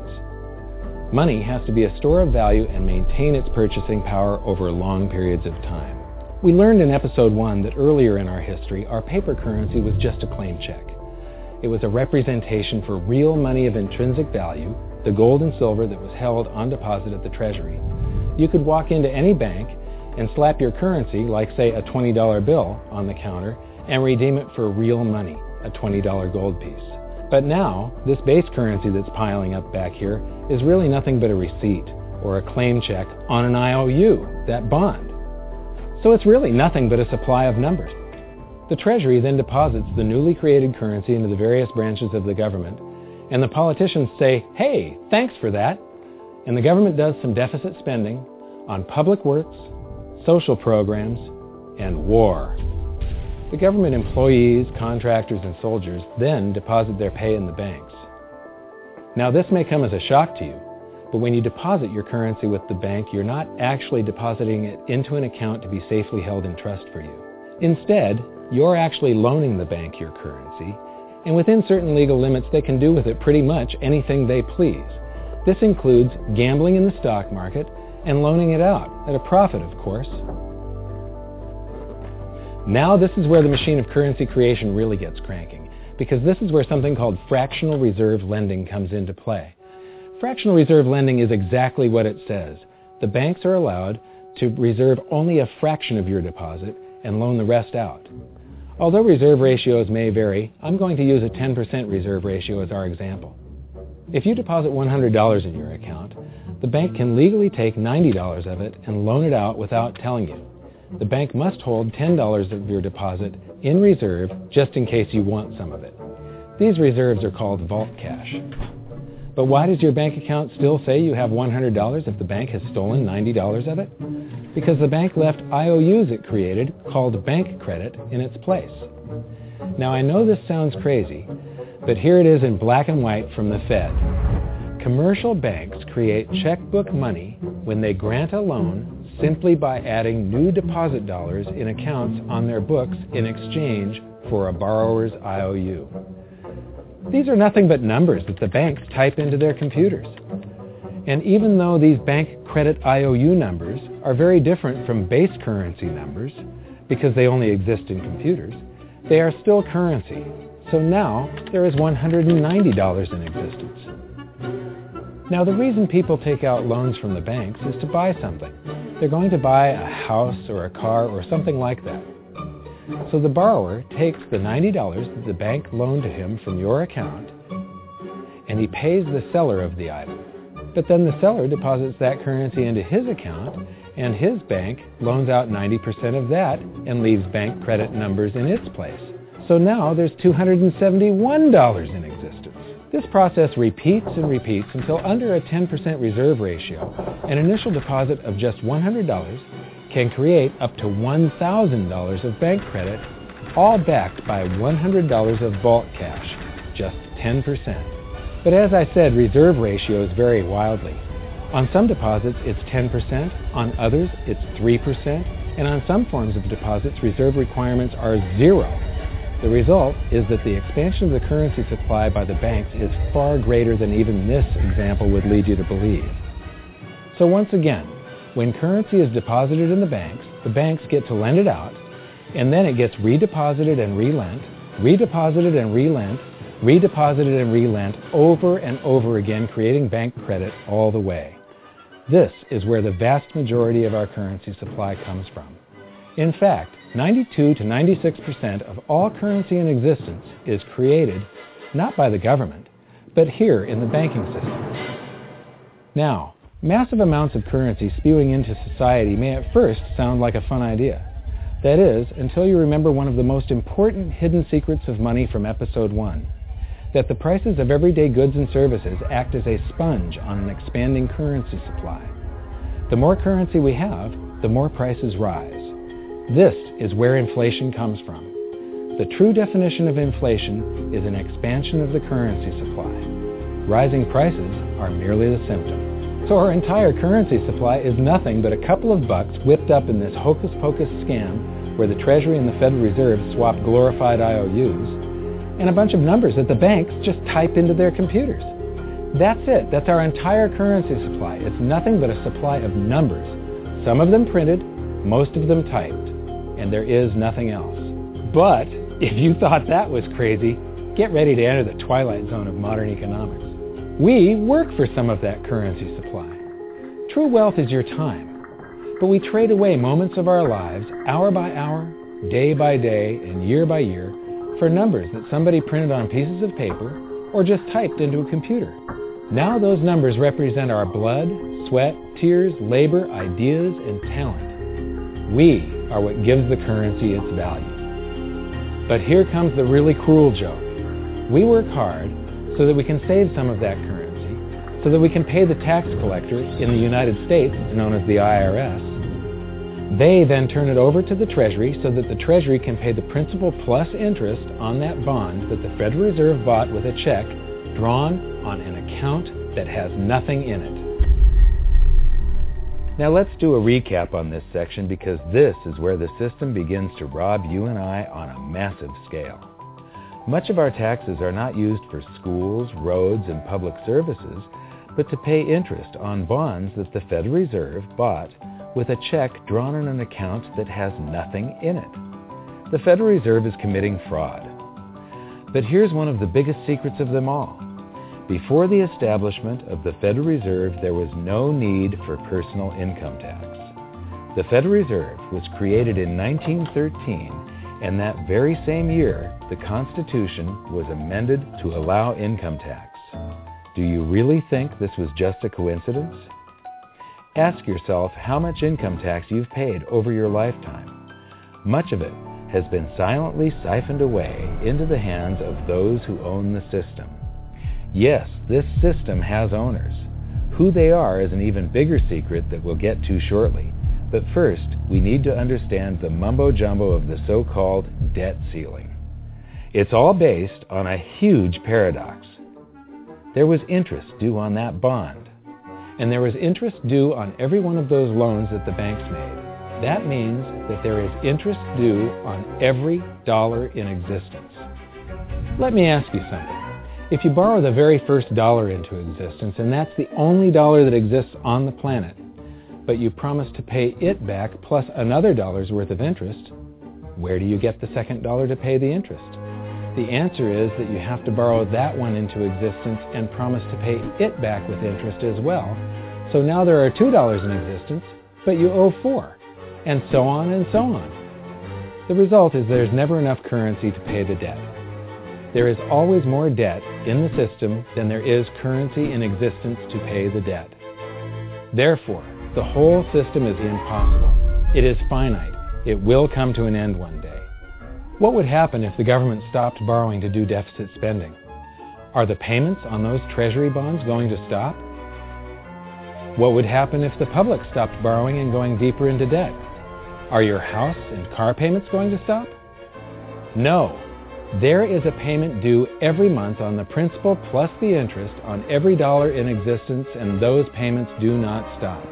Money has to be a store of value and maintain its purchasing power over long periods of time. We learned in episode one that earlier in our history, our paper currency was just a claim check. It was a representation for real money of intrinsic value, the gold and silver that was held on deposit at the Treasury. You could walk into any bank and slap your currency, like say a twenty dollar bill, on the counter and redeem it for real money, a twenty dollar gold piece. But now, this base currency that's piling up back here is really nothing but a receipt or a claim check on an I O U, that bond. So it's really nothing but a supply of numbers. The Treasury then deposits the newly created currency into the various branches of the government, and the politicians say, hey, thanks for that. And the government does some deficit spending on public works, social programs, and war. The government employees, contractors, and soldiers then deposit their pay in the banks. Now, this may come as a shock to you, but when you deposit your currency with the bank, you're not actually depositing it into an account to be safely held in trust for you. Instead, you're actually loaning the bank your currency, and within certain legal limits, they can do with it pretty much anything they please. This includes gambling in the stock market and loaning it out, at a profit, of course. Now this is where the machine of currency creation really gets cranking, because this is where something called fractional reserve lending comes into play. Fractional reserve lending is exactly what it says. The banks are allowed to reserve only a fraction of your deposit and loan the rest out. Although reserve ratios may vary, I'm going to use a ten percent reserve ratio as our example. If you deposit one hundred dollars in your account, the bank can legally take ninety dollars of it and loan it out without telling you. The bank must hold ten dollars of your deposit in reserve just in case you want some of it. These reserves are called vault cash. But why does your bank account still say you have one hundred dollars if the bank has stolen ninety dollars of it? Because the bank left I O Us it created, called bank credit, in its place. Now I know this sounds crazy, but here it is in black and white from the Fed. Commercial banks create checkbook money when they grant a loan simply by adding new deposit dollars in accounts on their books in exchange for a borrower's I O U. These are nothing but numbers that the banks type into their computers. And even though these bank credit I O U numbers are very different from base currency numbers, because they only exist in computers, they are still currency. So now there is one hundred ninety dollars in existence. Now the reason people take out loans from the banks is to buy something. They're going to buy a house or a car or something like that. So the borrower takes the ninety dollars that the bank loaned to him from your account, and he pays the seller of the item. But then the seller deposits that currency into his account, and his bank loans out ninety percent of that and leaves bank credit numbers in its place. So now there's two hundred seventy-one dollars in existence. This process repeats and repeats until under a ten percent reserve ratio, an initial deposit of just one hundred dollars can create up to one thousand dollars of bank credit all backed by one hundred dollars of vault cash, just ten percent. But as I said, reserve ratios vary wildly. On some deposits, it's ten percent, on others, it's three percent, and on some forms of deposits, reserve requirements are zero. The result is that the expansion of the currency supply by the banks is far greater than even this example would lead you to believe. So once again, when currency is deposited in the banks, the banks get to lend it out, and then it gets redeposited and relent, redeposited and relent, redeposited and relent over and over again, creating bank credit all the way. This is where the vast majority of our currency supply comes from. In fact, ninety-two to ninety-six percent of all currency in existence is created not by the government, but here in the banking system. Now, massive amounts of currency spewing into society may at first sound like a fun idea. That is, until you remember one of the most important hidden secrets of money from episode one, that the prices of everyday goods and services act as a sponge on an expanding currency supply. The more currency we have, the more prices rise. This is where inflation comes from. The true definition of inflation is an expansion of the currency supply. Rising prices are merely the symptom. So our entire currency supply is nothing but a couple of bucks whipped up in this hocus-pocus scam where the Treasury and the Federal Reserve swap glorified I O Us, and a bunch of numbers that the banks just type into their computers. That's it. That's our entire currency supply. It's nothing but a supply of numbers. Some of them printed, most of them typed, and there is nothing else. But if you thought that was crazy, get ready to enter the twilight zone of modern economics. We work for some of that currency supply. True wealth is your time, but we trade away moments of our lives, hour by hour, day by day, and year by year, for numbers that somebody printed on pieces of paper or just typed into a computer. Now those numbers represent our blood, sweat, tears, labor, ideas, and talent. We are what gives the currency its value. But here comes the really cruel joke. We work hard so that we can save some of that currency, so that we can pay the tax collector in the United States, known as the I R S. They then turn it over to the Treasury so that the Treasury can pay the principal plus interest on that bond that the Federal Reserve bought with a check drawn on an account that has nothing in it. Now let's do a recap on this section, because this is where the system begins to rob you and I on a massive scale. Much of our taxes are not used for schools, roads, and public services, but to pay interest on bonds that the Federal Reserve bought with a check drawn on an account that has nothing in it. The Federal Reserve is committing fraud. But here's one of the biggest secrets of them all. Before the establishment of the Federal Reserve, there was no need for personal income tax. The Federal Reserve was created in nineteen thirteen, and that very same year, the Constitution was amended to allow income tax. Do you really think this was just a coincidence? Ask yourself how much income tax you've paid over your lifetime. Much of it has been silently siphoned away into the hands of those who own the system. Yes, this system has owners. Who they are is an even bigger secret that we'll get to shortly. But first, we need to understand the mumbo-jumbo of the so-called debt ceiling. It's all based on a huge paradox. There was interest due on that bond, and there was interest due on every one of those loans that the banks made. That means that there is interest due on every dollar in existence. Let me ask you something. If you borrow the very first dollar into existence, and that's the only dollar that exists on the planet, but you promise to pay it back plus another dollar's worth of interest, where do you get the second dollar to pay the interest? The answer is that you have to borrow that one into existence and promise to pay it back with interest as well. So now there are two dollars in existence, but you owe four, and so on and so on. The result is there's never enough currency to pay the debt. There is always more debt in the system than there is currency in existence to pay the debt. Therefore, the whole system is impossible. It is finite. It will come to an end one day. What would happen if the government stopped borrowing to do deficit spending? Are the payments on those treasury bonds going to stop? What would happen if the public stopped borrowing and going deeper into debt? Are your house and car payments going to stop? No. There is a payment due every month on the principal plus the interest on every dollar in existence, and those payments do not stop.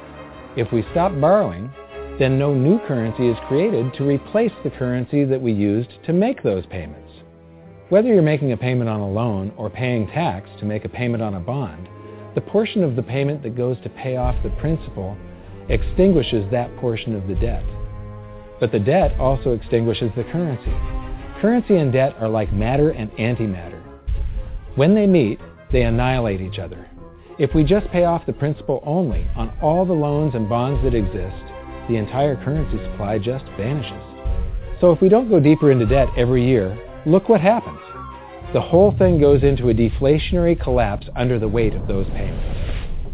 If we stop borrowing, then no new currency is created to replace the currency that we used to make those payments. Whether you're making a payment on a loan or paying tax to make a payment on a bond, the portion of the payment that goes to pay off the principal extinguishes that portion of the debt. But the debt also extinguishes the currency. Currency and debt are like matter and antimatter. When they meet, they annihilate each other. If we just pay off the principal only on all the loans and bonds that exist, the entire currency supply just vanishes. So if we don't go deeper into debt every year, look what happens. The whole thing goes into a deflationary collapse under the weight of those payments.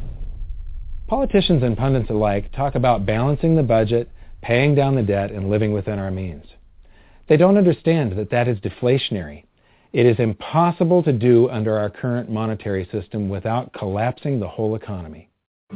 Politicians and pundits alike talk about balancing the budget, paying down the debt, and living within our means. They don't understand that that is deflationary. It is impossible to do under our current monetary system without collapsing the whole economy.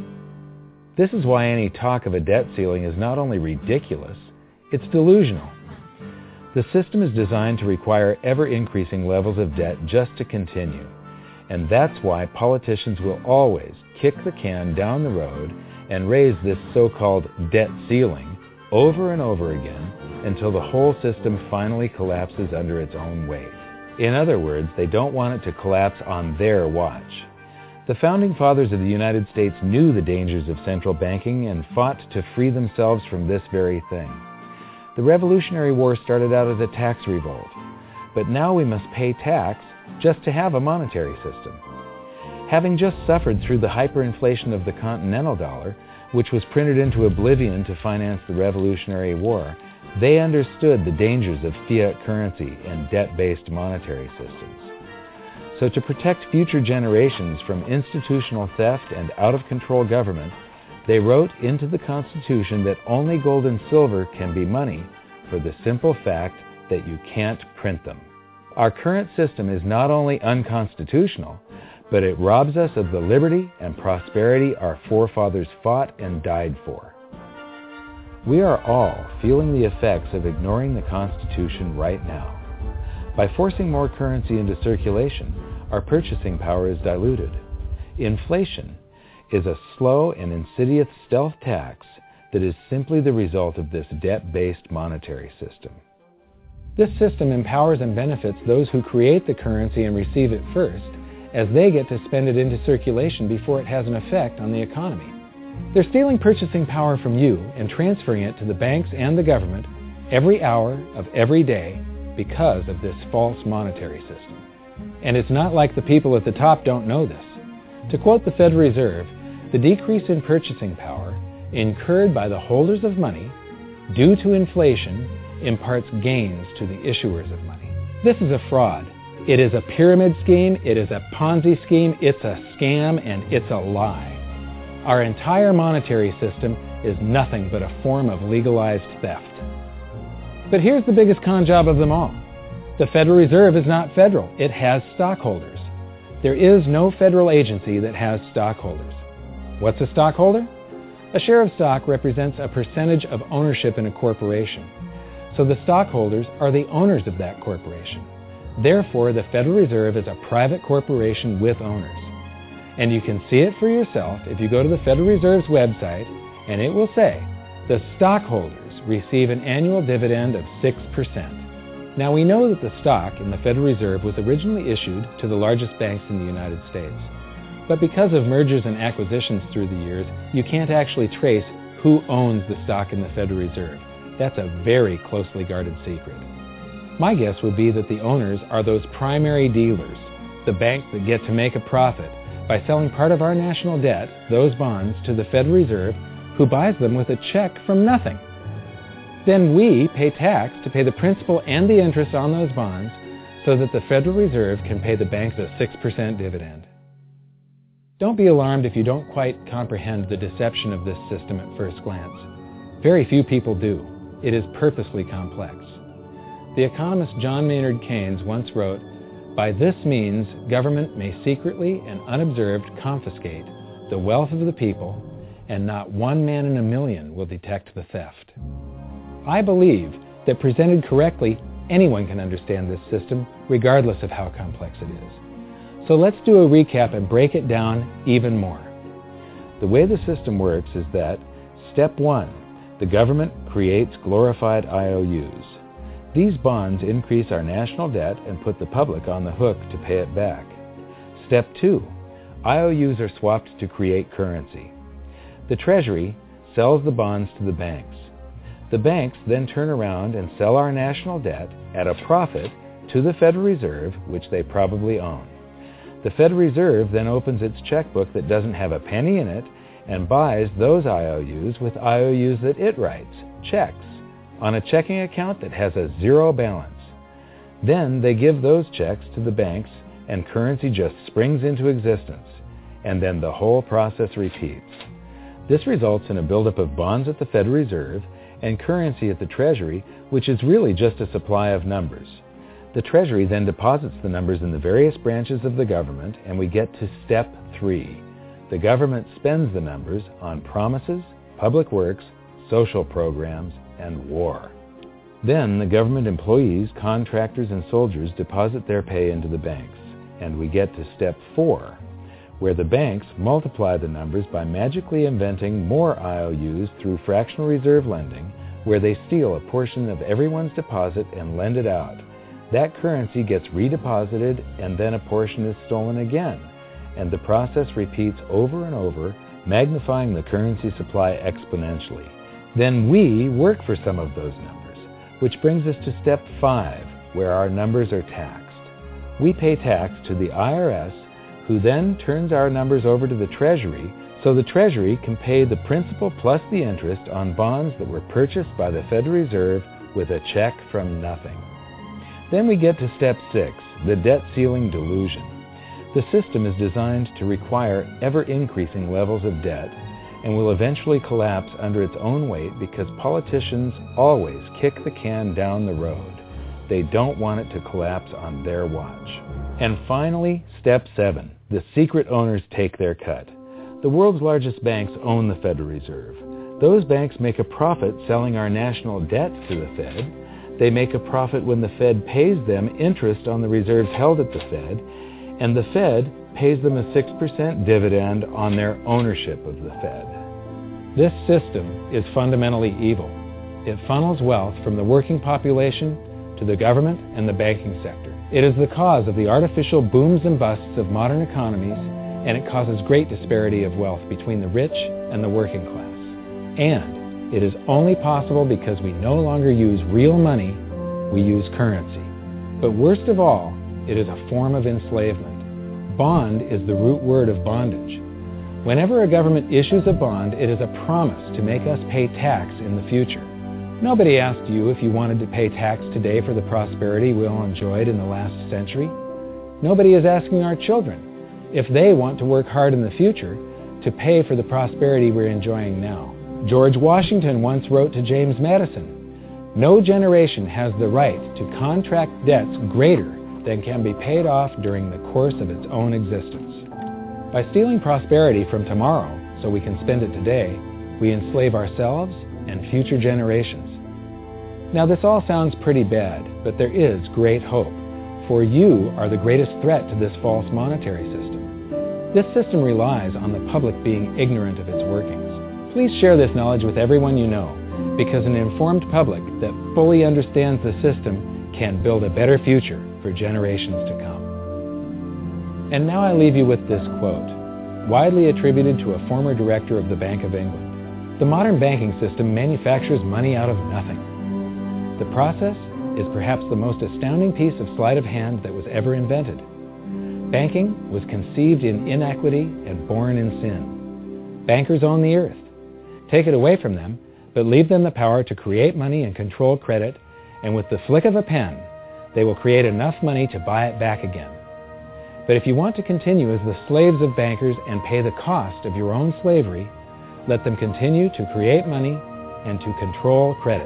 This is why any talk of a debt ceiling is not only ridiculous, it's delusional. The system is designed to require ever-increasing levels of debt just to continue. And that's why politicians will always kick the can down the road and raise this so-called debt ceiling over and over again until the whole system finally collapses under its own weight. In other words, they don't want it to collapse on their watch. The Founding Fathers of the United States knew the dangers of central banking and fought to free themselves from this very thing. The Revolutionary War started out as a tax revolt, but now we must pay tax just to have a monetary system. Having just suffered through the hyperinflation of the continental dollar, which was printed into oblivion to finance the Revolutionary War, they understood the dangers of fiat currency and debt-based monetary systems. So to protect future generations from institutional theft and out-of-control government, they wrote into the Constitution that only gold and silver can be money for the simple fact that you can't print them. Our current system is not only unconstitutional, but it robs us of the liberty and prosperity our forefathers fought and died for. We are all feeling the effects of ignoring the Constitution right now. By forcing more currency into circulation, our purchasing power is diluted. Inflation is a slow and insidious stealth tax that is simply the result of this debt-based monetary system. This system empowers and benefits those who create the currency and receive it first, as they get to spend it into circulation before it has an effect on the economy. They're stealing purchasing power from you and transferring it to the banks and the government every hour of every day because of this false monetary system. And it's not like the people at the top don't know this. To quote the Federal Reserve, the decrease in purchasing power incurred by the holders of money due to inflation imparts gains to the issuers of money. This is a fraud. It is a pyramid scheme, it is a Ponzi scheme, it's a scam, and it's a lie. Our entire monetary system is nothing but a form of legalized theft. But here's the biggest con job of them all. The Federal Reserve is not federal. It has stockholders. There is no federal agency that has stockholders. What's a stockholder? A share of stock represents a percentage of ownership in a corporation. So the stockholders are the owners of that corporation. Therefore, the Federal Reserve is a private corporation with owners. And you can see it for yourself if you go to the Federal Reserve's website, and it will say, the stockholders receive an annual dividend of six percent. Now, we know that the stock in the Federal Reserve was originally issued to the largest banks in the United States. But because of mergers and acquisitions through the years, you can't actually trace who owns the stock in the Federal Reserve. That's a very closely guarded secret. My guess would be that the owners are those primary dealers, the banks that get to make a profit by selling part of our national debt, those bonds, to the Federal Reserve, who buys them with a check from nothing. Then we pay tax to pay the principal and the interest on those bonds so that the Federal Reserve can pay the banks a six percent dividend. Don't be alarmed if you don't quite comprehend the deception of this system at first glance. Very few people do. It is purposely complex. The economist John Maynard Keynes once wrote, "By this means, government may secretly and unobserved confiscate the wealth of the people, and not one man in a million will detect the theft." I believe that presented correctly, Anyone can understand this system, regardless of how complex it is. So let's do a recap and break it down even more. The way the system works is that, step one, the government creates glorified I O Us. These bonds increase our national debt and put the public on the hook to pay it back. Step two, I O Us are swapped to create currency. The Treasury sells the bonds to the banks. The banks then turn around and sell our national debt at a profit to the Federal Reserve, which they probably own. The Federal Reserve then opens its checkbook that doesn't have a penny in it and buys those I O Us with I O Us that it writes, checks, on a checking account that has a zero balance. Then they give those checks to the banks and currency just springs into existence, and then the whole process repeats. This results in a buildup of bonds at the Federal Reserve and currency at the Treasury, which is really just a supply of numbers. The Treasury then deposits the numbers in the various branches of the government, and we get to step three. The government spends the numbers on promises, public works, social programs, and war. Then the government employees, contractors, and soldiers deposit their pay into the banks, and we get to step four, where the banks multiply the numbers by magically inventing more I O Us through fractional reserve lending, where they steal a portion of everyone's deposit and lend it out. That currency gets redeposited, and then a portion is stolen again, and the process repeats over and over, magnifying the currency supply exponentially. Then we work for some of those numbers, which brings us to step five, where our numbers are taxed. We pay tax to the I R S, who then turns our numbers over to the Treasury, so the Treasury can pay the principal plus the interest on bonds that were purchased by the Federal Reserve with a check from nothing. Then we get to step six, the debt ceiling delusion. The system is designed to require ever-increasing levels of debt and will eventually collapse under its own weight because politicians always kick the can down the road. They don't want it to collapse on their watch. And finally, step seven, the secret owners take their cut. The world's largest banks own the Federal Reserve. Those banks make a profit selling our national debt to the Fed. They make a profit when the Fed pays them interest on the reserves held at the Fed, and the Fed pays them a six percent dividend on their ownership of the Fed. This system is fundamentally evil. It funnels wealth from the working population to the government and the banking sector. It is the cause of the artificial booms and busts of modern economies, and it causes great disparity of wealth between the rich and the working class. And it is only possible because we no longer use real money, we use currency. But worst of all, it is a form of enslavement. Bond is the root word of bondage. Whenever a government issues a bond, it is a promise to make us pay tax in the future. Nobody asked you if you wanted to pay tax today for the prosperity we all enjoyed in the last century. Nobody is asking our children if they want to work hard in the future to pay for the prosperity we're enjoying now. George Washington once wrote to James Madison, "No generation has the right to contract debts greater than can be paid off during the course of its own existence." By stealing prosperity from tomorrow so we can spend it today, we enslave ourselves and future generations. Now this all sounds pretty bad, but there is great hope, for you are the greatest threat to this false monetary system. This system relies on the public being ignorant of its workings. Please share this knowledge with everyone you know, because an informed public that fully understands the system can build a better future for generations to come. And now I leave you with this quote, widely attributed to a former director of the Bank of England. "The modern banking system manufactures money out of nothing. The process is perhaps the most astounding piece of sleight of hand that was ever invented. Banking was conceived in inequity and born in sin. Bankers own the earth. Take it away from them, but leave them the power to create money and control credit, and with the flick of a pen, they will create enough money to buy it back again. But if you want to continue as the slaves of bankers and pay the cost of your own slavery, let them continue to create money and to control credit."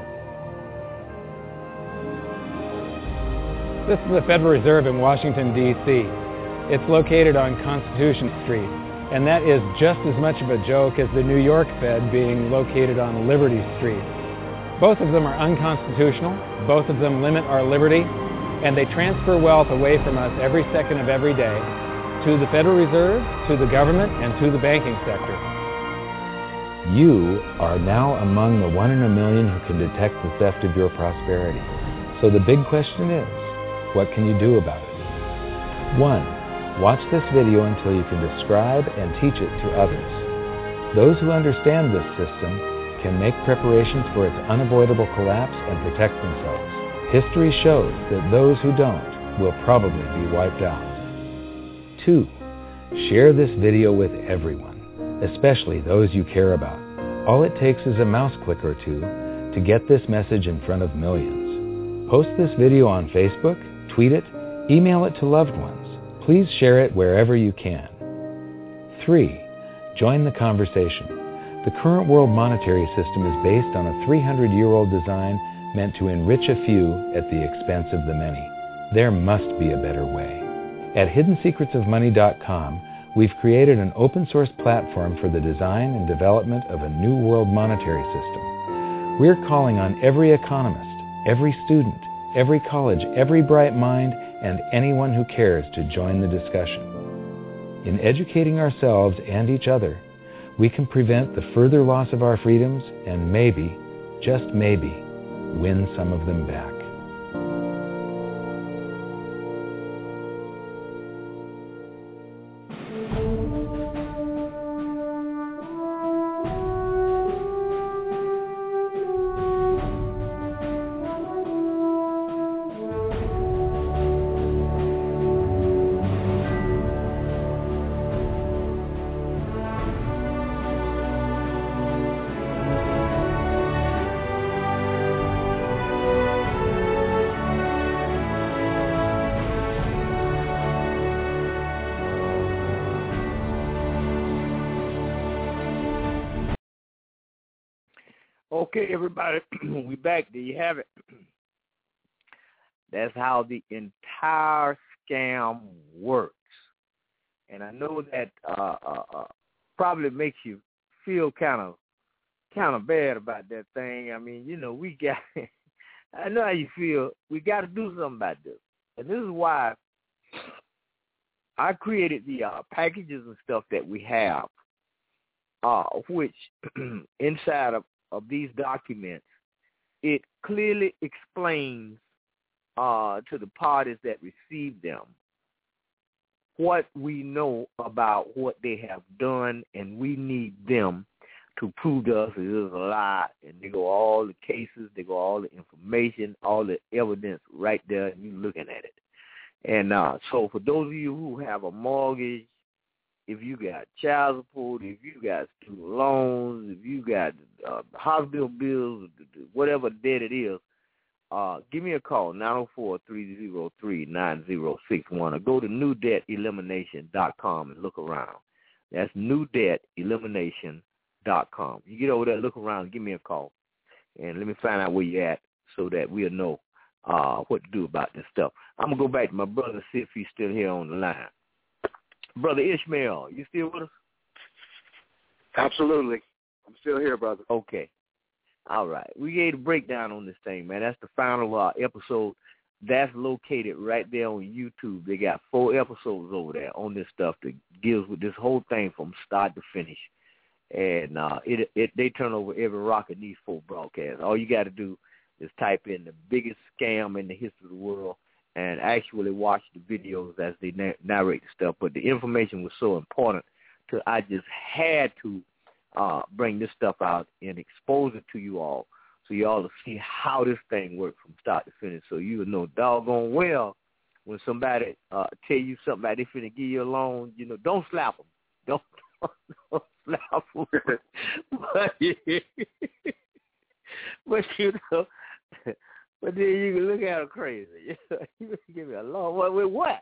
This is the Federal Reserve in Washington, D C It's located on Constitution Street, and that is just as much of a joke as the New York Fed being located on Liberty Street. Both of them are unconstitutional, both of them limit our liberty, and they transfer wealth away from us every second of every day to the Federal Reserve, to the government, and to the banking sector. You are now among the one in a million who can detect the theft of your prosperity. So the big question is, what can you do about it? One, watch this video until you can describe and teach it to others. Those who understand this system can make preparations for its unavoidable collapse and protect themselves. History shows that those who don't will probably be wiped out. Two, share this video with everyone, especially those you care about. All it takes is a mouse click or two to get this message in front of millions. Post this video on Facebook, tweet it, email it to loved ones. Please share it wherever you can. Three, join the conversation. The current world monetary system is based on a three hundred year old design meant to enrich a few at the expense of the many. There must be a better way. At hidden secrets of money dot com, we've created an open source platform for the design and development of a new world monetary system. We're calling on every economist, every student, every college, every bright mind, and anyone who cares to join the discussion. In educating ourselves and each other, we can prevent the further loss of our freedoms and maybe, just maybe, win some of them back. Okay, everybody, we back. There you have it. That's how the entire scam works. And I know that uh, uh, uh, probably makes you feel kind of kind of bad about that thing. I mean, you know, we got, I know how you feel. We got to do something about this. And this is why I created the uh, packages and stuff that we have, uh, which inside of of these documents, it clearly explains uh, to the parties that receive them what we know about what they have done, and we need them to prove to us it is a lie. And they go all the cases, they go all the information, all the evidence right there, and you're looking at it. And uh, so for those of you who have a mortgage, if you got child support, if you got student loans, if you got uh, hospital bills, whatever debt it is, uh, give me a call, nine oh four, three oh three, nine oh six one, or go to new debt elimination dot com and look around. That's new debt elimination dot com. You get over there, look around, give me a call, and let me find out where you're at so that we'll know uh, what to do about this stuff. I'm going to go back to my brother and see if he's still here on the line. Brother Ishmael, you still with us? Absolutely. I'm still here, brother. Okay. All right. We gave a breakdown on this thing, man. That's the final uh, episode. That's located right there on YouTube. They got four episodes over there on this stuff that deals with this whole thing from start to finish. And uh, it, it they turn over every rock in these four broadcasts. All you got to do is type in the biggest scam in the history of the world and actually watch the videos as they narrate the stuff. But the information was so important, to I just had to uh, bring this stuff out and expose it to you all, so you all to see how this thing works from start to finish, so you will know doggone well when somebody uh, tell you something like they finna give you a loan, you know, don't slap them. Don't, don't slap them. but, but, you know, but then you can look at them crazy. You give me a loan. What, with what?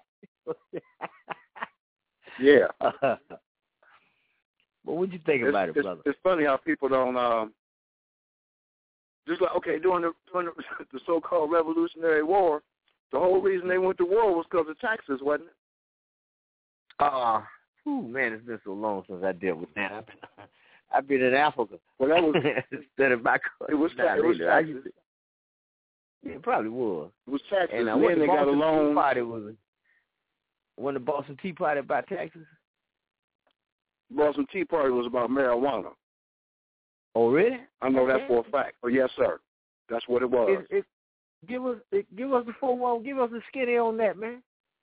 Yeah. Uh, but what you think it's, about it, it's, brother? It's funny how people don't, um, just like, okay, during the, during the, the so-called Revolutionary War, the whole reason they went to war was because of taxes, wasn't it? Uh, ooh, man, it's been so long since I dealt with that. I've been, I've been in Africa. Well, that was instead of back. It was Nah, it was really, I taxes. used to- It probably was. It was taxes. And uh, And when then the they got a Boston Tea loan. Party was when the Boston Tea Party about taxes. Boston Tea Party was about marijuana. Oh, really? I know Okay. that for a fact. Oh, yes, sir. That's what it was. It, it, give us, it, give us the four one. Give us the skinny on that, man.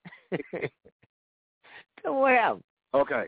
Tell me what happened. Okay.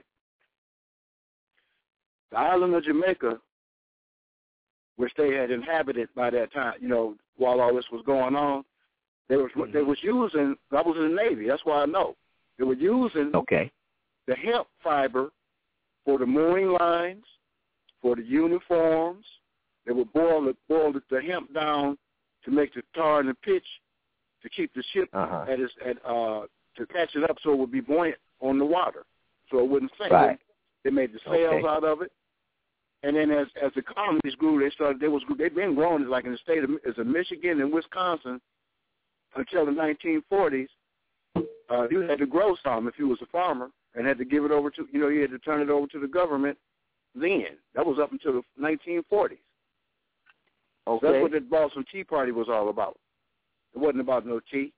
The island of Jamaica, which they had inhabited by that time, you know, while all this was going on, they was mm-hmm. they was using. I was in the Navy. That's why I know. They were using okay the hemp fiber for the mooring lines, for the uniforms. They would boil the boil the, the hemp down to make the tar and the pitch to keep the ship uh-huh. at its at uh to catch it up so it would be buoyant on the water, so it wouldn't sink. Right. They made the sails okay. out of it, and then as as the colonies grew, they started. They was they've been growing like in the state of as of Michigan and Wisconsin until the nineteen forties. Uh, you had to grow some if you was a farmer, and had to give it over to you know you had to turn it over to the government. Then that was up until the nineteen forties. Okay. That's what the Boston Tea Party was all about. It wasn't about no tea.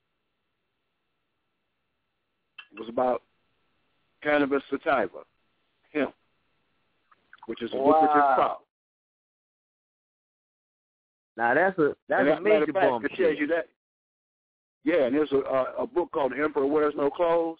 It was about cannabis sativa, hemp, which is a wow. lucrative crop. Now that's a that's and a as a matter major of fact, bomb. it tells you that. Yeah, and there's a, a, a book called The Emperor Wears No Clothes.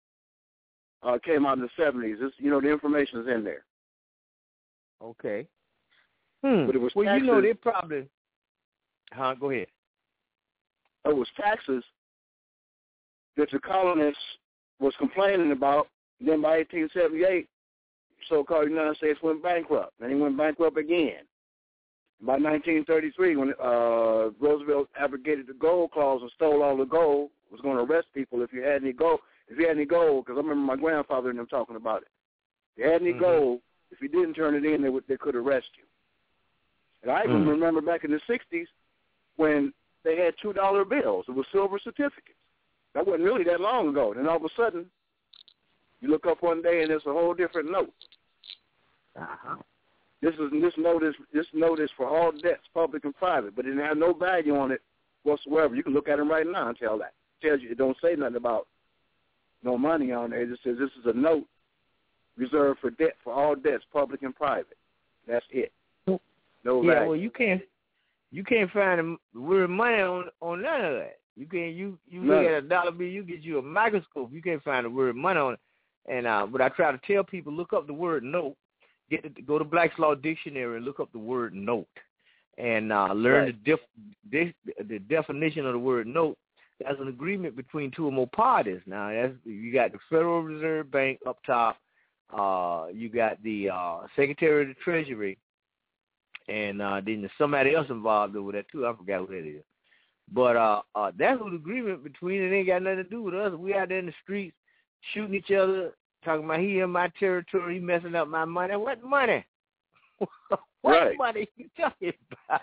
Uh, it came out in the seventies. It's, you know, the information is in there. Okay. Hmm. But it was well, taxes. you know, they probably. Huh? Go ahead. It was taxes that the colonists was complaining about. Then by eighteen seventy-eight, so-called United States went bankrupt. Then he went bankrupt again. By nineteen thirty-three, when uh, Roosevelt abrogated the gold clause and stole all the gold, was going to arrest people if you had any gold. If you had any gold, because I remember my grandfather and them talking about it. If you had any mm-hmm. gold, if you didn't turn it in, they would they could arrest you. And I even mm. remember back in the sixties when they had two dollar bills. It was silver certificates. That wasn't really that long ago. Then all of a sudden, you look up one day and there's a whole different note. Uh-huh. This is this note is this note is for all debts, public and private, but it has no value on it whatsoever. You can look at it right now and tell that. It tells you it don't say nothing about no money on there. It just says this is a note reserved for debt for all debts, public and private. That's it. No yeah, value. well, you can't you can't find the word money on on none of that. You can you you None. look at a dollar bill, you get you a microscope. You can't find the word money on it. And uh, but I try to tell people, look up the word note. Get to, go to Black's Law Dictionary and look up the word note, and uh, learn right. the, def, the the definition of the word note. That's an agreement between two or more parties. Now, that's, you got the Federal Reserve Bank up top. Uh, you got the uh, Secretary of the Treasury, and uh, then there's somebody else involved over there too. I forgot who that is. But uh, uh, that's an agreement between. It ain't got nothing to do with us. We out there in the streets shooting each other. Talking about he in my territory, he messing up my money. What money? what right. money you talking about?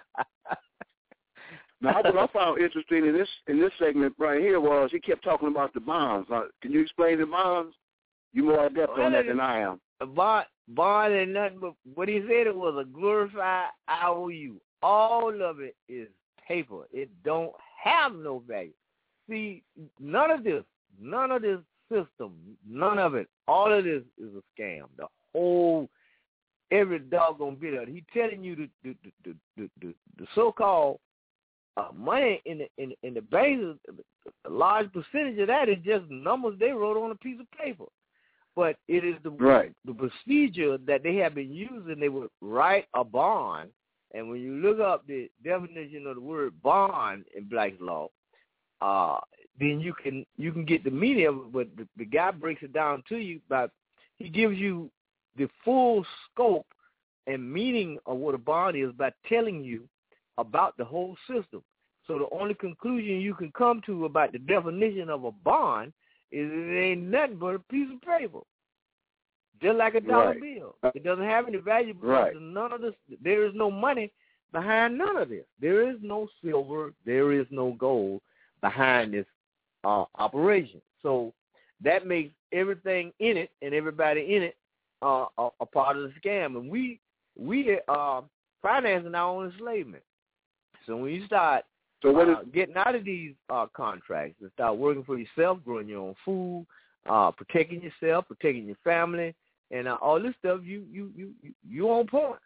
Now, what I found interesting in this in this segment right here was he kept talking about the bonds. Now, can you explain the bonds? You more adept well, on that than I am. A bond, bond and nothing but what he said. It was a glorified I O U. All of it is paper. It don't have no value. See, none of this, none of this system, none of it, all of this is a scam. The whole, every doggone bit of it. He telling you the the the the, the, the so-called uh, money in the in, in the banks, a large percentage of that is just numbers they wrote on a piece of paper. But it is the right. the procedure that they have been using. They would write a bond, and when you look up the definition of the word bond in Black's Law, uh, then you can you can get the meaning of it, but the, the guy breaks it down to you. But he gives you the full scope and meaning of what a bond is by telling you about the whole system. So the only conclusion you can come to about the definition of a bond is it ain't nothing but a piece of paper, just like a dollar right. bill. It doesn't have any value because right. none of this. There is no money behind none of this. There is no silver. There is no gold behind this uh, operation. So that makes everything in it and everybody in it uh, a, a part of the scam, and we we uh, financing our own enslavement. So when you start so what uh, is, getting out of these uh, contracts and start working for yourself, growing your own food, uh, protecting yourself, protecting your family, and uh, all this stuff, you you you you you on point.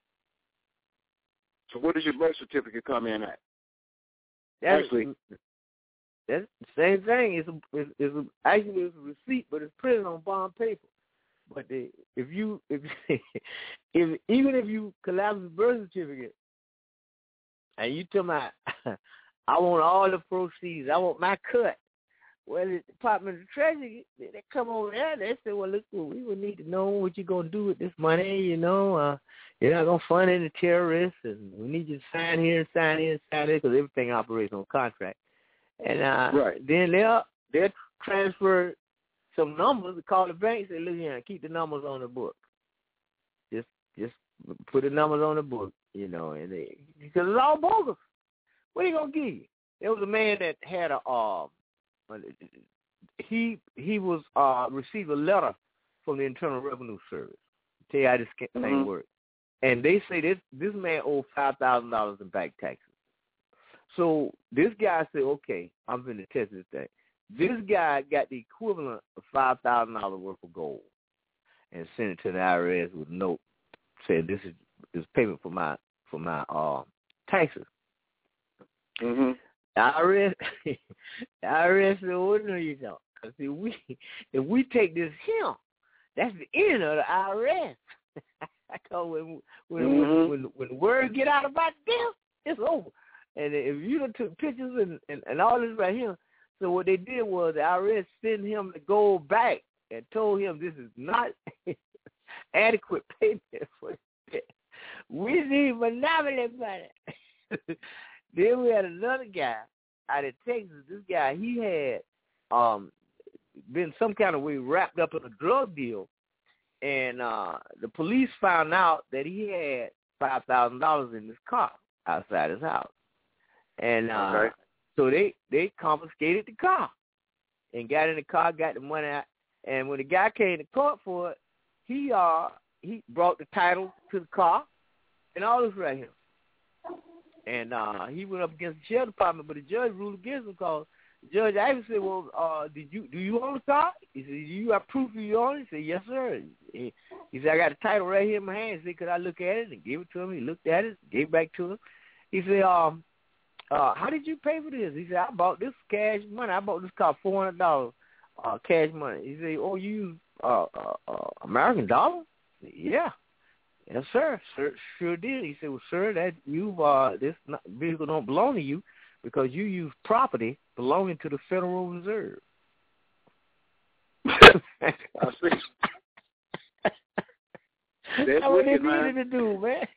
So where does your birth certificate come in at? That's, Actually, that's the same thing. It's a, it's, it's a, actually it's a receipt, but it's printed on bond paper. But the, if you if, if even if you collapse the birth certificate and you tell me I want all the proceeds, I want my cut. Well, the Department of Treasury, they, they come over there, they say, well, look, we would need to know what you're going to do with this money, you know. Uh, you're not going to fund any terrorists, and we need you to sign here and sign here and sign here because everything operates on contract. And uh, right. then they'll, they'll transfer some numbers, call the bank and say, look here, keep the numbers on the book. Just just put the numbers on the book, you know, and they, because it's all bogus. What are you going to give you? There was a man that had a, uh, he he was uh, received a letter from the Internal Revenue Service. Tell you how this thing mm-hmm. works. And they say this this man owed five thousand dollars in back taxes. So this guy said, okay, I'm going to test this thing. This guy got the equivalent of five thousand dollars worth of gold and sent it to the I R S with a note saying this is this payment for my for my uh, taxes. Mm-hmm. The I R S, the I R S said, oh, no, you don't. I said, we, if we take this here, that's the end of the I R S. Because when when, mm-hmm. when when when the word get out about this, it's over. And if you done took pictures and, and, and all this right here, so what they did was the I R S sent him the gold back and told him this is not adequate payment for it. We need monopoly money. Then we had another guy out of Texas. This guy, he had um, been some kind of way wrapped up in a drug deal, and uh, the police found out that he had five thousand dollars in his car outside his house. And uh, okay. so they, they confiscated the car and got in the car, got the money out. And when the guy came to court for it, he uh he brought the title to the car and all this right here. And uh, he went up against the sheriff department, but the judge ruled against him because the judge actually said, well, uh, did you do you own the car? He said, do you have proof of you own it? He said, yes, sir. He, he said, I got the title right here in my hand. He said, could I look at it? And gave it to him. He looked at it, gave it back to him. He said, um, uh, how did you pay for this? He said, I bought this cash money. I bought this car four hundred dollars uh, cash money. He said, oh, you use uh, uh, uh, American dollar? Said, yeah. Yes, sir. Sir, sure did. He said, well, sir, that you uh, this vehicle don't belong to you because you use property belonging to the Federal Reserve. I see. That's what they needed to do, man.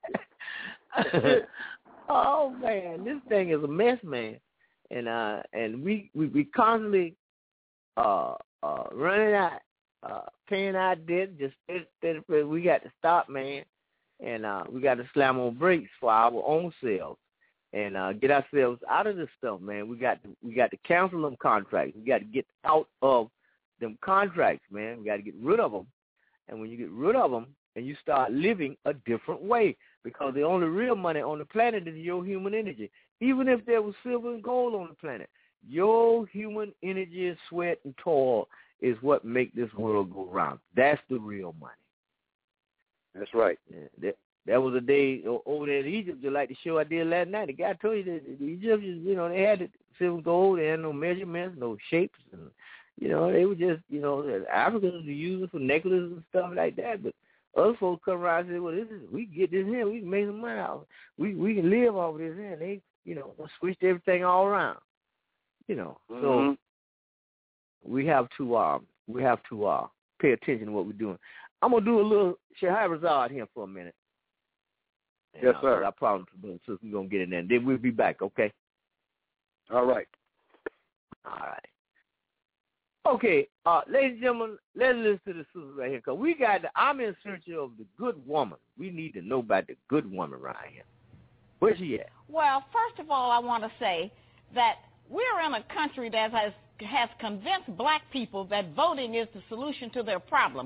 Oh man, this thing is a mess, man, and uh, and we we, we constantly uh uh running out. Uh, paying our debt, just we got to stop, man, and uh, we got to slam on brakes for our own selves and uh, get ourselves out of this stuff, man. We got to we got to cancel them contracts. We got to get out of them contracts, man. We got to get rid of them, and when you get rid of them, and you start living a different way, because the only real money on the planet is your human energy. Even if there was silver and gold on the planet, your human energy, sweat, and toil is what make this world go round. That's the real money. That's right. Yeah, that, that was a day over there in Egypt, just like the show I did last night. The guy told you that the Egyptians, you know, they had the silver and gold. They had no measurements, no shapes. And, you know, they were just, you know, the Africans were using for necklaces and stuff like that. But other folks come around and say, well, this is, we can get this here. We can make some money out of it. We, we can live off of this here. And they, you know, switched everything all around. You know, mm-hmm. so we have to uh, we have to uh, pay attention to what we're doing. I'm gonna do a little Shahrazad here for a minute. And, yes, uh, sir. I promise, so we're gonna get in there, and then we'll be back. Okay. All right. All right. Okay, uh, ladies and gentlemen, let's listen to the sister right here, because we got. The, I'm in search of the good woman. We need to know about the good woman right here. Where's she at? Well, first of all, I want to say that we're in a country that has has convinced black people that voting is the solution to their problems.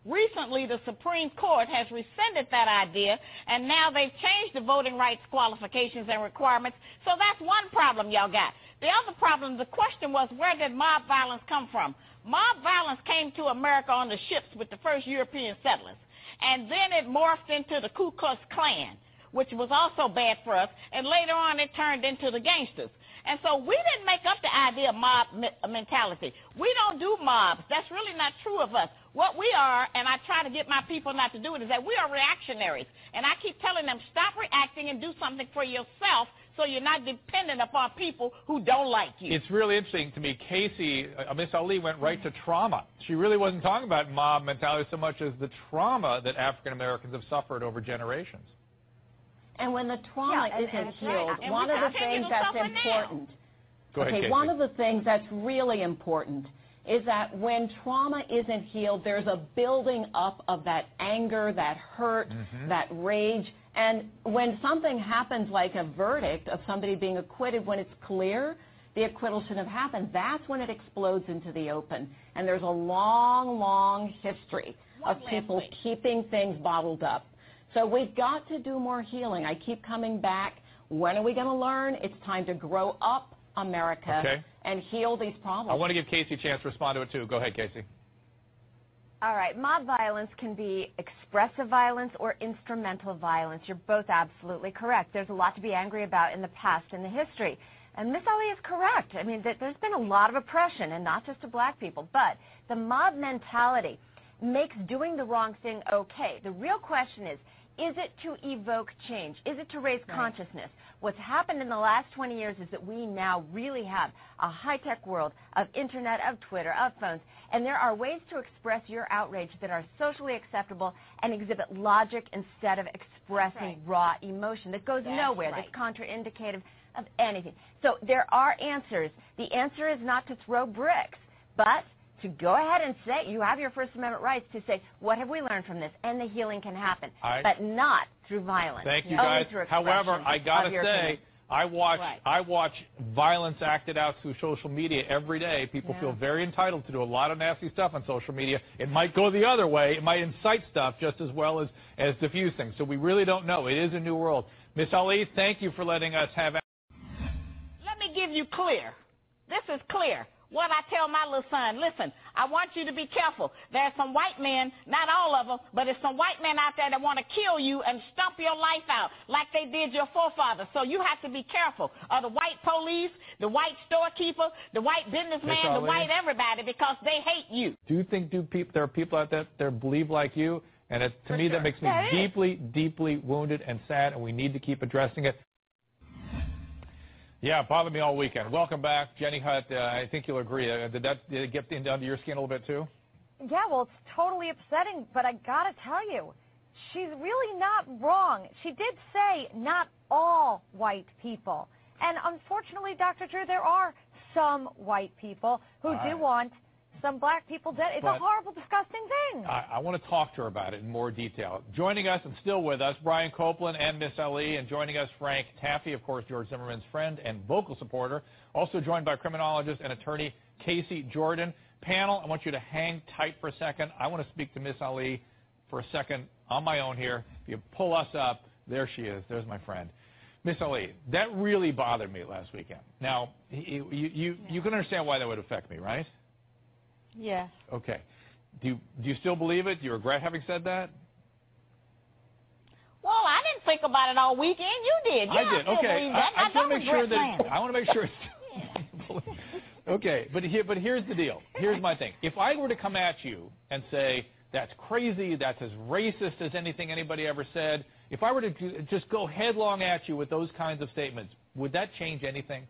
Recently, the Supreme Court has rescinded that idea, and now they've changed the voting rights qualifications and requirements. So that's one problem y'all got. The other problem, the question was, where did mob violence come from? Mob violence came to America on the ships with the first European settlers, and then it morphed into the Ku Klux Klan, which was also bad for us, and later on it turned into the gangsters. And so we didn't make up the idea of mob me- mentality. We don't do mobs. That's really not true of us. What we are, and I try to get my people not to do it, is that we are reactionaries. And I keep telling them, stop reacting and do something for yourself so you're not dependent upon people who don't like you. It's really interesting to me. Casey, uh, Miss Ali went right to trauma. She really wasn't talking about mob mentality so much as the trauma that African Americans have suffered over generations. And when the trauma yeah, isn't healed, right. one of the things that's important, Go ahead, okay, Casey. one of the things that's really important is that when trauma isn't healed, there's a building up of that anger, that hurt, mm-hmm. that rage. And when something happens like a verdict of somebody being acquitted, when it's clear the acquittal shouldn't have happened, that's when it explodes into the open. And there's a long, long history of people keeping things bottled up. So we've got to do more healing. I keep coming back. When are we going to learn? It's time to grow up America okay. and heal these problems. I want to give Casey a chance to respond to it, too. Go ahead, Casey. All right. Mob violence can be expressive violence or instrumental violence. You're both absolutely correct. There's a lot to be angry about in the past and the history. And Miss Ali is correct. I mean, th- there's been a lot of oppression, and not just to black people. But the mob mentality makes doing the wrong thing okay. The real question is, is it to evoke change? Is it to raise right. consciousness? What's happened in the last twenty years is that we now really have a high-tech world of internet, of Twitter, of phones, and there are ways to express your outrage that are socially acceptable and exhibit logic instead of expressing right. raw emotion that goes that's nowhere, right. that's contraindicative of anything. So there are answers. The answer is not to throw bricks, but to go ahead and say, you have your First Amendment rights to say, what have we learned from this? And the healing can happen, I, but not through violence. Thank you, Only guys. through However, I got to say, opinion. I watch right. I watch violence acted out through social media every day. People yeah. feel very entitled to do a lot of nasty stuff on social media. It might go the other way. It might incite stuff just as well as, as diffuse things. So we really don't know. It is a new world. Miss Ali, thank you for letting us have... Let me give you clear. This is clear. What I tell my little son, listen, I want you to be careful. There's some white men, not all of them, but there's some white men out there that want to kill you and stomp your life out like they did your forefathers. So you have to be careful of the white police, the white storekeeper, the white businessman, the white everybody, because they hate you. Do you think do people, there are people out there that believe like you? And it, to For me, sure. that makes me that deeply, deeply wounded and sad, and we need to keep addressing it. Yeah, it bothered me all weekend. Welcome back, Jenny Hutt. Uh, I think you'll agree. Uh, did that did it get into your skin a little bit too? Yeah, well, it's totally upsetting, but I gotta tell you, she's really not wrong. She did say not all white people. And unfortunately, Doctor Drew, there are some white people who all do right. want some black people dead. It's But a horrible, disgusting thing. I, I want to talk to her about it in more detail. Joining us and still with us, Brian Copeland and Miss Ali, and joining us, Frank Taffy, of course, George Zimmerman's friend and vocal supporter. Also joined by criminologist and attorney Casey Jordan. Panel, I want you to hang tight for a second. I want to speak to Miss Ali for a second on my own here. If you pull us up, there she is. There's my friend. Miss Ali, that really bothered me last weekend. Now, you, you, you, you can understand why that would affect me, right? Yes. Okay. Do you, do you still believe it? Do you regret having said that? Well, I didn't think about it all weekend. You did. Yeah, I did. I still okay. believe that. I, I, I just want to make sure that. I want to make sure it's okay. But here, but here's the deal. Here's my thing. If I were to come at you and say that's crazy, that's as racist as anything anybody ever said, if I were to just go headlong at you with those kinds of statements, would that change anything?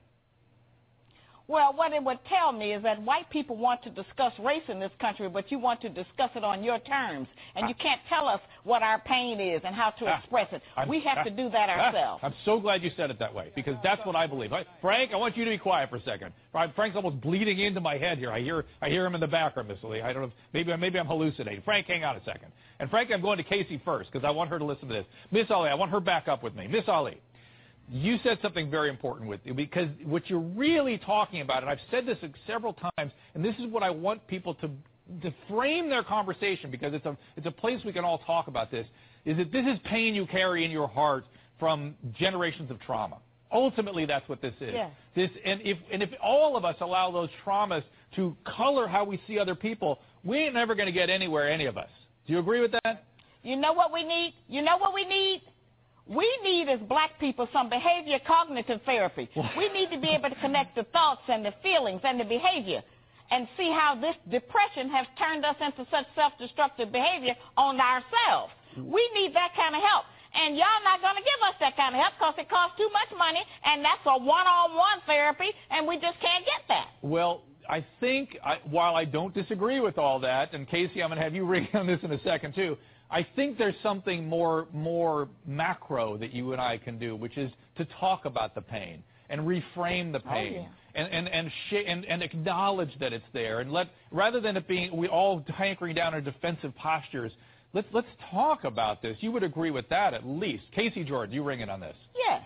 Well, what it would tell me is that white people want to discuss race in this country, but you want to discuss it on your terms. And you can't tell us what our pain is and how to express it. I'm, we have to do that ourselves. I'm so glad you said it that way, because that's what I believe. Frank, I want you to be quiet for a second. Frank's almost bleeding into my head here. I hear I hear him in the background, Miss Lee. I don't know. If, maybe, maybe I'm hallucinating. Frank, hang on a second. And Frank, I'm going to Casey first, because I want her to listen to this. Miss Ali, I want her back up with me. Miss Ali. You said something very important with you, because what you're really talking about, and I've said this several times, and this is what I want people to to frame their conversation, because it's a it's a place we can all talk about this, is that this is pain you carry in your heart from generations of trauma. Ultimately, that's what this is. Yes. This, and if and if all of us allow those traumas to color how we see other people, we ain't never going to get anywhere, any of us. Do you agree with that? You know what we need? You know what we need? We need, as black people, some behavior cognitive therapy. We need to be able to connect the thoughts and the feelings and the behavior and see how this depression has turned us into such self-destructive behavior on ourselves. We need that kind of help. And y'all not going to give us that kind of help because it costs too much money, and that's a one-on-one therapy, and we just can't get that. Well, I think, I, while I don't disagree with all that, and Casey, I'm going to have you ring on this in a second too, I think there's something more more macro that you and I can do, which is to talk about the pain and reframe the pain. Oh, yeah. And and and, sh- and and acknowledge that it's there, and let rather than it being we all hankering down our defensive postures. Let's let's talk about this. You would agree with that at least. Casey Jordan, you ring in on this. Yes.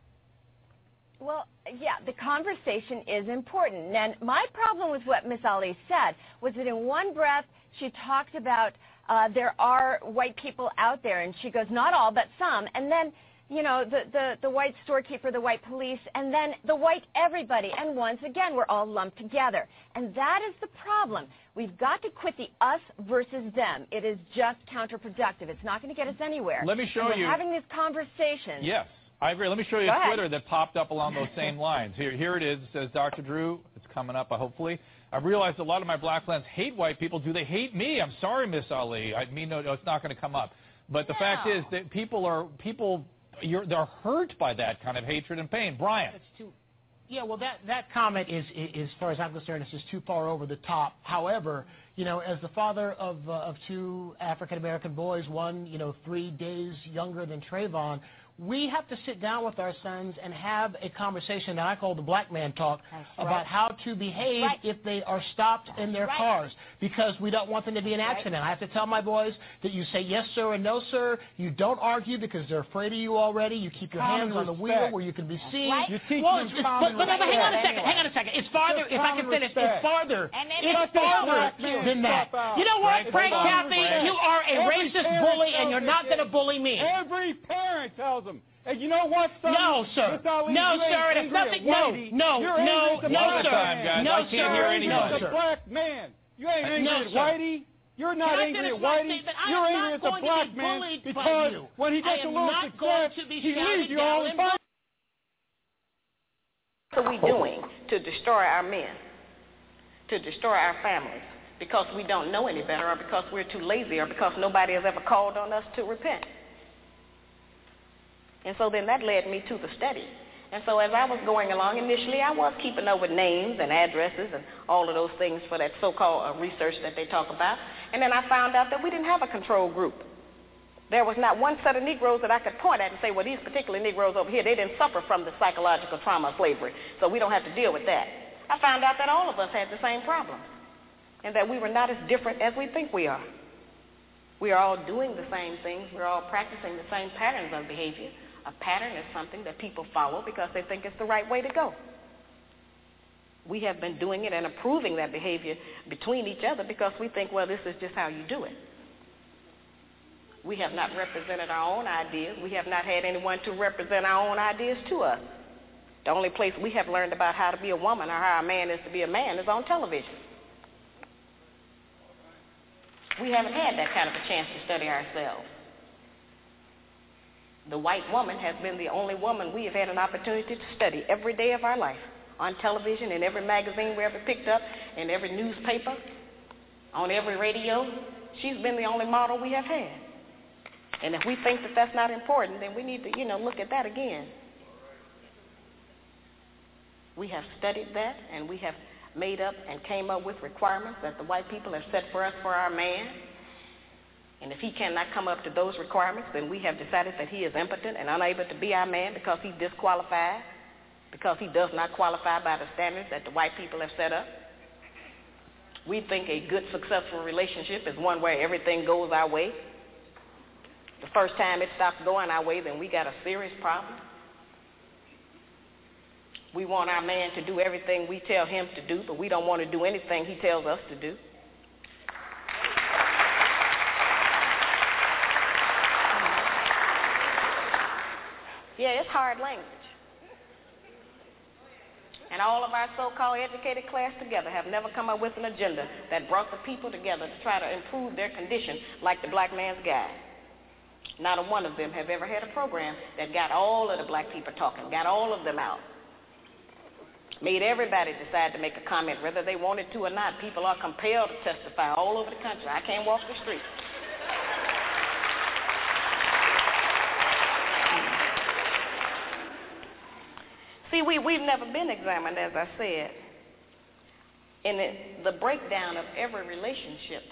Well, yeah, the conversation is important. And my problem with what Miss Ali said was that in one breath she talked about uh, there are white people out there, and she goes, not all, but some. And then, you know, the, the, the white storekeeper, the white police, and then the white everybody. And once again, we're all lumped together. And that is the problem. We've got to quit the us versus them. It is just counterproductive. It's not going to get us anywhere. Let me show and we're you. having this conversation. Yes, I agree. Let me show you Go a ahead. Twitter that popped up along those same lines. Here, here it is. It says, Doctor Drew, it's coming up, uh, hopefully. I've realized a lot of my black friends hate white people. Do they hate me? I'm sorry, Miss Ali. I mean, no, no it's not going to come up. But the No. fact is that people are, people, you're, they're hurt by that kind of hatred and pain. Brian. That's too, yeah, well, that, that comment is, is, as far as I'm concerned, is just too far over the top. However, you know, as the father of, uh, of two African-American boys, one, you know, three days younger than Trayvon, we have to sit down with our sons and have a conversation that I call the black man talk That's about right. how to behave Right. if they are stopped in their Right. cars, because we don't want them to be in Right. accident. I have to tell my boys that you say yes, sir, and no, sir. You don't argue because they're afraid of you already. You keep your Common hands on the wheel respect. where you can be seen. Right. You teach Well, them it's, it's, common but, but, but hang on a respect. second. Hang on a second. It's farther. Just If I can common finish, it's respect. farther. And then It's it's farther black than men that. step out. You know what, Frank, Frank hold on, Cathy? Frank. You are a Every racist parent bully, and tells you're them not this. going to bully me. Every parent tells them. And you know what, son? No, sir. Miss Ali, No, you ain't sir. It has angry nothing. at No, Whitey. no, You're no, angry at the no, black sir. Time, guys. No, I can't sir. hear You're anyone. angry No, at the sir. black man. You ain't angry No, at sir. Whitey. You're not Can I angry finish at my Whitey. statement? I You're am angry not at the going to black be man bullied by because you. when he I gets a am little not going success, to be he shouted leaves you down all and the time. What are we doing to destroy our men, to destroy our families? Because we don't know any better, or because we're too lazy, or because nobody has ever called on us to repent. And so then that led me to the study. And so as I was going along, initially I was keeping up with names and addresses and all of those things for that so-called uh, research that they talk about. And then I found out that we didn't have a control group. There was not one set of Negroes that I could point at and say, well, these particular Negroes over here, they didn't suffer from the psychological trauma of slavery, so we don't have to deal with that. I found out that all of us had the same problem, and that we were not as different as we think we are. We are all doing the same things. We're all practicing the same patterns of behavior. A pattern is something that people follow because they think it's the right way to go. We have been doing it and approving that behavior between each other because we think, well, this is just how you do it. We have not represented our own ideas. We have not had anyone to represent our own ideas to us. The only place we have learned about how to be a woman or how a man is to be a man is on television. We haven't had that kind of a chance to study ourselves. The white woman has been the only woman we have had an opportunity to study every day of our life, on television, in every magazine we ever picked up, in every newspaper, on every radio. She's been the only model we have had. And if we think that that's not important, then we need to, you know, look at that again. We have studied that, and we have made up and came up with requirements that the white people have set for us for our man. And if he cannot come up to those requirements, then we have decided that he is impotent and unable to be our man because he's disqualified, because he does not qualify by the standards that the white people have set up. We think a good, successful relationship is one where everything goes our way. The first time it stops going our way, then we got a serious problem. We want our man to do everything we tell him to do, but we don't want to do anything he tells us to do. Yeah, it's hard language. And all of our so-called educated class together have never come up with an agenda that brought the people together to try to improve their condition like the Black Man's Guide. Not a one of them have ever had a program that got all of the black people talking, got all of them out. Made everybody decide to make a comment whether they wanted to or not. People are compelled to testify all over the country. I can't walk the street. See, we, we've never been examined, as I said, in the, the breakdown of every relationship.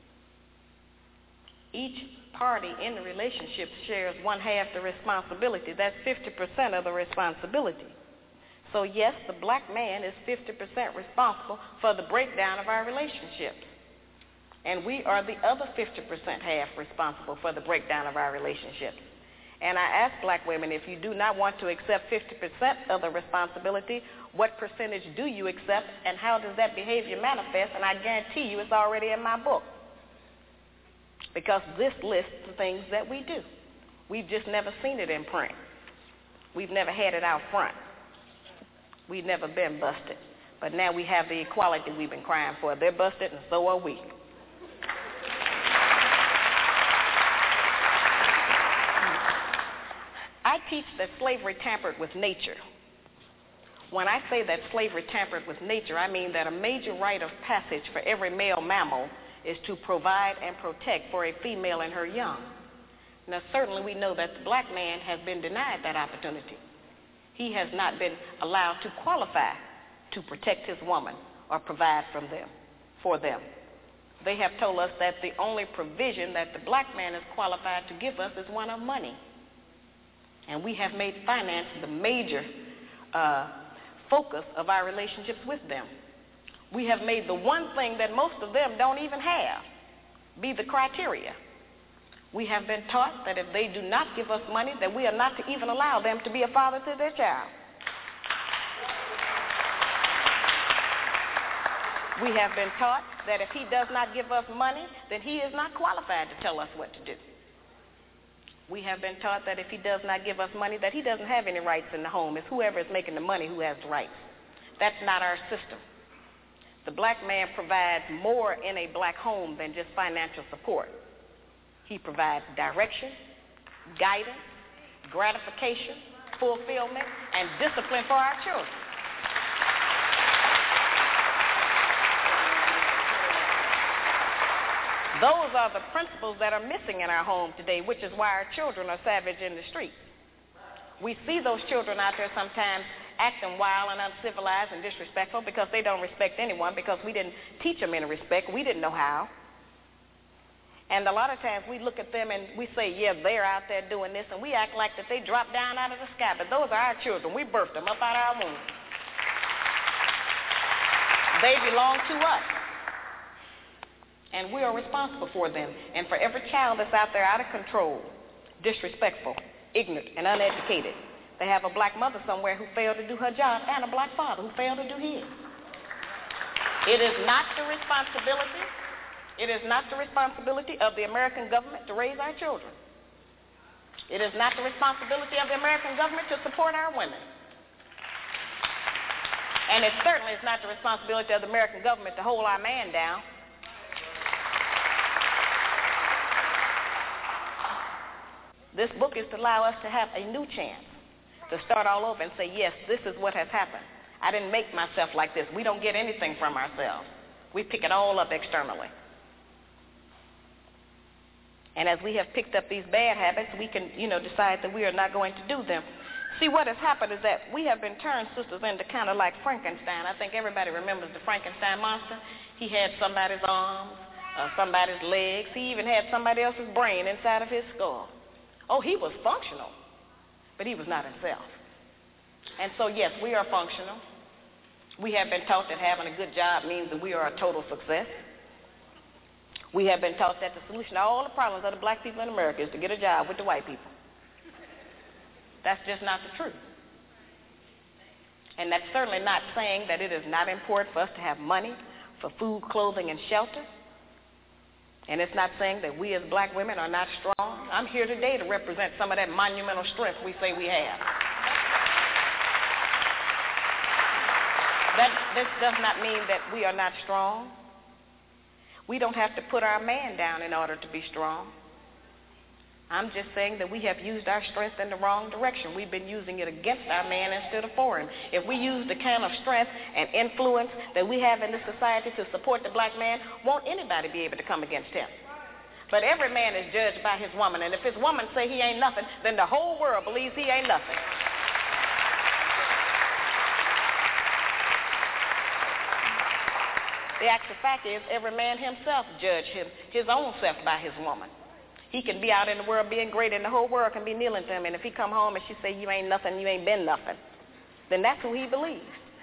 Each party in the relationship shares one half the responsibility. That's fifty percent of the responsibility. So yes, the black man is fifty percent responsible for the breakdown of our relationships. And we are the other fifty percent half responsible for the breakdown of our relationships. And I ask black women, if you do not want to accept fifty percent of the responsibility, what percentage do you accept, and how does that behavior manifest? And I guarantee you it's already in my book. Because this lists the things that we do. We've just never seen it in print. We've never had it out front. We've never been busted. But now we have the equality we've been crying for. They're busted, and so are we. I teach that slavery tampered with nature. When I say that slavery tampered with nature, I mean that a major rite of passage for every male mammal is to provide and protect for a female and her young. Now, certainly we know that the black man has been denied that opportunity. He has not been allowed to qualify to protect his woman or provide from them, for them. They have told us that the only provision that the black man is qualified to give us is one of money. And we have made finance the major uh, focus of our relationships with them. We have made the one thing that most of them don't even have be the criteria. We have been taught that if they do not give us money, that we are not to even allow them to be a father to their child. We have been taught that if he does not give us money, then he is not qualified to tell us what to do. We have been taught that if he does not give us money, that he doesn't have any rights in the home. It's whoever is making the money who has the rights. That's not our system. The black man provides more in a black home than just financial support. He provides direction, guidance, gratification, fulfillment, and discipline for our children. Those are the principles that are missing in our home today, which is why our children are savage in the street. We see those children out there sometimes acting wild and uncivilized and disrespectful because they don't respect anyone, because we didn't teach them any respect. We didn't know how. And a lot of times we look at them and we say, yeah, they're out there doing this, and we act like that they dropped down out of the sky. But those are our children. We birthed them up out of our womb. They belong to us. And we are responsible for them. And for every child that's out there out of control, disrespectful, ignorant, and uneducated, they have a black mother somewhere who failed to do her job, and a black father who failed to do his. It is not the responsibility, it is not the responsibility of the American government to raise our children. It is not the responsibility of the American government to support our women. And it certainly is not the responsibility of the American government to hold our man down. This book is to allow us to have a new chance to start all over and say, yes, this is what has happened. I didn't make myself like this. We don't get anything from ourselves. We pick it all up externally. And as we have picked up these bad habits, we can, you know, decide that we are not going to do them. See, what has happened is that we have been turned, sisters, into kind of like Frankenstein. I think everybody remembers the Frankenstein monster. He had somebody's arms, uh, somebody's legs. He even had somebody else's brain inside of his skull. Oh, he was functional, but he was not himself. And so, yes, we are functional. We have been taught that having a good job means that we are a total success. We have been taught that the solution to all the problems of the black people in America is to get a job with the white people. That's just not the truth. And that's certainly not saying that it is not important for us to have money for food, clothing, and shelter. And it's not saying that we as black women are not strong. I'm here today to represent some of that monumental strength we say we have. this does not mean that we are not strong. We don't have to put our man down in order to be strong. I'm just saying that we have used our strength in the wrong direction. We've been using it against our man instead of for him. If we use the kind of strength and influence that we have in this society to support the black man, won't anybody be able to come against him? But every man is judged by his woman, and if his woman say he ain't nothing, then the whole world believes he ain't nothing. The actual fact is every man himself judge him, his own self by his woman. He can be out in the world being great, and the whole world can be kneeling to him, and if he come home and she say, you ain't nothing, you ain't been nothing, then that's who he believes.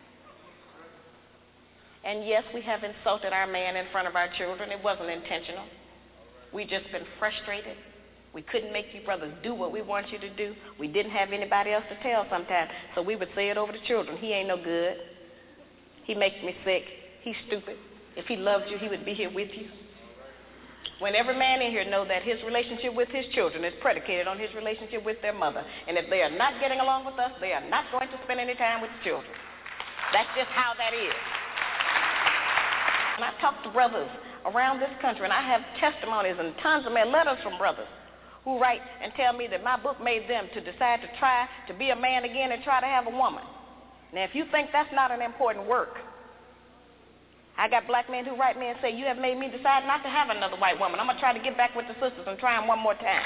And yes, we have insulted our man in front of our children. It wasn't intentional. We just been frustrated. We couldn't make you brothers do what we want you to do. We didn't have anybody else to tell sometimes, so we would say it over the children. He ain't no good. He makes me sick. He's stupid. If he loved you, he would be here with you. When every man in here know that his relationship with his children is predicated on his relationship with their mother, and if they are not getting along with us, they are not going to spend any time with the children. That's just how that is. And I talk to brothers around this country, and I have testimonies and tons of letters from brothers who write and tell me that my book made them to decide to try to be a man again and try to have a woman. Now, if you think that's not an important work, I got black men who write me and say, you have made me decide not to have another white woman. I'm going to try to get back with the sisters and try them one more time.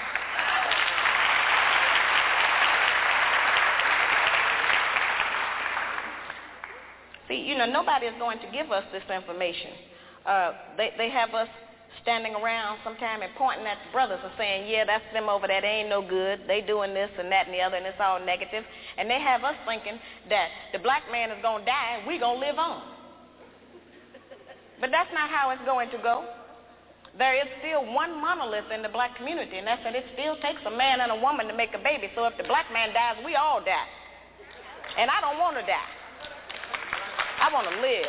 See, you know, nobody is going to give us this information. Uh, they, they have us standing around sometime and pointing at the brothers and saying, yeah, that's them over there. They ain't no good. They doing this and that and the other, and it's all negative. And they have us thinking that the black man is going to die and we're going to live on. But that's not how it's going to go. There is still one monolith in the black community, and that's that it still takes a man and a woman to make a baby. So if the black man dies, we all die. And I don't want to die. I want to live.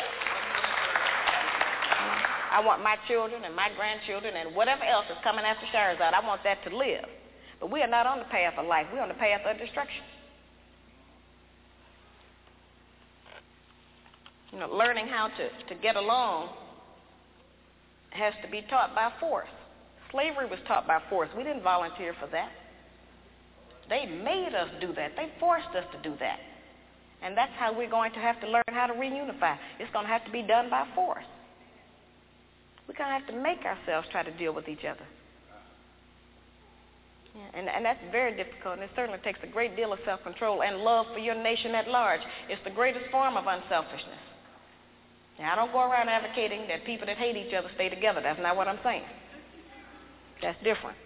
I want my children and my grandchildren and whatever else is coming after Shahrazad, I want that to live. But we are not on the path of life. We're on the path of destruction. You know, learning how to, to get along has to be taught by force. Slavery was taught by force. We didn't volunteer for that. They made us do that. They forced us to do that. And that's how we're going to have to learn how to reunify. It's going to have to be done by force. We're going to have to make ourselves try to deal with each other. Yeah, and, and that's very difficult, and it certainly takes a great deal of self-control and love for your nation at large. It's the greatest form of unselfishness. Now, I don't go around advocating that people that hate each other stay together. That's not what I'm saying. That's different.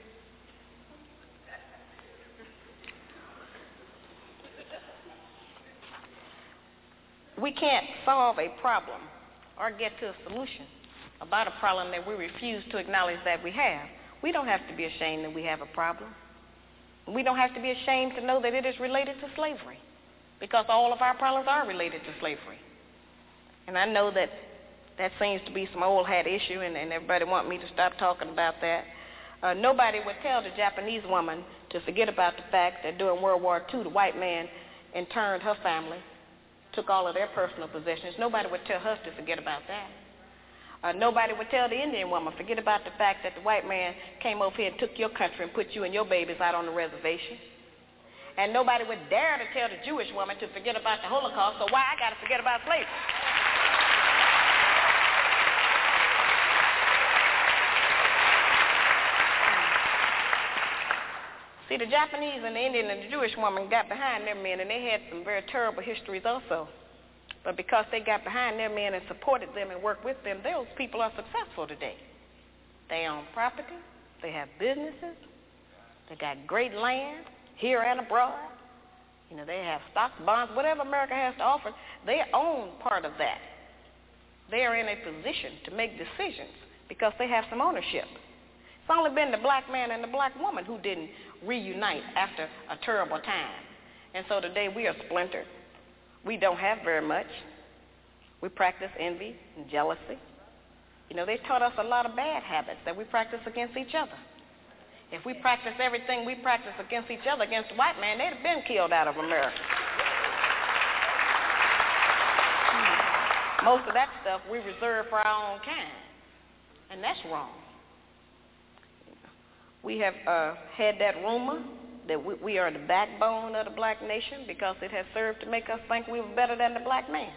We can't solve a problem or get to a solution about a problem that we refuse to acknowledge that we have. We don't have to be ashamed that we have a problem. We don't have to be ashamed to know that it is related to slavery, because all of our problems are related to slavery. And I know that that seems to be some old hat issue, and, and everybody want me to stop talking about that. Uh, nobody would tell the Japanese woman to forget about the fact that during World War Two, the white man interned her family, took all of their personal possessions. Nobody would tell her to forget about that. Uh, nobody would tell the Indian woman, forget about the fact that the white man came over here and took your country and put you and your babies out on the reservation. And nobody would dare to tell the Jewish woman to forget about the Holocaust, so why I got to forget about slavery? See, the Japanese and the Indian and the Jewish woman got behind their men, and they had some very terrible histories also. But because they got behind their men and supported them and worked with them, those people are successful today. They own property. They have businesses. They got great land here and abroad. You know, they have stocks, bonds, whatever America has to offer. They own part of that. They are in a position to make decisions because they have some ownership. It's only been the black man and the black woman who didn't reunite after a terrible time. And so today we are splintered. We don't have very much. We practice envy and jealousy. You know, they taught us a lot of bad habits that we practice against each other. If we practice everything we practice against each other, against the white man, they'd have been killed out of America. Most of that stuff we reserve for our own kind, and that's wrong. We have uh, had that rumor that we, we are the backbone of the black nation because it has served to make us think we were better than the black man.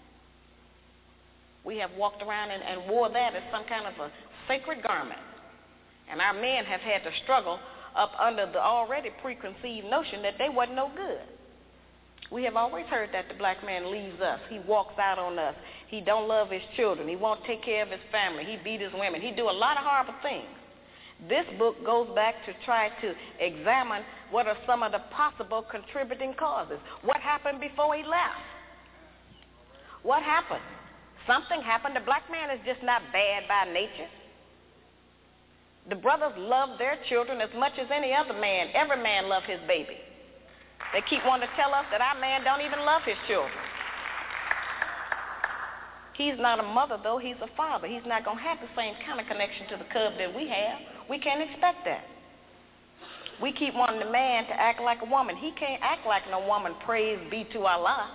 We have walked around and, and wore that as some kind of a sacred garment. And our men have had to struggle up under the already preconceived notion that they wasn't no good. We have always heard that the black man leaves us. He walks out on us. He don't love his children. He won't take care of his family. He beat his women. He do a lot of horrible things. This book goes back to try to examine what are some of the possible contributing causes. What happened before he left? What happened? Something happened. The black man is just not bad by nature. The brothers love their children as much as any other man. Every man loves his baby. They keep wanting to tell us that our man don't even love his children. He's not a mother, though. He's a father. He's not going to have the same kind of connection to the cub that we have. We can't expect that. We keep wanting the man to act like a woman. He can't act like no woman. Praise be to Allah.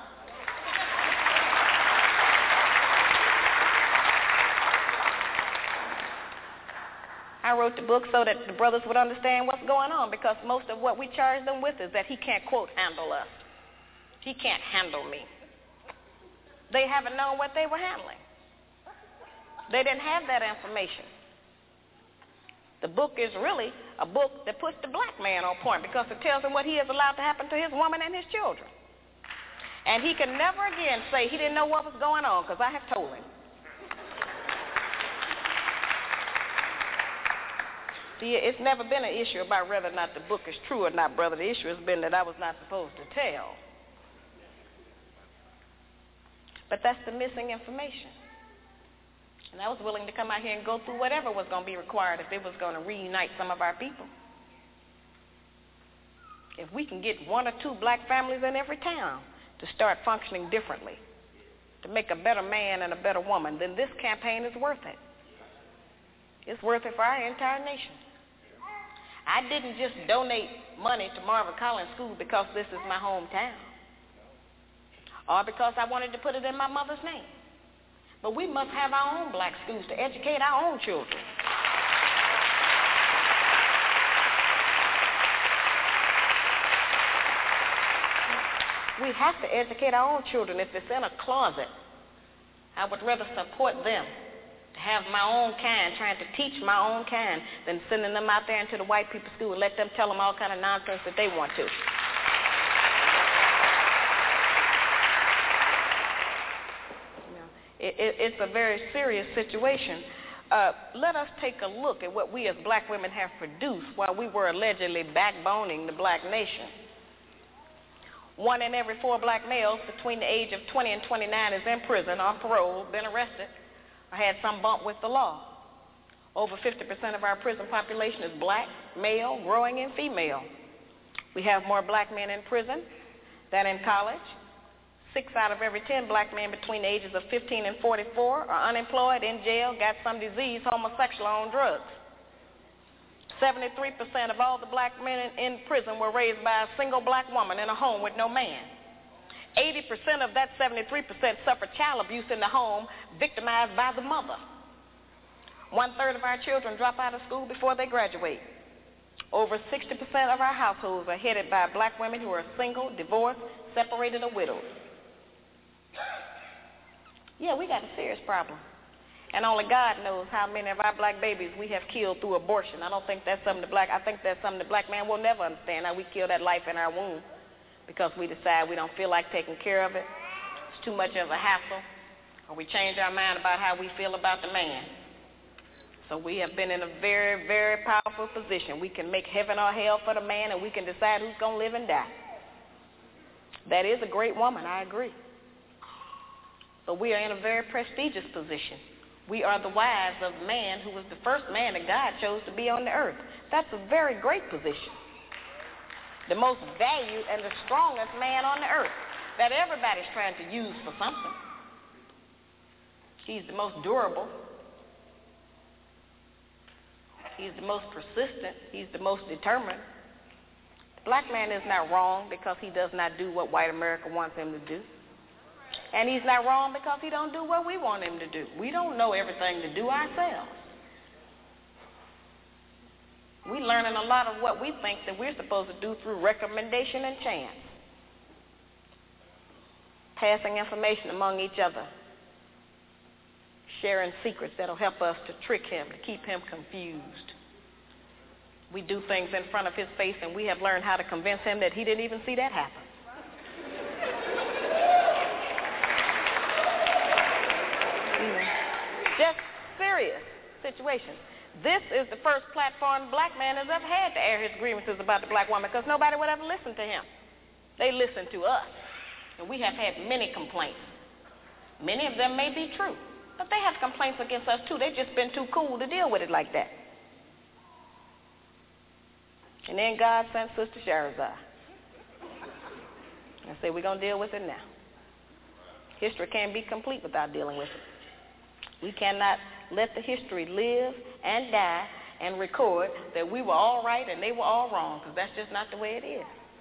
I wrote the book so that the brothers would understand what's going on, because most of what we charge them with is that he can't, quote, handle us. He can't handle me. They haven't known what they were handling. They didn't have that information. The book is really a book that puts the black man on point, because it tells him what he has allowed to happen to his woman and his children. And he can never again say he didn't know what was going on, because I have told him. See, it's never been an issue about whether or not the book is true or not, brother. The issue has been that I was not supposed to tell. But that's the missing information. And I was willing to come out here and go through whatever was going to be required if it was going to reunite some of our people. If we can get one or two black families in every town to start functioning differently, to make a better man and a better woman, then this campaign is worth it. It's worth it for our entire nation. I didn't just donate money to Marvin Collins School because this is my hometown, or because I wanted to put it in my mother's name. But we must have our own black schools to educate our own children. We have to educate our own children. If it's in a closet, I would rather support them, to have my own kind, trying to teach my own kind, than sending them out there into the white people's school and let them tell them all kind of nonsense that they want to. It, it, it's a very serious situation. Uh, let us take a look at what we as black women have produced while we were allegedly backboning the black nation. One in every four black males between the age of twenty and twenty-nine is in prison, on parole, been arrested, or had some bump with the law. Over fifty percent of our prison population is black, male, growing, and female. We have more black men in prison than in college. Six out of every ten black men between the ages of fifteen and forty-four are unemployed, in jail, got some disease, homosexual, on drugs. seventy-three percent of all the black men in, in prison were raised by a single black woman in a home with no man. eighty percent of that seventy-three percent suffered child abuse in the home, victimized by the mother. One-third of our children drop out of school before they graduate. Over sixty percent of our households are headed by black women who are single, divorced, separated, or widowed. Yeah, we got a serious problem. And only God knows how many of our black babies we have killed through abortion. I don't think that's something the black, I think that's something the black man will never understand, how we kill that life in our womb because we decide we don't feel like taking care of it. It's too much of a hassle. Or we change our mind about how we feel about the man. So we have been in a very, very powerful position. We can make heaven or hell for the man, and we can decide who's going to live and die. That is a great woman, I agree. But we are in a very prestigious position. We are the wives of man who was the first man that God chose to be on the earth. That's a very great position. The most valued and the strongest man on the earth that everybody's trying to use for something. He's the most durable. He's the most persistent. He's the most determined. The black man is not wrong because he does not do what white America wants him to do. And he's not wrong because he don't do what we want him to do. We don't know everything to do ourselves. We're learning a lot of what we think that we're supposed to do through recommendation and chance. Passing information among each other. Sharing secrets that'll help us to trick him, to keep him confused. We do things in front of his face, and we have learned how to convince him that he didn't even see that happen. Just serious situations. This is the first platform black man has ever had to air his grievances about the black woman because nobody would ever listen to him. They listen to us, and we have had many complaints. Many of them may be true, but they have complaints against us too. They've just been too cool to deal with it like that. And then God sent Sister Sharazar and said, we're going to deal with it now. History can't be complete without dealing with it. We cannot let the history live and die and record that we were all right and they were all wrong, because that's just not the way it is.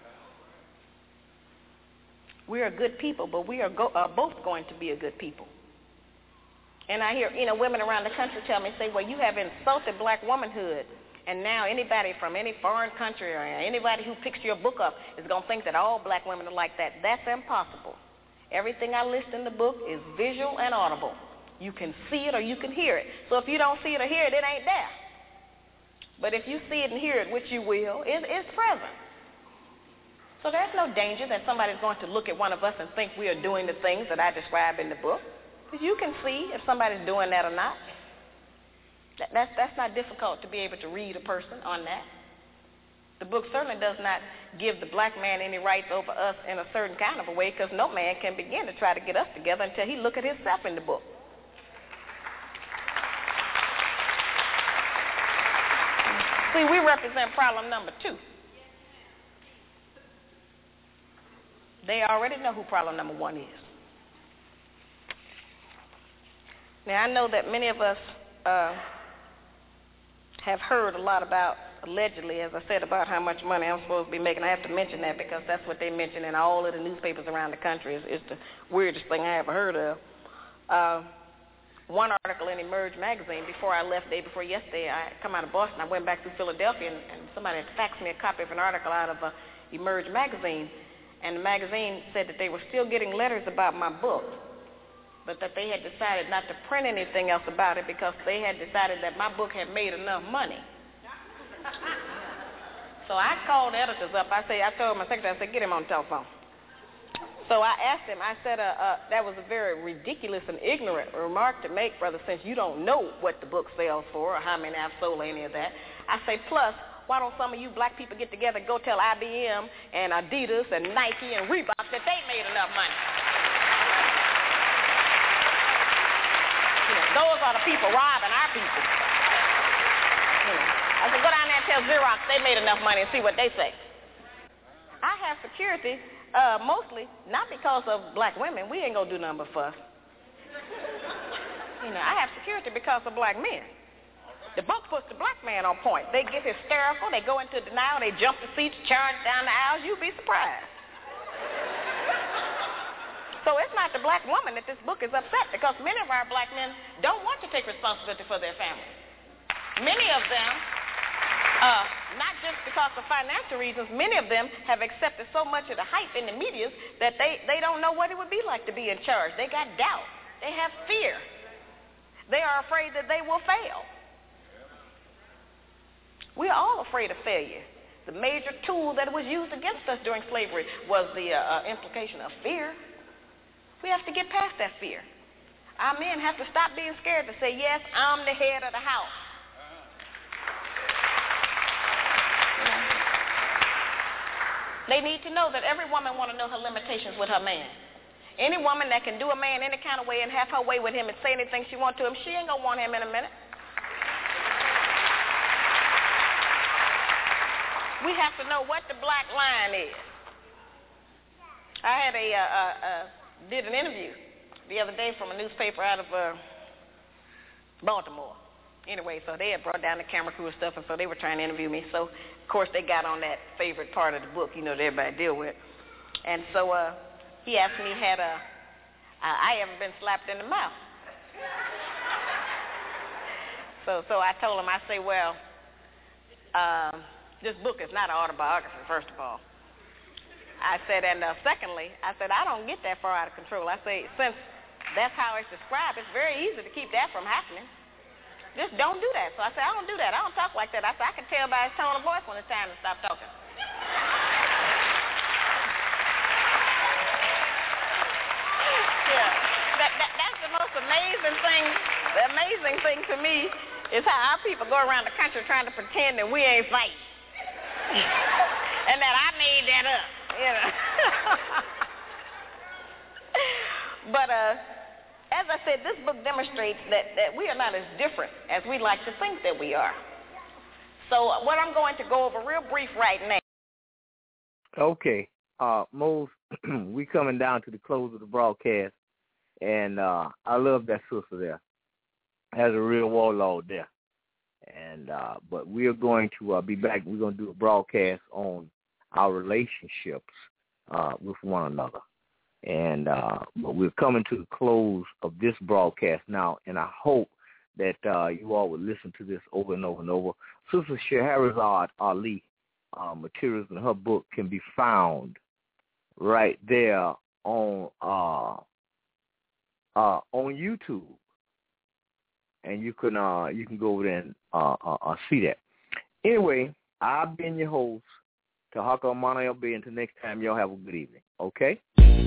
We are good people, but we are, go- are both going to be a good people. And I hear, you know, women around the country tell me, say, well, you have insulted black womanhood, and now anybody from any foreign country or anybody who picks your book up is going to think that all black women are like that. That's impossible. Everything I list in the book is visual and audible. You can see it or you can hear it. So if you don't see it or hear it, it ain't there. But if you see it and hear it, which you will, it, it's present. So there's no danger that somebody's going to look at one of us and think we are doing the things that I describe in the book. Because you can see if somebody's doing that or not. That, that's, that's not difficult to be able to read a person on that. The book certainly does not give the black man any rights over us in a certain kind of a way, because no man can begin to try to get us together until he look at himself in the book. See, we represent problem number two. They already know who problem number one is. Now, I know that many of us uh, have heard a lot about, allegedly, as I said, about how much money I'm supposed to be making. I have to mention that because that's what they mention in all of the newspapers around the country. It's, it's the weirdest thing I ever heard of. Uh, one article in Emerge magazine, before I left, day before yesterday, I come out of Boston, I went back through Philadelphia, and, and somebody had faxed me a copy of an article out of uh, Emerge magazine, and the magazine said that they were still getting letters about my book, but that they had decided not to print anything else about it because they had decided that my book had made enough money. So I called the editors up. I say, I told my secretary, I said, get him on the telephone. So I asked him, I said, uh, uh, that was a very ridiculous and ignorant remark to make, brother, since you don't know what the book sells for or how many I've sold or any of that. I say, plus, why don't some of you black people get together and go tell I B M and Adidas and Nike and Reebok that they made enough money? You know, those are the people robbing our people. You know, I said, go down there and tell Xerox they made enough money and see what they say. I have security, uh, mostly, not because of black women. We ain't going to do nothing but fuss. You know, I have security because of black men. The book puts the black man on point. They get hysterical. They go into denial. They jump the seats, charge down the aisles. You'd be surprised. So it's not the black woman that this book is upset, because many of our black men don't want to take responsibility for their families. Many of them, uh, not just because of financial reasons, many of them have accepted so much of the hype in the media that they, they don't know what it would be like to be in charge. They got doubt. They have fear. They are afraid that they will fail. We are all afraid of failure. The major tool that was used against us during slavery was the uh, uh, implication of fear. We have to get past that fear. Our men have to stop being scared to say, yes, I'm the head of the house. They need to know that every woman wants to know her limitations with her man. Any woman that can do a man any kind of way and have her way with him and say anything she wants to him, she ain't going to want him in a minute. We have to know what the black line is. I had a, uh, uh, uh, did an interview the other day from a newspaper out of uh, Baltimore. Anyway, so they had brought down the camera crew and stuff, and so they were trying to interview me. So, of course, they got on that favorite part of the book, you know, that everybody deal with. And so uh, he asked me, had a, I, I haven't been slapped in the mouth. So, so I told him, I say, well, uh, this book is not an autobiography, first of all. I said, and uh, secondly, I said, I don't get that far out of control. I say, since that's how it's described, it's very easy to keep that from happening. Just don't do that. So I said, I don't do that. I don't talk like that. I said, I can tell by his tone of voice when it's time to stop talking. Yeah, that, that, that's the most amazing thing. The amazing thing to me is how our people go around the country trying to pretend that we ain't fighting. And that I made that up, you know. But uh, as I said, this book demonstrates that, that we are not as different as we like to think that we are. So what I'm going to go over real brief right now. Okay. Uh, Mose, we coming down to the close of the broadcast, and uh, I love that sister there. Has a real warlord there. And uh, but we are going to uh, be back. We're going to do a broadcast on our relationships uh, with one another. And uh, but we're coming to the close of this broadcast now, and I hope that uh, you all would listen to this over and over and over. Sister Shahrazad Ali uh, materials in her book can be found right there on uh, uh, on YouTube. And you can uh, you can go over there and uh, uh, uh, see that. Anyway, I've been your host, Tahaka Amana L B. Until next time, y'all have a good evening. Okay?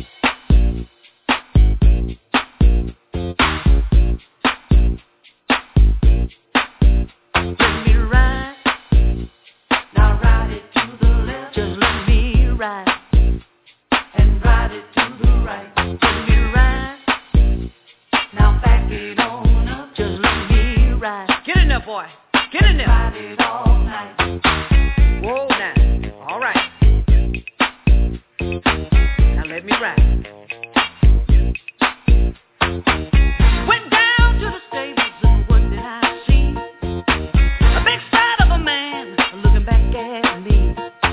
Let me ride, now ride it to the left. Just let me ride, and ride it to the right. Let me ride, now back it on up. Just let me ride. Get in there, boy. Get in there. Ride it all night. Whoa, now. All right. Now let me ride. Went down to the stables and what did I see? A big sight of a man looking back at me.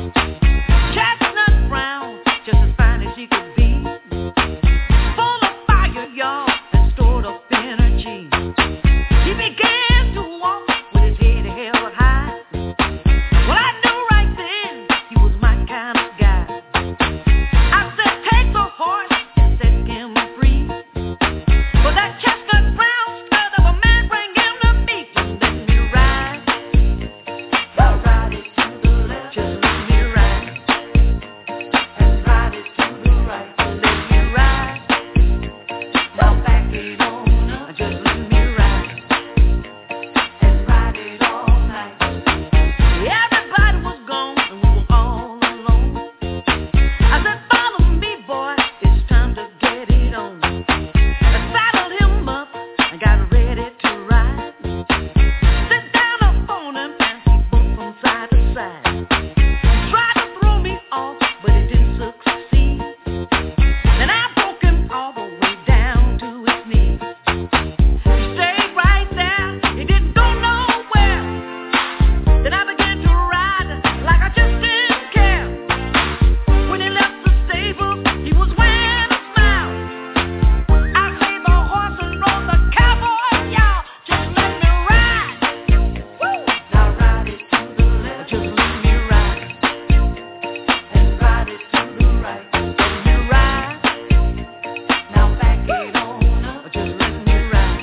Chestnut brown, just as fine as he could be. Full of fire, y'all, and stored up energy. He began to walk with his head held high. Well, I knew right then he was my kind of guy. I said, take the horse and set him free. But that chestnut brown stud of a man bring him to me. Just let me ride. Now ride it to the left. Just let me ride. And ride it to the right. Let me ride. Now back it on up. Just let me ride. And ride it all night. Everybody was gone and we were all alone. I said, follow me, boy. It's time to get it on. I saddled him up and got ready to ride. Sit down up on him and he both from side to side. He tried to throw me off, but he didn't succeed. And I broke him all the way down to his knees. He stayed right there, he didn't go nowhere. Then I began to ride like I just didn't care. When he left the stable, he was wearing a smile. I saved the horse and rode the cowboy, y'all. Just let me ride. Woo! Now ride it to the left. Just let me ride. And ride it to the right. Let me ride. Now back it on up. Just let me ride.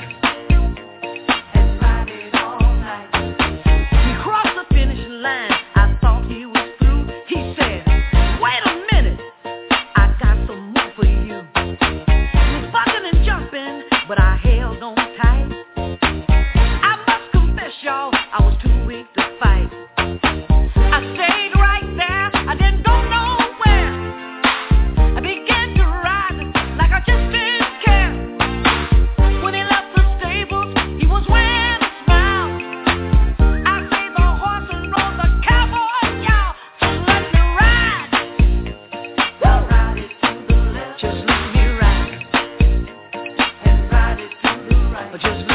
And ride it all night. We crossed the finish line. I thought he was through. He said, wait a minute. I got some more for you. He was bucking and jumping, but I held on tight. I must confess, y'all, I was too weak to fight. I stayed right there. I didn't go nowhere. I began to ride like I just didn't care. When he left the stables, he was wearing a smile. I saved the horse and rode the cowboy, y'all. Just let me ride. Now ride it to the left. Just let me ride. And ride it to the right. Just